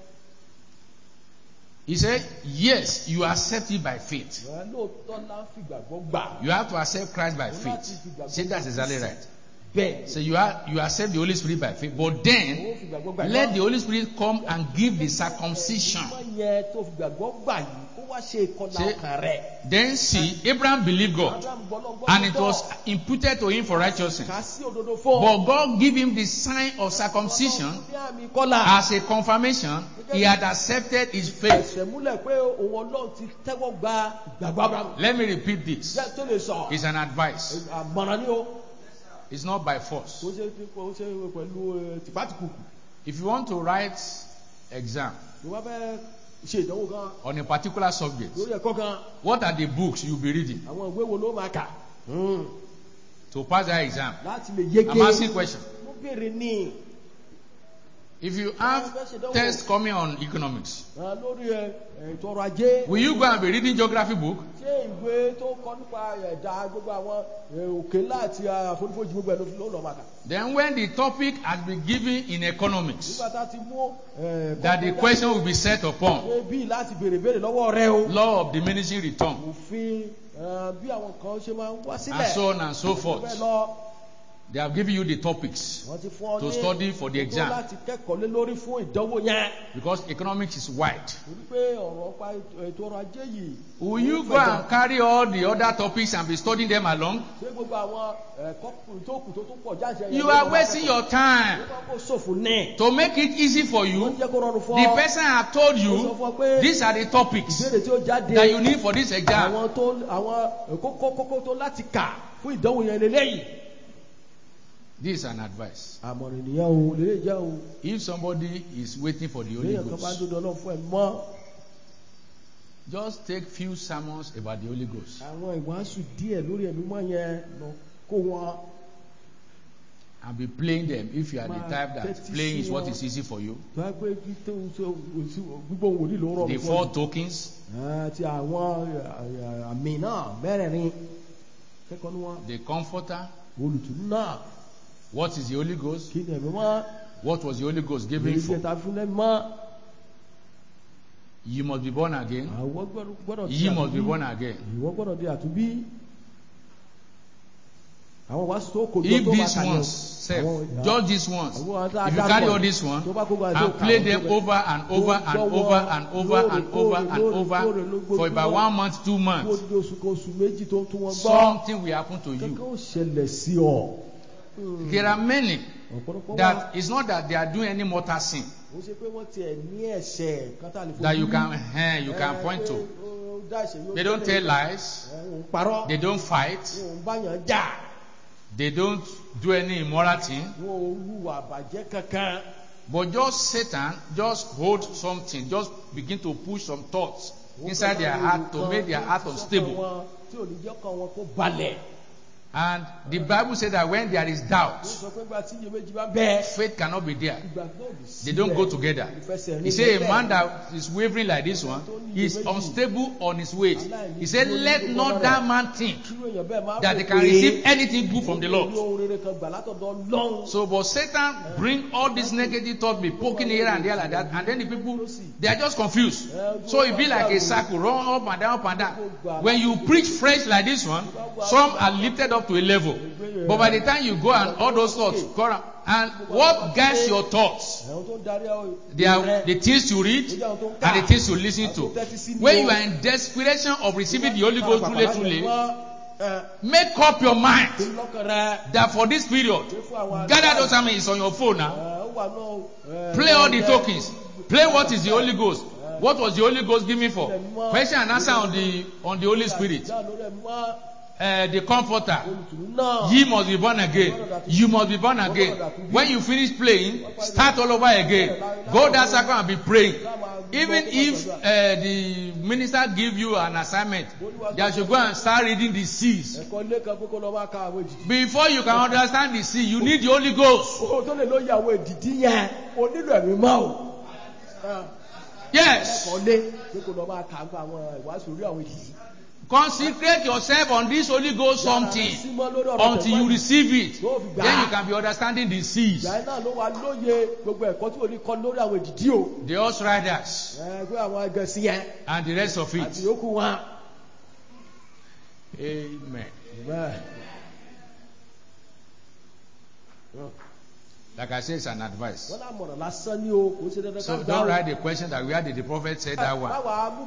He said, yes, you accept it by faith. Lóòótọ́ náà fìgbàgbọ́ gbà. You have to accept Christ by faith. Say that's exactly right. Bẹ́ẹ̀. So you accept the Holy Spirit by faith, but then Ó fìgbàgbọ́ gbà. let the Holy Spirit come and give the circumcision. Ìmọ̀ yẹn tó fìgbàgbọ́ gbà yìí kó wá ṣe ìkọlà Ṣé- ọkàn rẹ̀. Then see, Abraham believed God, Abraham gbọ́ lọ́gbọ́ and it was imputed to him for righteousness. kà sí òdodo fún. But God gave him the sign of circumcision Ní àmì kọ́là. as a confirmation he had accepted his faith. Ẹ̀sẹ̀ múlẹ̀ pé òun Ọlọ́run ti tẹ́wọ́ gba ìgbàgbọ́ Abraham. Let me repeat this. Jẹ́ tó lè sọ. It's an advice. Àmọ̀ràn ni o. It's not by force. Kò ṣe pẹ̀lú tìpátìkùkù. If you want to write exam Bí wọ́n fẹ́ ṣe ìdánwò kan on a particular subject, lórí ẹ̀kọ́ kan, what are the books you'll be reading àwọn ìwé wo ló máa kà? to pass that exam? Láti lè yege. I'm asking a question. Mo béèrè ní If you have tests coming on economics, lórí ètò ọrọ̀ ajé. will you go and be reading geography book? Ṣé ìwé tó kọ nípa ẹ̀dá gbogbo àwọn òkè ńlá àti àfonífojì gbogbo ẹ̀ ló lọ́ máa kà? Then when the topic has been given in economics, Nígbà tá a ti mú that the question will be set upon bí láti béèrè lọ́wọ́ rẹ o. law of diminishing return, Òfin bí àwọn kan ṣe máa ń wá sílẹ̀. and so on and so Bẹ́ẹ̀ forth. lọ, They have given you the topics wọ́n ti fún ọ to ní study for the gbogbo exam, láti kẹ́kọ̀ọ́ lé lórí fún ìdánwò yẹn. because economics is wide. Torí pé ọ̀rọ̀ pa ètò ọrọ̀ ajé yìí. Will you go and carry all the other topics and be studying them along? Ṣé gbogbo àwọn ẹ̀kọ́ tó kù tó tún pọ̀ jáde. You are wasting your time. Ó kó ṣòfò ní. To make it easy for Wọ́n you, jẹ́ kó rọrùn fún the ọ. person have told Ó sọ you fún ọ pé these are the topics ìbéèrè tí ó jáde. that you need for this exam. Àwọn kókó tó láti kà fún ìdánwò yẹn lélẹ́yìí. This is an advice. Àmọ̀ràn ènìyàn o lè jẹ́ o. If somebody is waiting for the Holy Léèyàn kan bá Ghost, dúdú Ọlọ́run fún ẹ mọ́. just take few sermons about the Holy Ghost Àwọn ìwàásù díẹ̀ lórí ẹ̀mí mọ́ yẹn lọ kó wọn. and be playing them if you are the type that Tẹ́tí playing sí is what wọn. is easy for you. Tó wá pé kí tó gbígbó wòlíì ló The rọrùn four fún ọ. tokens, Àti àwọn àmì náà mẹ́rẹ̀ẹ̀rin. Kẹ́kọ̀ọ́ ní wọn. the comforter, Olùtùnú náà. what is the Holy Ghost, Kí ni ẹ̀mí mọ́? what was the Holy Ghost given Ìrètí for. ẹ̀ta fún lẹ́mí mọ́. You must be born again. Àwọn gbọ́dọ̀ di You must be àtúnbí. born again. Ìwọ gbọ́dọ̀ di àtúnbí. Àwọn wàásù tó kò If tó máa these kà yẹn. ones, self, just these ones, if you carry all these ones and play them over and over and over and over and over and over for about 1 month, 2 months, Oṣù méjì tó ń tún wọn gbọ́. something will happen to Kankan you. ó ṣẹlẹ̀ sí ọ. There are many Ọ̀pọ̀lọpọ̀ that it's not that they are doing any mortal sin ó ṣe pé wọ́n tiẹ̀ ní ẹ̀ṣẹ̀ kan tá a lè fojú that you rí. can point to. Ó dá ẹ̀ṣẹ̀ yóò They don't tẹ́lẹ̀. tell lies. Òun parọ́. They don't fight. Òun báyàn jà. They don't do any immoral thing. wọn ò hùwà bàjẹ́ kankan. But just Satan just hold something, just begin to push some thoughts inside their heart to make their heart unstable. tí ò ní jẹ́ kàn wọn kó balẹ̀. And the Bible says that when there is doubt, ó sọ pé gba tí iyèméjì bá bẹ́ẹ̀. faith cannot be there. ìgbàgbọ́ ò ní They don't go síbẹ̀. together. Ìfẹsẹ̀rin He said a lẹ́lẹ̀. man that is wavering like this one is unstable on his ways. He said, let not that man think Kírú èèyàn bẹ́ẹ̀ máa that they rò can pé receive anything good from the ó ní Lord. ohun rere kan gbà látọ̀dọ̀ Ọlọ́run. So, but Satan bring all these negative thoughts, be poking here and there like that, and then the people, they are just confused. So it be like a circle, run up and down, up and down. When you preach fresh like this one, some are lifted up to a level. But by the time you go and all those thoughts, come out, and what guides your thoughts? Àwọn tó ń darí àwọn They are the things you read and the things you listen to. When you are in desperation of receiving the Holy Ghost truly, make up your mind that for this period, gather those amen on your phone now. Play all the tokens. Play what is the Holy Ghost. What was the Holy Ghost given for? Question and answer on the Holy Spirit. The Comforter. Ye must be born again. You must be born again. When you finish playing, start all over again. Go that circle and be praying. Even if the minister give you an assignment, that you go and start reading the seas. Before you can understand the sea, you need the Holy Ghost. Yes. Consecrate yourself on this Holy Ghost something until you receive it. Then you can be understanding the seas. The horse riders and the rest of it. Amen. Like I said, it's an advice. So don't write the question that where did the prophet say that one.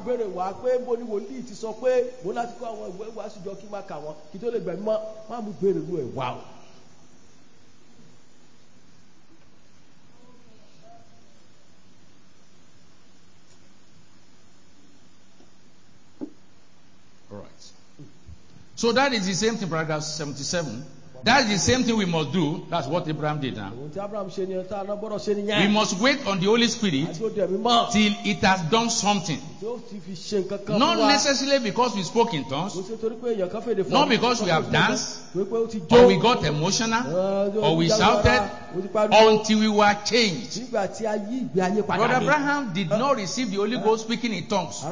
All right. So that is the same thing, paragraph 77. That's the same thing we must do. That's what Abraham did now. We must wait on the Holy Spirit till it has done something. Not necessarily because we spoke in tongues, not because we have danced, or we got emotional, or we shouted, until we were changed. Brother Abraham did not receive the Holy Ghost speaking in tongues.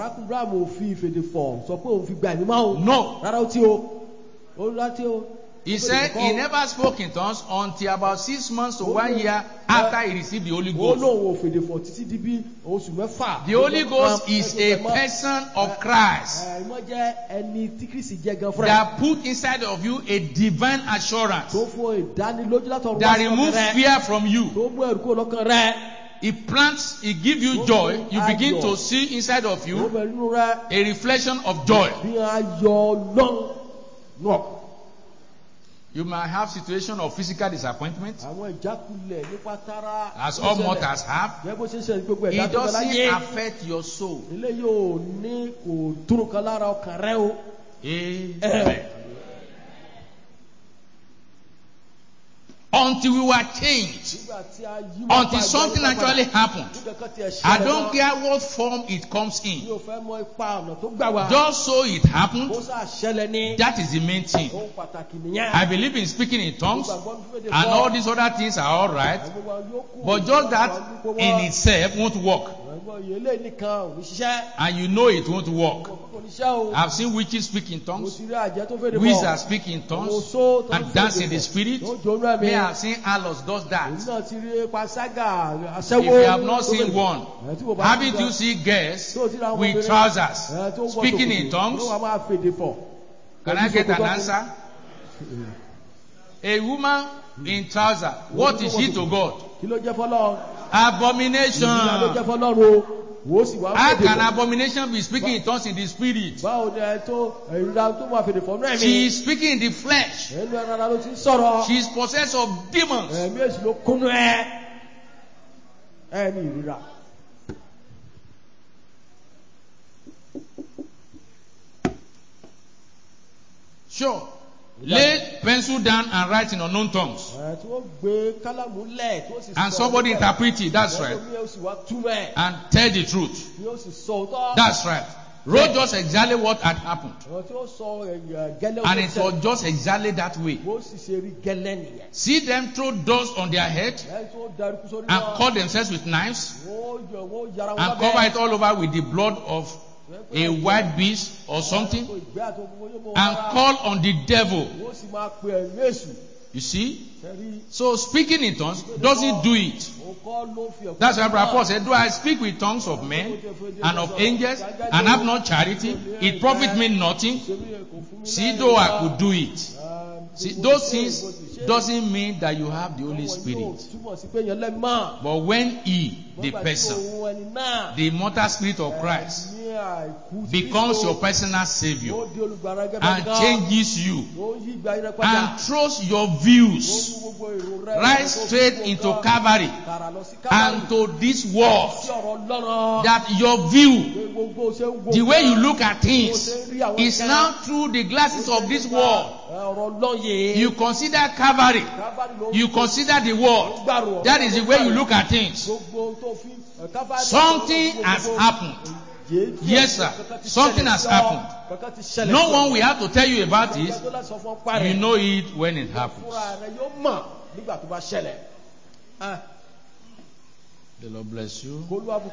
No. He said he never spoke in tongues until about 6 months to 1 year after he received the Holy Ghost. The Holy Ghost is a person of Christ that put inside of you a divine assurance that removes fear from you. It plants, it gives you joy. You begin to see inside of you a reflection of joy. You might have situation of physical disappointment, as all mortals have. It doesn't affect your soul. Amen. Until we were changed, until something actually happened. I don't care what form it comes in. Just so it happened, that is the main thing. I believe in speaking in tongues, and all these other things are all right, but just that in itself won't work. And you know it won't work. I've seen witches speak in tongues, wizards speak in tongues, and dance in the spirit. Me, I've seen Alos does that. If you have not seen one, haven't you seen girls with trousers speaking in tongues? Can I get an answer? A woman in trousers, what is she to God? Abomination. How can abomination be speaking in tongues in the spirit? She is speaking in the flesh. She is possessed of demons. Sure. lay pencil down and write in unknown tongues. Tí ó gbé kálámù lẹ̀ tí ó sì sọ. And somebody interpret it. That's right. Ẹlòmíì ó sì wá túmẹ̀. And tell the truth. Tí ó sì sọ òótọ́. That's right. Wrote just exactly what had happened. Àwọn tí ó sọ gẹ́lẹ́ And it was just exactly that way. Bó sì ṣe rí gẹ́lẹ́ nìyẹn. See them throw dust on their head Ẹni tó darúkú sórí and wọn. cut themselves with knives Wọ́n yára wọn and cover it all over with the blood of a wild beast or something and call on the devil. Wọ́n sì máa pe ẹ̀mí èṣù. You see? Ṣẹ́rí. So speaking in tongues doesn't do it. Òkọ́ ló fi ẹ̀kọ́. That's why Brother Paul said, do I speak with tongues of men and of angels and have not charity? It profit me nothing. See, though I could do it. See, those things doesn't mean that you have the Holy Spirit. But when He, the person, the immortal Spirit of Christ, becomes your personal Savior and changes you and throws your views right straight into Calvary and to this world, that your view, the way you look at things, is now through the glasses of this world. You consider Calvary, you consider the world. That is the way you look at things. Something has happened. Yes, sir. Something has happened. No one will have to tell you about it. You know it when it happens. The Lord bless you.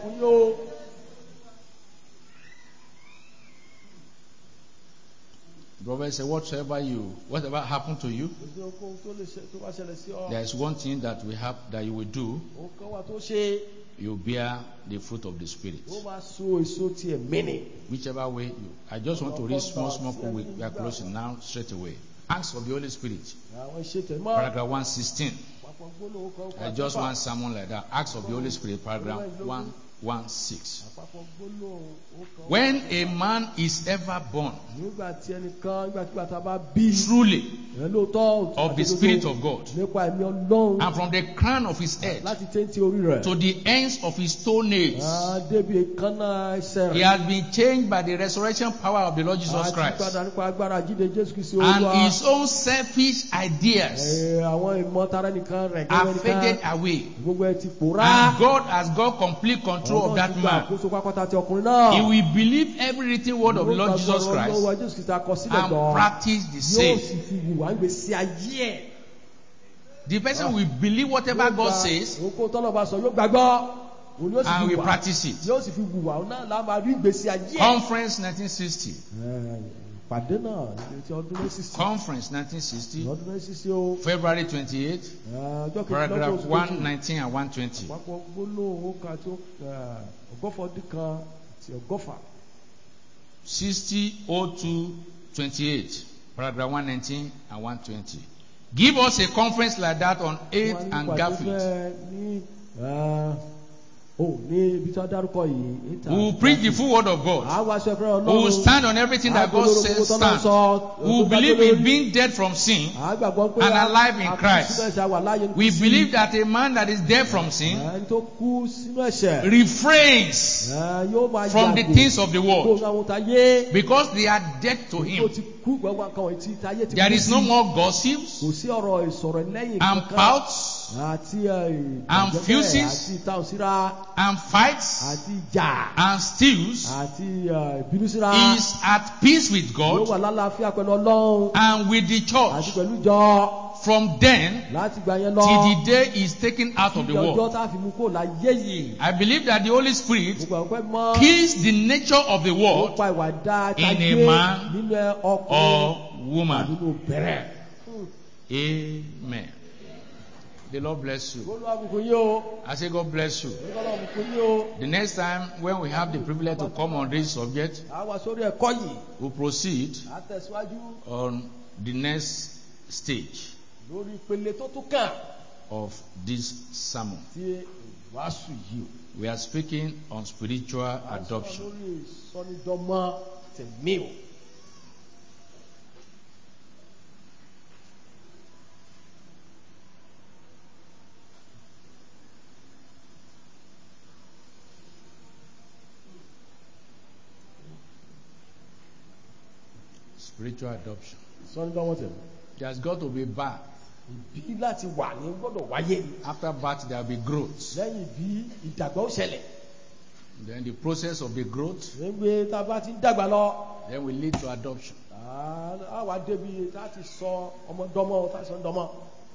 Brother said, whatever happened to you, there is one thing that we have that you will do. You bear the fruit of the Spirit. Whichever way I just want to read small. We are closing now straight away. Acts of the Holy Spirit. Paragraph 116. I just want someone like that. Acts of the Holy Spirit, paragraph 116. When a man is ever born truly of the Spirit of God, and from the crown of his head to the ends of his toenails, he has been changed by the resurrection power of the Lord Jesus Christ, and his own selfish ideas are faded away, and God has got complete control of that man. He will believe every written word of the Lord Jesus Christ and practice the same. The person will believe whatever God says and will practice it. Conference 1960. Conference 1960, February 28, paragraph 119 and 120. 60:02:28, paragraph 119 and 120. Give us a conference like that on 8th and Garfield. We will preach the full word of God. We will stand on everything that God says stand. We will believe in being dead from sin and alive in Christ. We believe that a man that is dead from sin refrains from the things of the world because they are dead to him. There is no more gossips and pouts and fuses and fights and steals. He is at peace with God and with the church from then till the day he is taken out of the world. I believe that the Holy Spirit kills the nature of the world in a man or woman. Amen. The Lord bless you. I say God bless you. The next time when we have the privilege to come on this subject, we'll proceed on the next stage of this sermon. We are speaking on spiritual adoption. Spiritual adoption. sọ́nidán wọ́n tẹ̀lé. There's got to be birth. Ìbí láti wà ní gbọ́dọ̀ wáyé. After birth, there will be growth. Lẹ́yìn bí ìdàgbà ó ṣẹlẹ̀. Then the process of the growth, Nígbè tá a bá ti ń dàgbà lọ. then will lead to adoption. A wá débi láti sọ ọmọdọ́mọ tá a sọ ń dọ́mọ.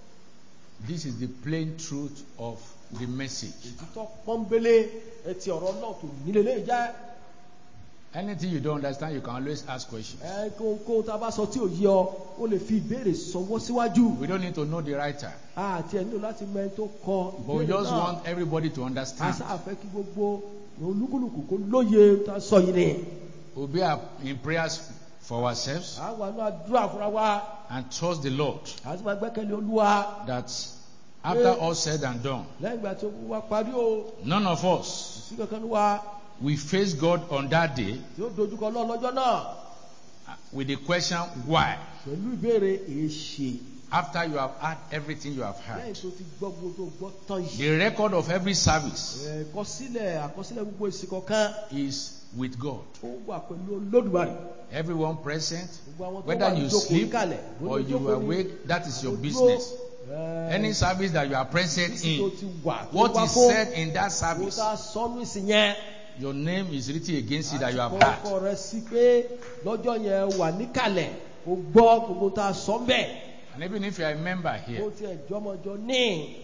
This is the plain truth of the message. Òtítọ́ pọ́nbélé etí ọ̀rọ̀ náà tó nílé lè jẹ́. Anything you don't understand, you can always ask questions. Kóńkó tá a bá sọ tí ò yé ọ, ó lè fi ìbéèrè sọwọ́ síwájú. We don't need to know the writer, Àti ẹ̀ nílò láti mọ ẹni tó kọ but we ìbéèrè just náà. want everybody to A understand. sáà fẹ́ kí gbogbo olúkúlùkù kó lóye tá a sọ yìí ni. We'll be in prayers for ourselves À wà ní àdúrà fúnra wa. and trust the Lord À ti máa gbẹ́kẹ̀lé Olúwa. that after all said and done, Lẹ́yìn ìgbà tí ogun wa parí o, none of us sí kankan ní wa will face God on that day tí ó dojúkọ náà lọ́jọ́ náà. with the question, why? Pẹ̀lú ìbéèrè èṣe. After you have had everything you have Lẹ́yìn had. tó ti gbọ́ gbogbo tó gbọ́ tán yìí. The record of every service Àkọsílẹ̀ gbogbo ìsìn kọ̀ọ̀kan is with God. ó wà pẹ̀lú Olódùmarè. Everyone present, Gbogbo àwọn tó wà whether you níjókòó sleep níkàlẹ̀, or you jókòó ní awake, that is your àbójútó, business. Any service that you are present ìsìn tó in, ti wà tó what wá is fún, said in that ó service, tá a sọ́nù ìsìn yẹn. your name is written against it that you have Àti had. kọ́kọ́ rẹ sí pé lọ́jọ́ yẹn wà níkàlẹ̀ ó gbọ́ gbogbo tá a sọ ń bẹ̀. And even if you are a member Ó here, tiẹ̀ jọmọjọ ní.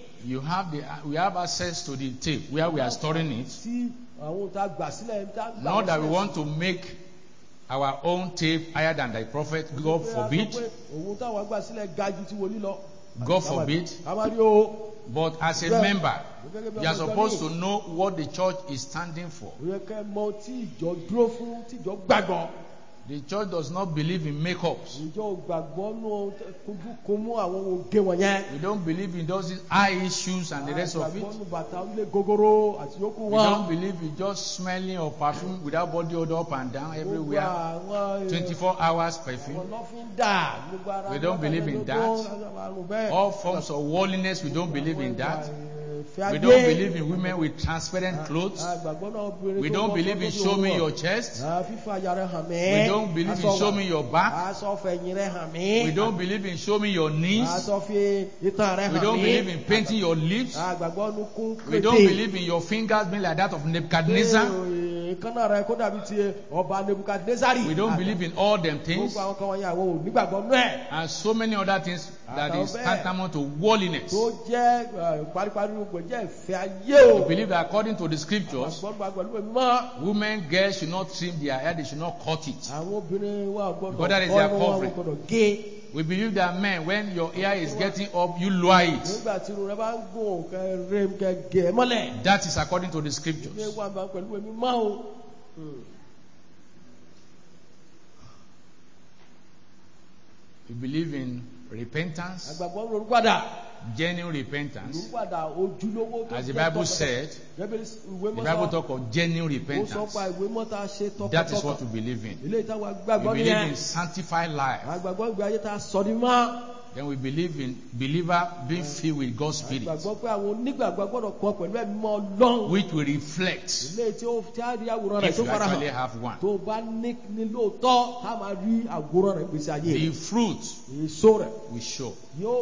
we have access to the tape where we are storing it. Sí àwọn tá a gbà sílẹ̀ tá a gbà Not that we sílẹ̀ want to make our own tape higher than the prophet, God forbid. Òun táwọn gbà sílẹ̀ ga ju ti wòlíì lọ. God forbid. Àmàrí o. But as a member, you are supposed to know what the church is standing for. Ó yẹ kẹ́ mọ tí ìjọ dúró fún, tí ìjọ gbàgbọ́. The church does not believe in make-ups. Ìjọ ò gbàgbọ́ nù kojú kó mú àwọn oge wọ̀nyẹn. We don't believe in those eye issues and the rest of it. Àgbàgbọ́ nù bàtà ilé gogoro àti yòókù We wọn. don't believe in just smelling of perfume without body odor up and down everywhere. 24 hours perfume. We don't believe in that. All forms of worldliness, we don't believe in that. We don't believe in women with transparent clothes. We don't believe in show me your chest. We don't believe in show me your back. We don't believe in show me your knees. We don't believe in painting your lips. We don't believe in your fingers being like that of Nebuchadnezzar. We don't believe in all them things. And so many other things that is tantamount to worldliness. We believe that according to the scriptures, women, girls should not trim their hair, they should not cut it. Because that is their covering. We believe that men, when your hair is getting up, you lower it. That is according to the scriptures. We believe in repentance, genuine repentance. As the Bible said, the Bible talks of genuine repentance. That is what we believe in. We believe in sanctified life. Then we believe in believer being filled with God's Spirit, which will reflect if you actually have one. The fruit will show.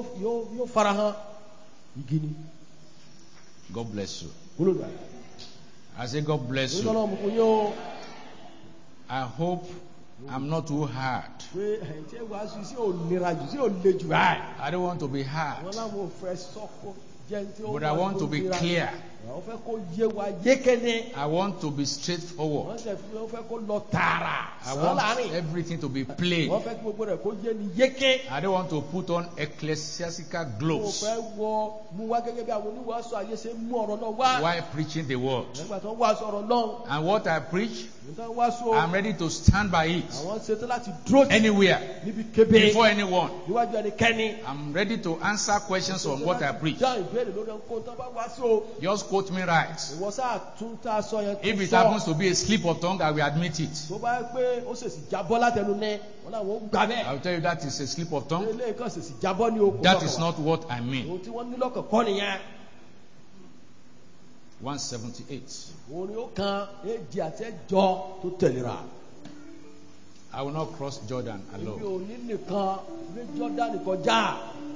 God bless you. I say God bless you. I hope I'm not too hard. I don't want to be hard, but I want to be clear. I want to be straightforward. I want everything to be plain. I don't want to put on ecclesiastical gloves while preaching the word. And what I preach, I'm ready to stand by it anywhere, before anyone. I'm ready to answer questions on what I preach. Just quote me right. If it happens to be a slip of tongue, I will admit it. I will tell you that is a slip of tongue. That is not what I mean. 178. I will not cross Jordan Èmi alone. ò ní nìkan ní Jọ́dánì kọjá.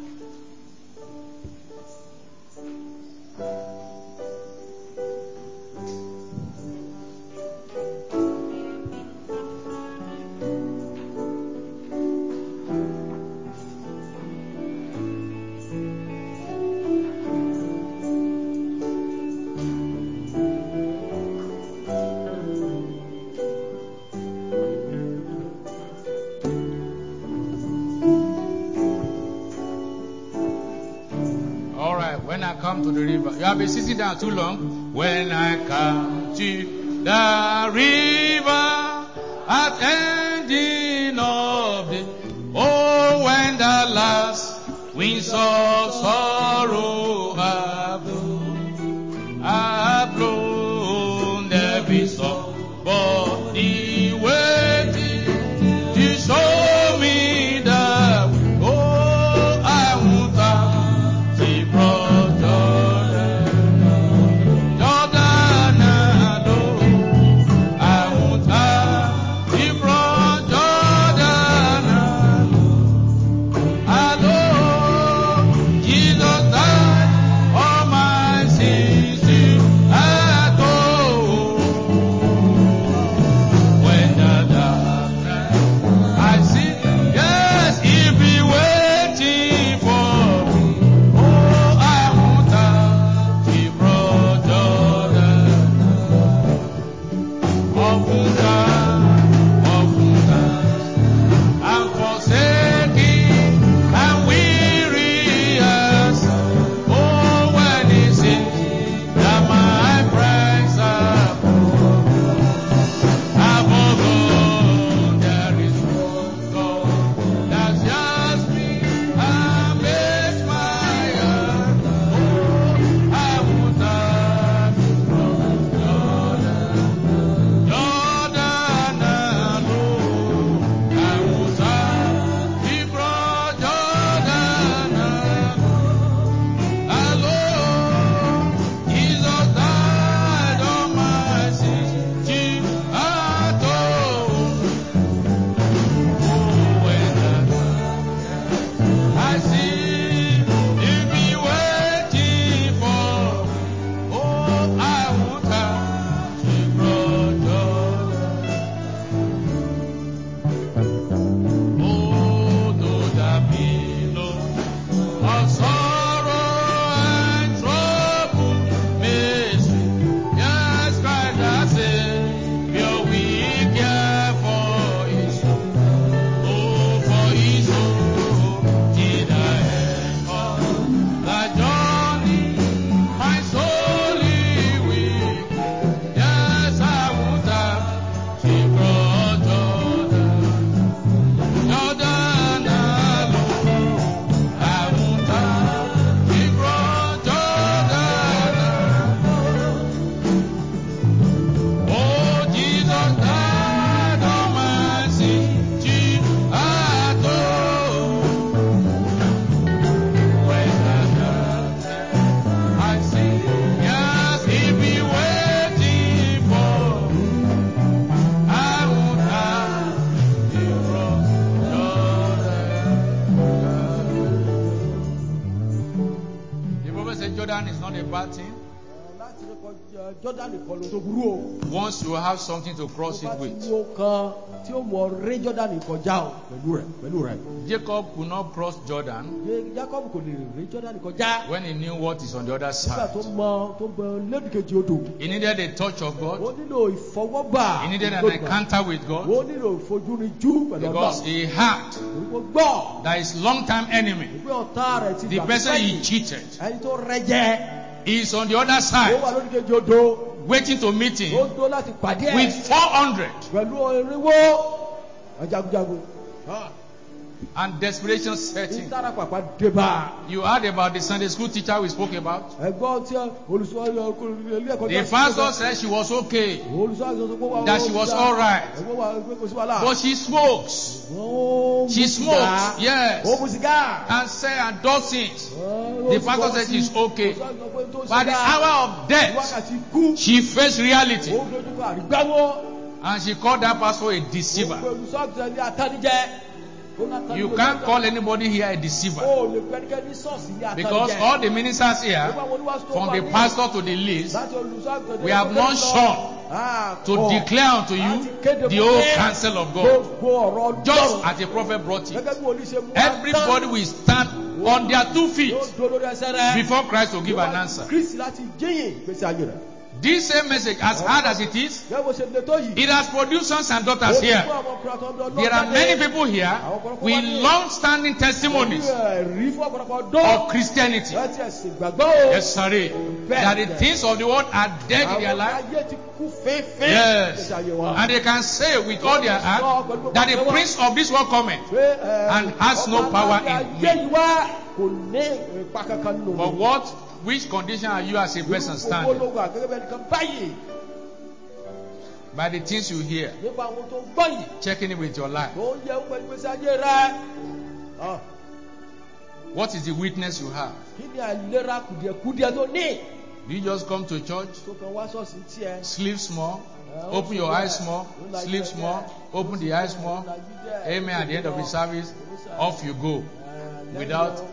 All right, when I come to the river, you have been sitting down too long. When I come to the river at ending of the, oh, when the last winds of sorrow have blown, there be somebody waiting to show me the way. Oh, I won't have the broad Jordan alone. I won't have the broad Jordan alone. Jesus died all my sins to atone. When the darkness I see, yes, He'll be waiting for me. Oh, I won't have the broad Jordan. Oftentimes, I'm forsaken and weary as oh, when it seems that my friends are forgone, there is one God that's just me and makes my heart. Oh, I won't have Jordan alone. I won't have the broad Jordan alone. Jesus died on my sins to atone. Oh, when I see He'll be waiting for me. Oh, I won't have the broad Jordan. Oh, though the billows of sorrow and trouble may sweep, yes, Christ the Savior will care for His soul. Oh, for His soul till the end of the journey, my soul He will. Yes, I won't have the broad Jordan. Jordan alone. I won't have the broad Jordan alone. Oh, Jesus died on my sins to atone. When the darkness I see, yes, He'll be waiting for me. I won't have the broad Jordan. The prophet said Jordan is not a bad thing. Láti rí kọjá Jọ́dánì kan ló tó burú o. Once you have something to cross Tó bá it ti with. ní o kan tí ó mọ ré Jọ́dánì kọjá o pẹ̀lú rẹ̀. Jacob could not cross Jordan Jacob kò lè ré Jọ́dánì kọjá. when he knew what is on the other Nígbà side. tó mọ lẹ́dùkejì odò. He needed a touch of God. Ó nílò ìfọwọ́gbà. He needed an encounter with God Ó nílò ìfojúrinjú pẹ̀lú because Ọlọ́run. he had Ó gbọ́ that his long-time enemy, pé ọ̀tá rẹ̀ ti the gbà person he sẹ́yìn. cheated, Ẹni tó rẹ jẹ. is on the other Ó side wà lódìkejì odò. waiting to meet Ó him tó láti pàdé ẹ̀. with 400. Pẹ̀lú irinwó. Jagunjagun. And desperation set in. Ìtara pàpà débà. You heard about the Sunday school teacher we spoke about. Ẹ̀gbọ́n tí olùsọ ilé ẹ̀kọ́ The pastor said she was okay, olùsọ that she was all right. Ẹ̀gbọ́n wa pé kò sí wàhálà. But she smokes. She smokes, yes. Ó mu sìgá. And say and does things. The pastor said she's okay. By the hour of death, Wákàtí kú. she faced reality. Ó dojúkọ àrígbáwó. And she called that pastor a deceiver. You can't call anybody here a deceiver. Because all the ministers here, from the pastor to the least, we have not shown to declare unto you the whole counsel of God. Just as the prophet brought it. Everybody will stand on their 2 feet before Christ will give an answer. This same message, as hard as it is, it has produced sons and daughters here. There are many people here with long-standing testimonies of Christianity. Yes, sorry. That the things of the world are dead in their life. Yes. And they can say with all their heart that the prince of this world cometh and has no power in me. But which condition are you as a person standing? By the things you hear, checking it with your life. What is the witness you have? Do you just come to church, sleep small, open your eyes small, sleep small, open the eyes small, amen at the end of the service, off you go without...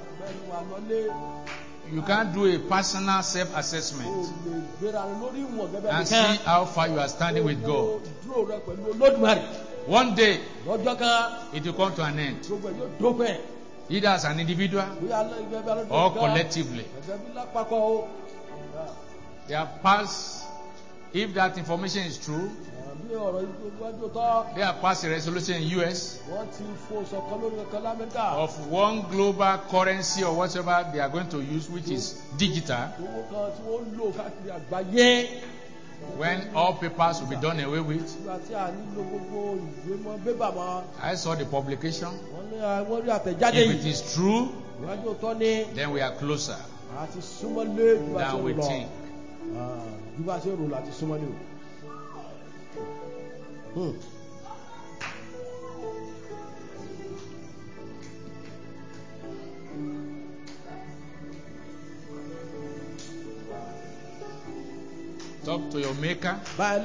You can't do a personal self-assessment and see how far you are standing with God. One day, it will come to an end. Either as an individual or collectively. They have passed, if that information is true, they have passed a resolution in US of one global currency or whatever they are going to use, which is digital, when all papers will be done away with. I saw the publication. If it is true, then we are closer than we think. Talk to your maker.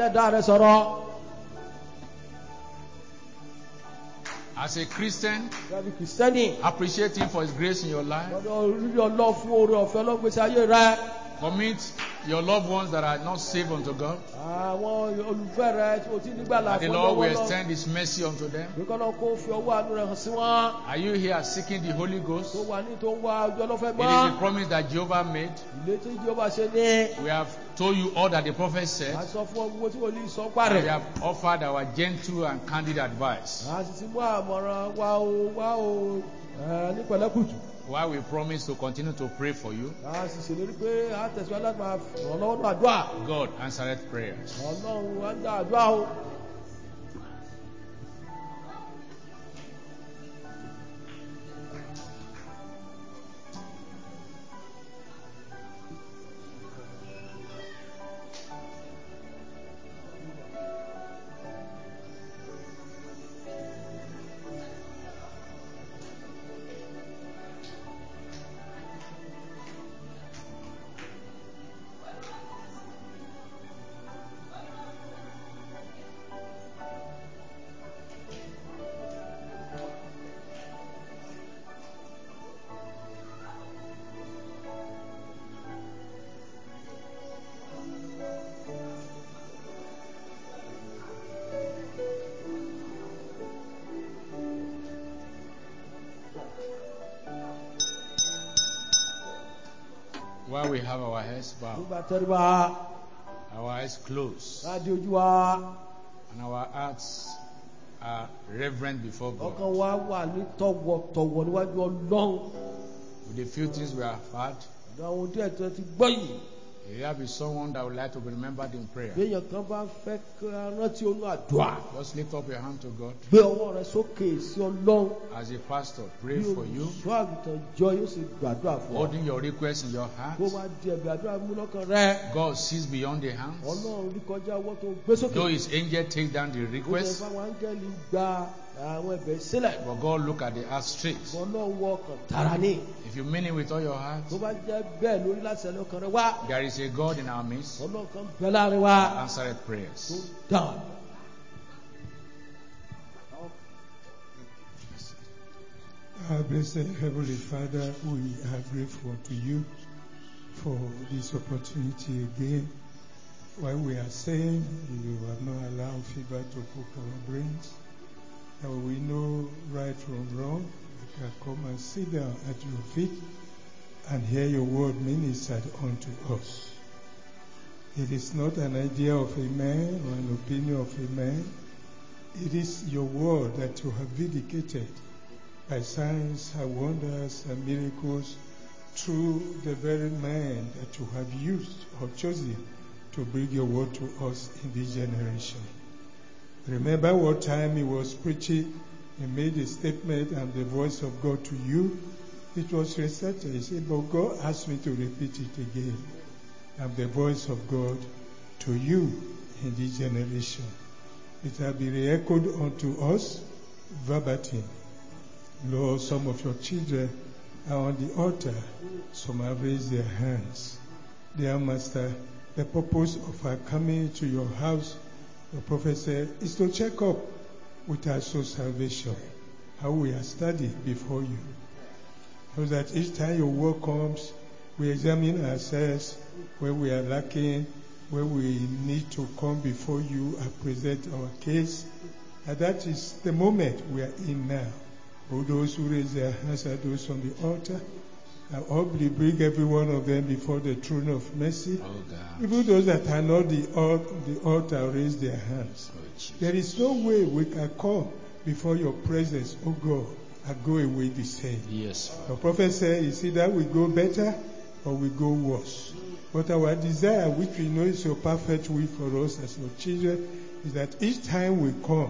As a Christian, appreciate him for his grace in your life. Commit your loved ones that are not saved unto God. That the Lord will extend his mercy unto them. Are you here seeking the Holy Ghost? It is the promise that Jehovah made. We have told you all that the prophet said. And we have offered our gentle and candid advice. While we promise to continue to pray for you, God answered prayers. While we have our heads bowed, our eyes closed, and our hearts are reverent before God, with the few things we have had, there be someone that would like to be remembered in prayer. Just lift up your hand to God. As a pastor, pray for you, holding your request in your heart. God sees beyond the hands. Though his angel take down the request, but God look at the heart straight. If you mean it with all your heart, there is a God in our midst that answered prayers. Our blessed Heavenly Father, we are grateful to you for this opportunity again. While we are saying you have not allowed fever to cook our brains, that we know right from wrong, we can come and sit down at your feet and hear your word ministered unto us. It is not an idea of a man or an opinion of a man. It is your word that you have vindicated by signs and wonders and miracles through the very man that you have used or chosen to bring your word to us in this generation. Remember what time he was preaching, he made a statement and the voice of God to you. It was recited. He said, but God asked me to repeat it again. I'm the voice of God to you in this generation. It will be re-echoed unto us verbatim. Lord, some of your children are on the altar. Some have raised their hands. Dear Master, the purpose of our coming to your house, the prophet said, is to check up with our soul salvation, how we are studying before you. So that each time your word comes, we examine ourselves where we are lacking, where we need to come before you and present our case. And that is the moment we are in now. For those who raise their hands are those on the altar. I humbly bring every one of them before the throne of mercy. Oh God. Even those that are not the altar raise their hands. Oh, There is no way we can come before your presence, oh God, and go away the same. Yes. The prophet said, it's either we go better or we go worse. But our desire, which we know is your perfect will for us as your children, is that each time we come,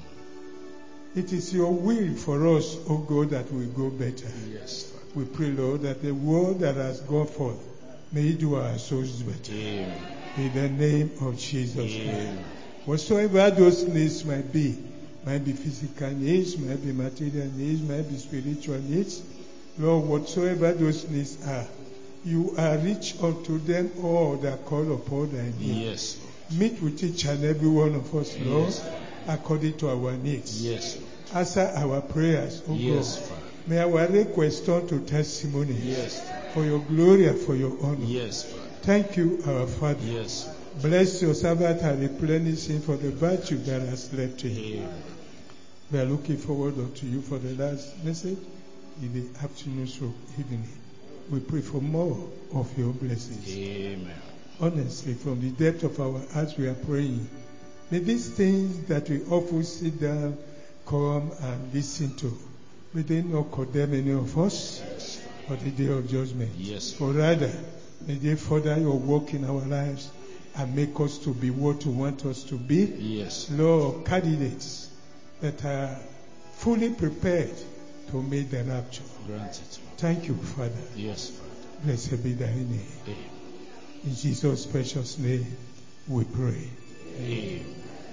it is your will for us, O God, that we go better. Yes. We pray, Lord, that the word that has gone forth may do our souls better. Amen. In the name of Jesus Amen. Christ. Whatsoever those needs might be physical needs, might be material needs, might be spiritual needs. Lord, whatsoever those needs are, you are rich unto them all that call upon thy name. Yes. Meet with each and every one of us, Lord, Yes. according to our needs. Yes. Answer our prayers, O Yes, God. Father. May our request turn to testimony Yes. for your glory and for your honor. Yes, Father. Thank you, our Father. Yes. Bless your servant and replenish him for the virtue that has left him. Amen. We are looking forward unto you for the last message in the afternoon or evening. We pray for more of your blessings. Amen. Honestly, from the depth of our hearts, we are praying. May these things that we often sit down, come and listen to, may they not condemn any of us for the day of judgment. Yes. But rather, may they further your work in our lives and make us to be what you want us to be. Yes. Lord, candidates that are fully prepared to make the rapture. Grant it. Thank you, Father. Yes, Father. Blessed be thy name. Amen. In Jesus' precious name, we pray. Amen.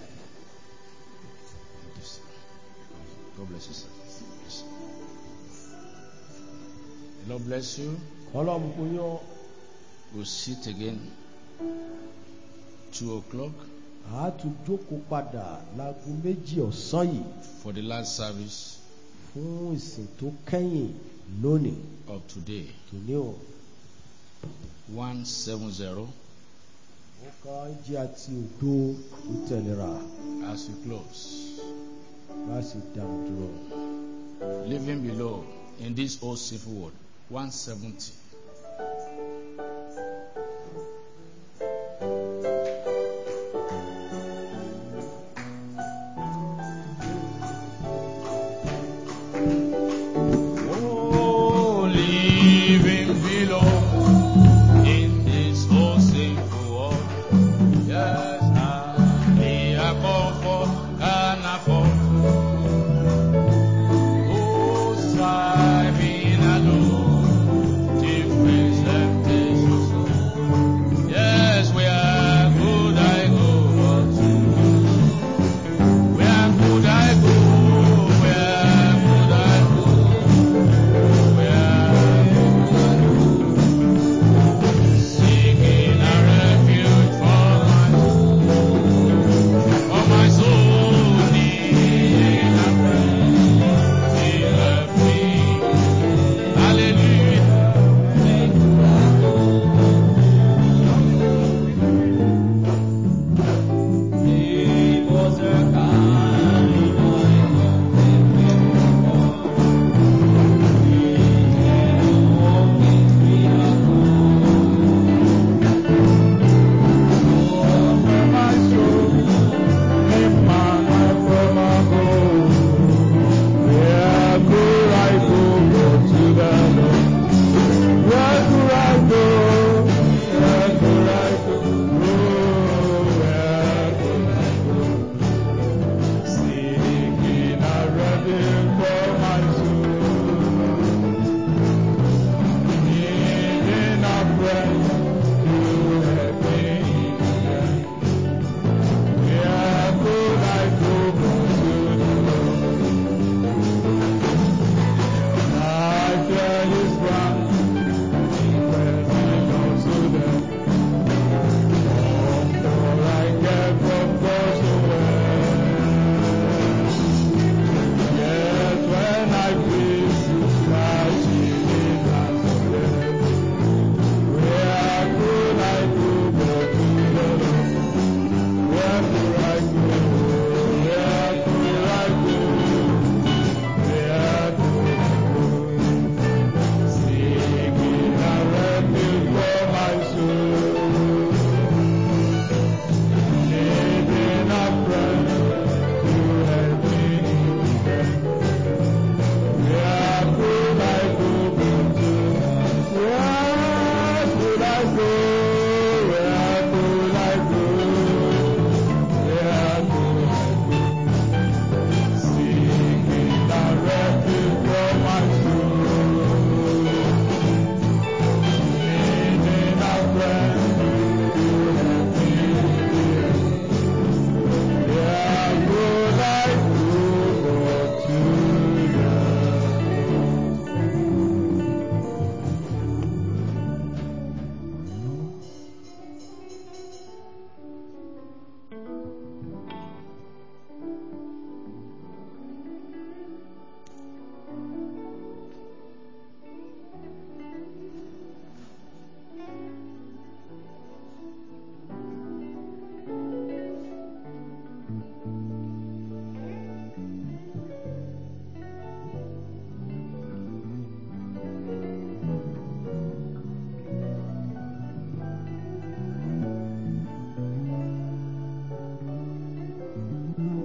God bless you, sir. Yes. The Lord bless you. Ọlọ́run kò yọ We'll sit again 2 o'clock àátú jókòó padà láago 2 ọ̀sán yìí for the last service fún ìsìn tó kẹ́yìn lónìí. of today. Tòní o, 170 ó kan jí àti òdo ìtẹ̀lera as we close. bá sì dáhùn dúró. Living below in this old civil world. 170.